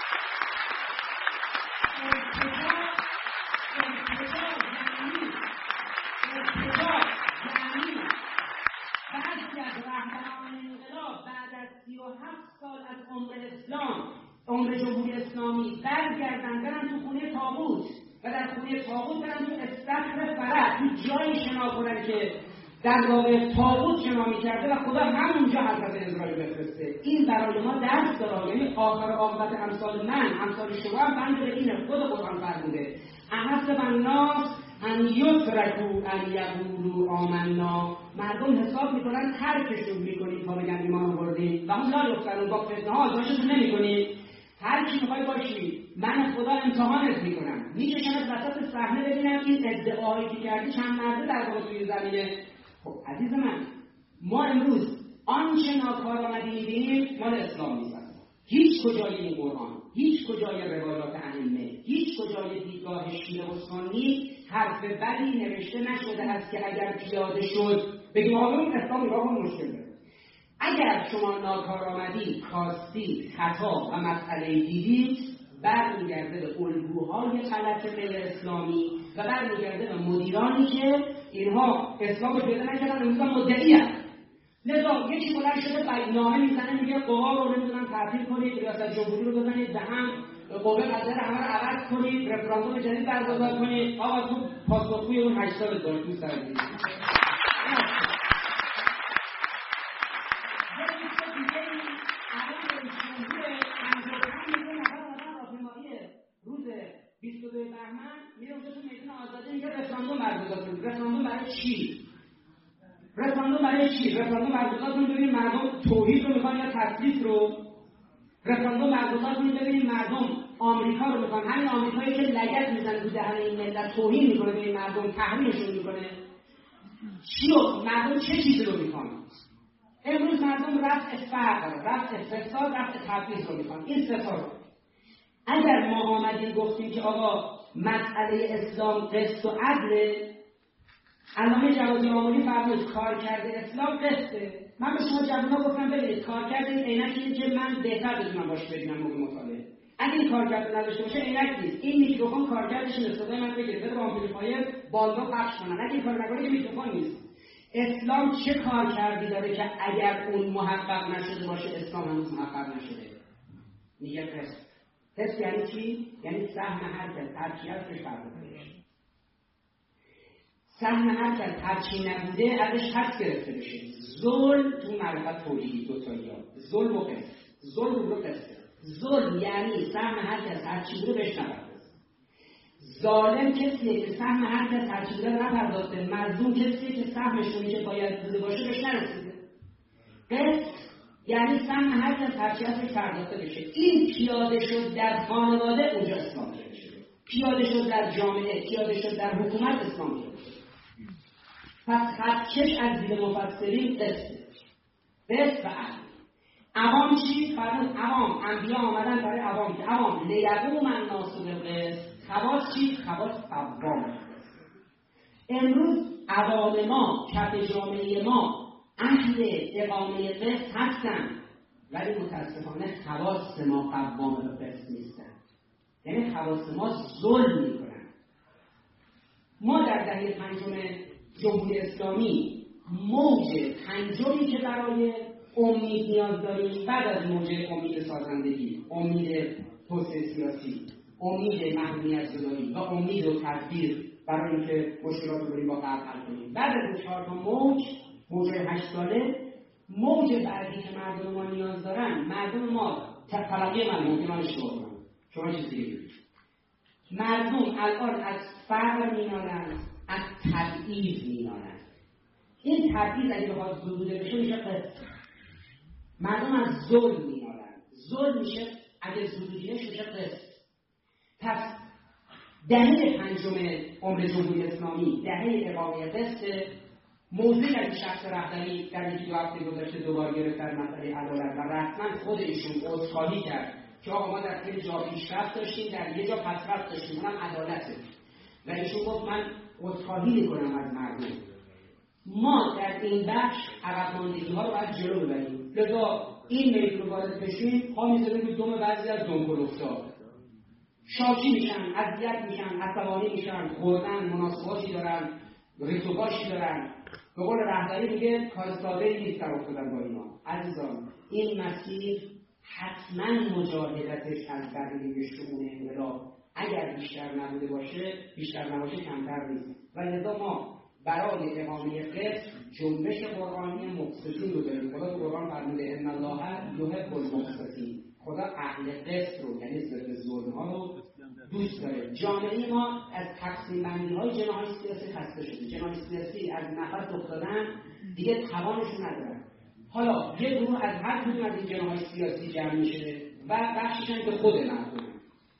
بعضی از رهبران انقلاب بعد از 37 سال از عمر اسلام، عمر جمهوری اسلامی، برگردن برن تو خونه طاغوت و در خونه طاغوت برن تو استخر فرح، تو جایی شنا کنن که در واقع طاغوت شنا می‌کرده و خدا همونجا حضرت اسرائیل بفرسته. این برای ما درس داره، یعنی آخر عاقبت امثال من، امثال شما هم بند به اینه. خود قرآن فرموده احسب الناس ان یترکوا ان یقولوا آمنا. مردم حساب میکنن ترکشون میکنیم تا بگن ایمان آوردیم و هم لا یفتنون، با فتنه‌ها آزمایششون نمیکنیم. هر کی میخوای باشی من خدا امتحانت میکنم. میکشمت وسط صحنه ببینم این ادعایی که کردی چند مرده در واقع توی زمینه. خب عزیز من، ما امروز آنچه ناکارآمدی می‌بینیم مال اسلام نیست. هیچ کجای این قرآن، هیچ کجای روایات ائمه، هیچ کجای دیدگاه شیعه و سنی حرف بدی نوشته نشده است که اگر پیاده شد بگیم آقا اون اسلام نگاه کن مشکل داره. اگر شما ناکارآمدی، کاستی، خطا و مسئله دیدید، برمیگرده به الگوهای غلط غیر اسلامی و برمیگرده به مدیرانی که اینها اسلام رو پیدا نکردن، امروز مدعی هستند. لذا یکی بلند شده بیاننامه میزنه میگه قوا رو نمیدونم تعطیل کنید، ریاست جمهوری رو بزنید به هم، قوه قضاییه همه رو عوض کنید، رفراندوم جدید برگزار کنید. آقا تو پاسخگوی اون 8 سال داشت تو سر دیگه. روز 22 بهمن میره اونجا تو میدون آزادی میگه رفراندوم برگزار کنید. رفراندوم برای چی؟ رفراندوم برگزار کنید ببینید مردم توحید رو میخوان یا تثلیث رو. رفراندوم برگزار کنید ببینید مردم آمریکا رو میخوان، همین آمریکایی که لگد میزنه تو دهن این ملت، توهین میکنه به این مردم، تحریمشون میکنه. چی رو مردم چه چیزی رو میخوان؟ امروز مردم رفع فقر، رفع فساد، رفع تبعیض رو میخوان. این سه تا رو اگر ما آمدیم گفتیم که آقا مسئله اسلام قسط و عدله، علامه جوادی آملی فرمود کار کرده اسلام قسطه. من به شما جوونا گفتم ببینید کار کرده این عینکیه که من بهتر بدونم باش ببینم موقع مطالعه. اگه این کارکرد نداشته باشه عینک نیست. این میکروفون کارکردش اینه، صدای من بگیره بده با آمپلیفایر بالدا پخش کنن. اگه این کار نکنه که میکروفون نیست. اسلام چه کار کردی داره که اگر اون محقق نشده باشه اسلام هنوز محقق نشده؟ میگه قسط. قسط یعنی چی؟ یعنی سهم هر کس هرچی هستش پرداخته بشه. سهم هر کس هرچی نبوده ازش حذف گرفته بشه. ظلم تو معرفت توحیدی دو تایی ها، ظلم و قسط. ظلم رو قسط. ظلم یعنی سهم هر کس هرچی بوده بهش نپرداخته. ظالم کسیه که سهم هر کس هرچی بوده نپرداخته. مظلوم کسیه که سهمش اونی که باید بوده باشه بهش نرسیده. قسط یعنی سهم هر کس هرچی هستش پرداخته بشه. این پیاده شد در خانواده اونجا اسلام پیاده شده. پیاده شد در جامعه، پیاده شد در حکومت اسلام پیاده شده. پس خطکش از دید مفسرین قسطه. قسط و عدل. عوام چی؟ فرمود عوام، انبیا آمدن برای عوام که عوام لیقوم الناس بالقسط. خواص چی؟ خواص قوام. امروز عوام ما، کف جامعه ما اهل اقامه قسط هستن، ولی متاسفانه خواص ما قوام به قسط نیستن. یعنی خواص ما ظلم میکنن. ما در دهه پنجم جمهوری اسلامی موج پنجمی که برای امید نیاز داریم، بعد از موج امید سازندگی، امید توسعه سیاسی، امید محرومیت زدایی و امید و تدبیر برای اینکه مشکلات رو بریم با غرب حل کنیم، بعد از این 4 تا موج 8 ساله، موج بعدی که مردم ما نیاز دارن، مردم ما تلقی من ممکن اشتباه کنم، شما چیزی بگید، مردم الان از فقر مینالند، از تبعیض مینالند. این تبعیض اگه بخواد زدوده بشه میشه قسط. مردم از ظلم مینالند، ظلم میشه اگه زدودیش میشه قسط. پس دهه پنجم عمر جمهوری اسلامی دهه اقامه قسط. موضوع از شخص رهبری در یکی 2 هفته گذشته دوباره گرفت در مسئله عدالت و رسما خود ایشون عذرخواهی کرد که آقا ما در خیلی جا پیشرفت داشتیم، در یه جا پسرفت داشتیم، اونم عدالته. و ایشون گفت من عذرخواهی میکنم از مردم. ما در این بخش عقب ماندگی‌ها رو باید جلو ببریم. لذا این میل رو وارد بشیم، پا می‌ذاریم روی دم بعضی از دمکلفت‌ها. شاکی میشن، اذیت میشن، عصبانی میشن، خوردن مناسباتی دارن، ریتوباشی دارن. به قول رهبری میگه کار ساده‌ای نیست در افتادن با اینا. عزیزان این مسیر حتما مجاهدتش از بقیه شؤون انقلاب اگر بیشتر نبوده باشه، بیشتر نباشه کمتر نیست. و لذا ما برای اقامه قسط جنبش قرآنی مقسطین رو داریم. خدا تو قرآن فرموده ان الله یحب المقسطین. خدا اهل قسط رو یعنی ضد ظلم ها رو دوست داره. جامعه ما از تقسیم بندی های جناح سیاسی خسته شده. جناح سیاسی از نفس افتادن دیگه توانشون ندارن. حالا یه گروه از هر کدوم از این جناح سیاسی جمع میشه و بخششن که خود مردمه.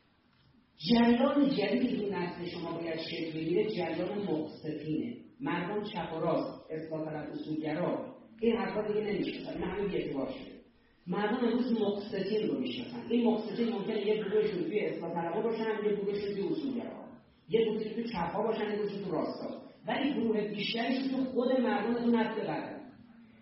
جریان جدیدی که نسل شما باید شکل بگیره جریان مقسطینه. مردم چپ و راست، اصلاح طلب، اصولگرا، این حرفا دیگه نمیشه. این همه بی‌اعتبار شده. مردم امروز مقسطین رو میشناسن. این مقسطین ممکنه یه گروهشون توی اصلاح طلبها باشن، یه گروهشون توی اصولگرا، یه گروهشون توی چپ‌ها باشن، یه گروهشون تو راست‌ها، ولی گروه بیشتریشون تو خود مردم تو نسل بعدن.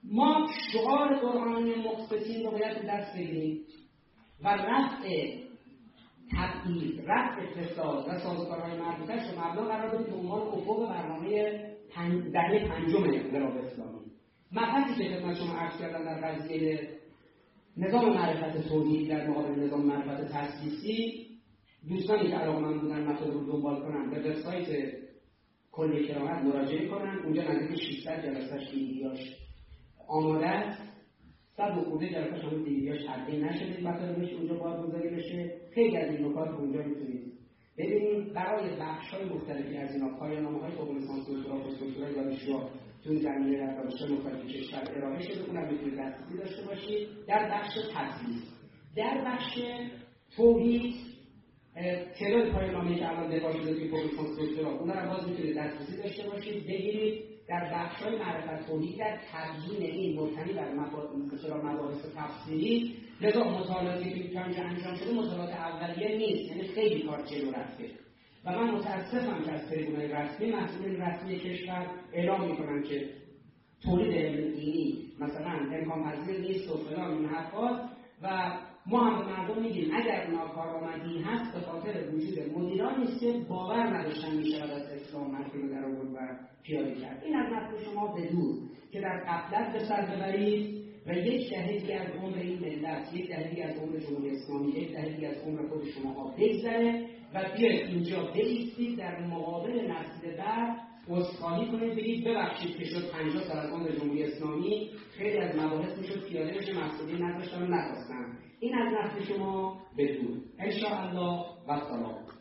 ما شعار قرآنی مقسطین رو باید دست بگیریم و رفع تبعیض، رفع فساد و سازوکارهای مربوطه‌اش رو مبنا قرار بدیم به عنوان افق برنامه دهه پنجم انقلاب اسلامی. مبحثی که خدمت شما عرض کردم در قضیه نظام معرفت توحیدی در مقابل نظام معرفت تأسیسی، دوستانی که علاقه‌مند بودن مطلب رو دنبال کنن به وبسایت کل کرامت مراجعه کنن. اونجا نزدیک 600 جلسه‌اش دیویدیوهاش آماده است. 100 و خورده جلسه‌اش هم دیویدیوهاش تدوین نشده، مطالبش اونجا بازگذاری بشه. خیلی از این نکات اونجا میتونید ببینید. برای بخش‌های مختلفی از اینا پایان‌نامه‌های قبول سانسور و سانسورهای دانشجوها تو این زمینه در دانشگاه مختلف کشور ارائه شده، اونم میتونید دسترسی داشته باشید. در بخش تدریس، در بخش توحید، تعداد پایان‌نامه‌ای که الان دفاع شده توی قبول سانسور اونها رو باز میتونید دسترسی داشته باشید، بگیرید. در بخش‌های معرفت توحید در تبیین این مبتنی بر مباحث تفسیری، لذا مطالعاتی که تا اینجا انجام شده مطالعات اولیه نیست، یعنی خیلی کار جلو رفته و من متاسفم که از تریبون‌های رسمی مسئولین رسمی کشور اعلام می‌کنن که تولید علم دینی مثلا امکان پذیر نیست و فلان این حرفات و ما هم به مردم میگیم اگر ناکارآمدی هست به خاطر وجود مدیرانی است که باور نداشتن میشود از اسلام مفهوم در آورد و پیاده کرد. این از نظر شما بدون که در غفلت به سر ببرید و یک دهگی از عمر این ملت، یک دهگی از عمر جمهوری اسلامی، یک دهگی از عمر خود شما بگذره و بیاید اینجا بایستید در مقابل نسل بعد عذرخواهی کنید، بگید ببخشید که شد 50 سال از عمر جمهوری اسلامی خیلی از مباحث میشد پیاده بشه، مسئولین نداشتن و نخواستن. این از نسل شما بدون ان شاء الله و سلام.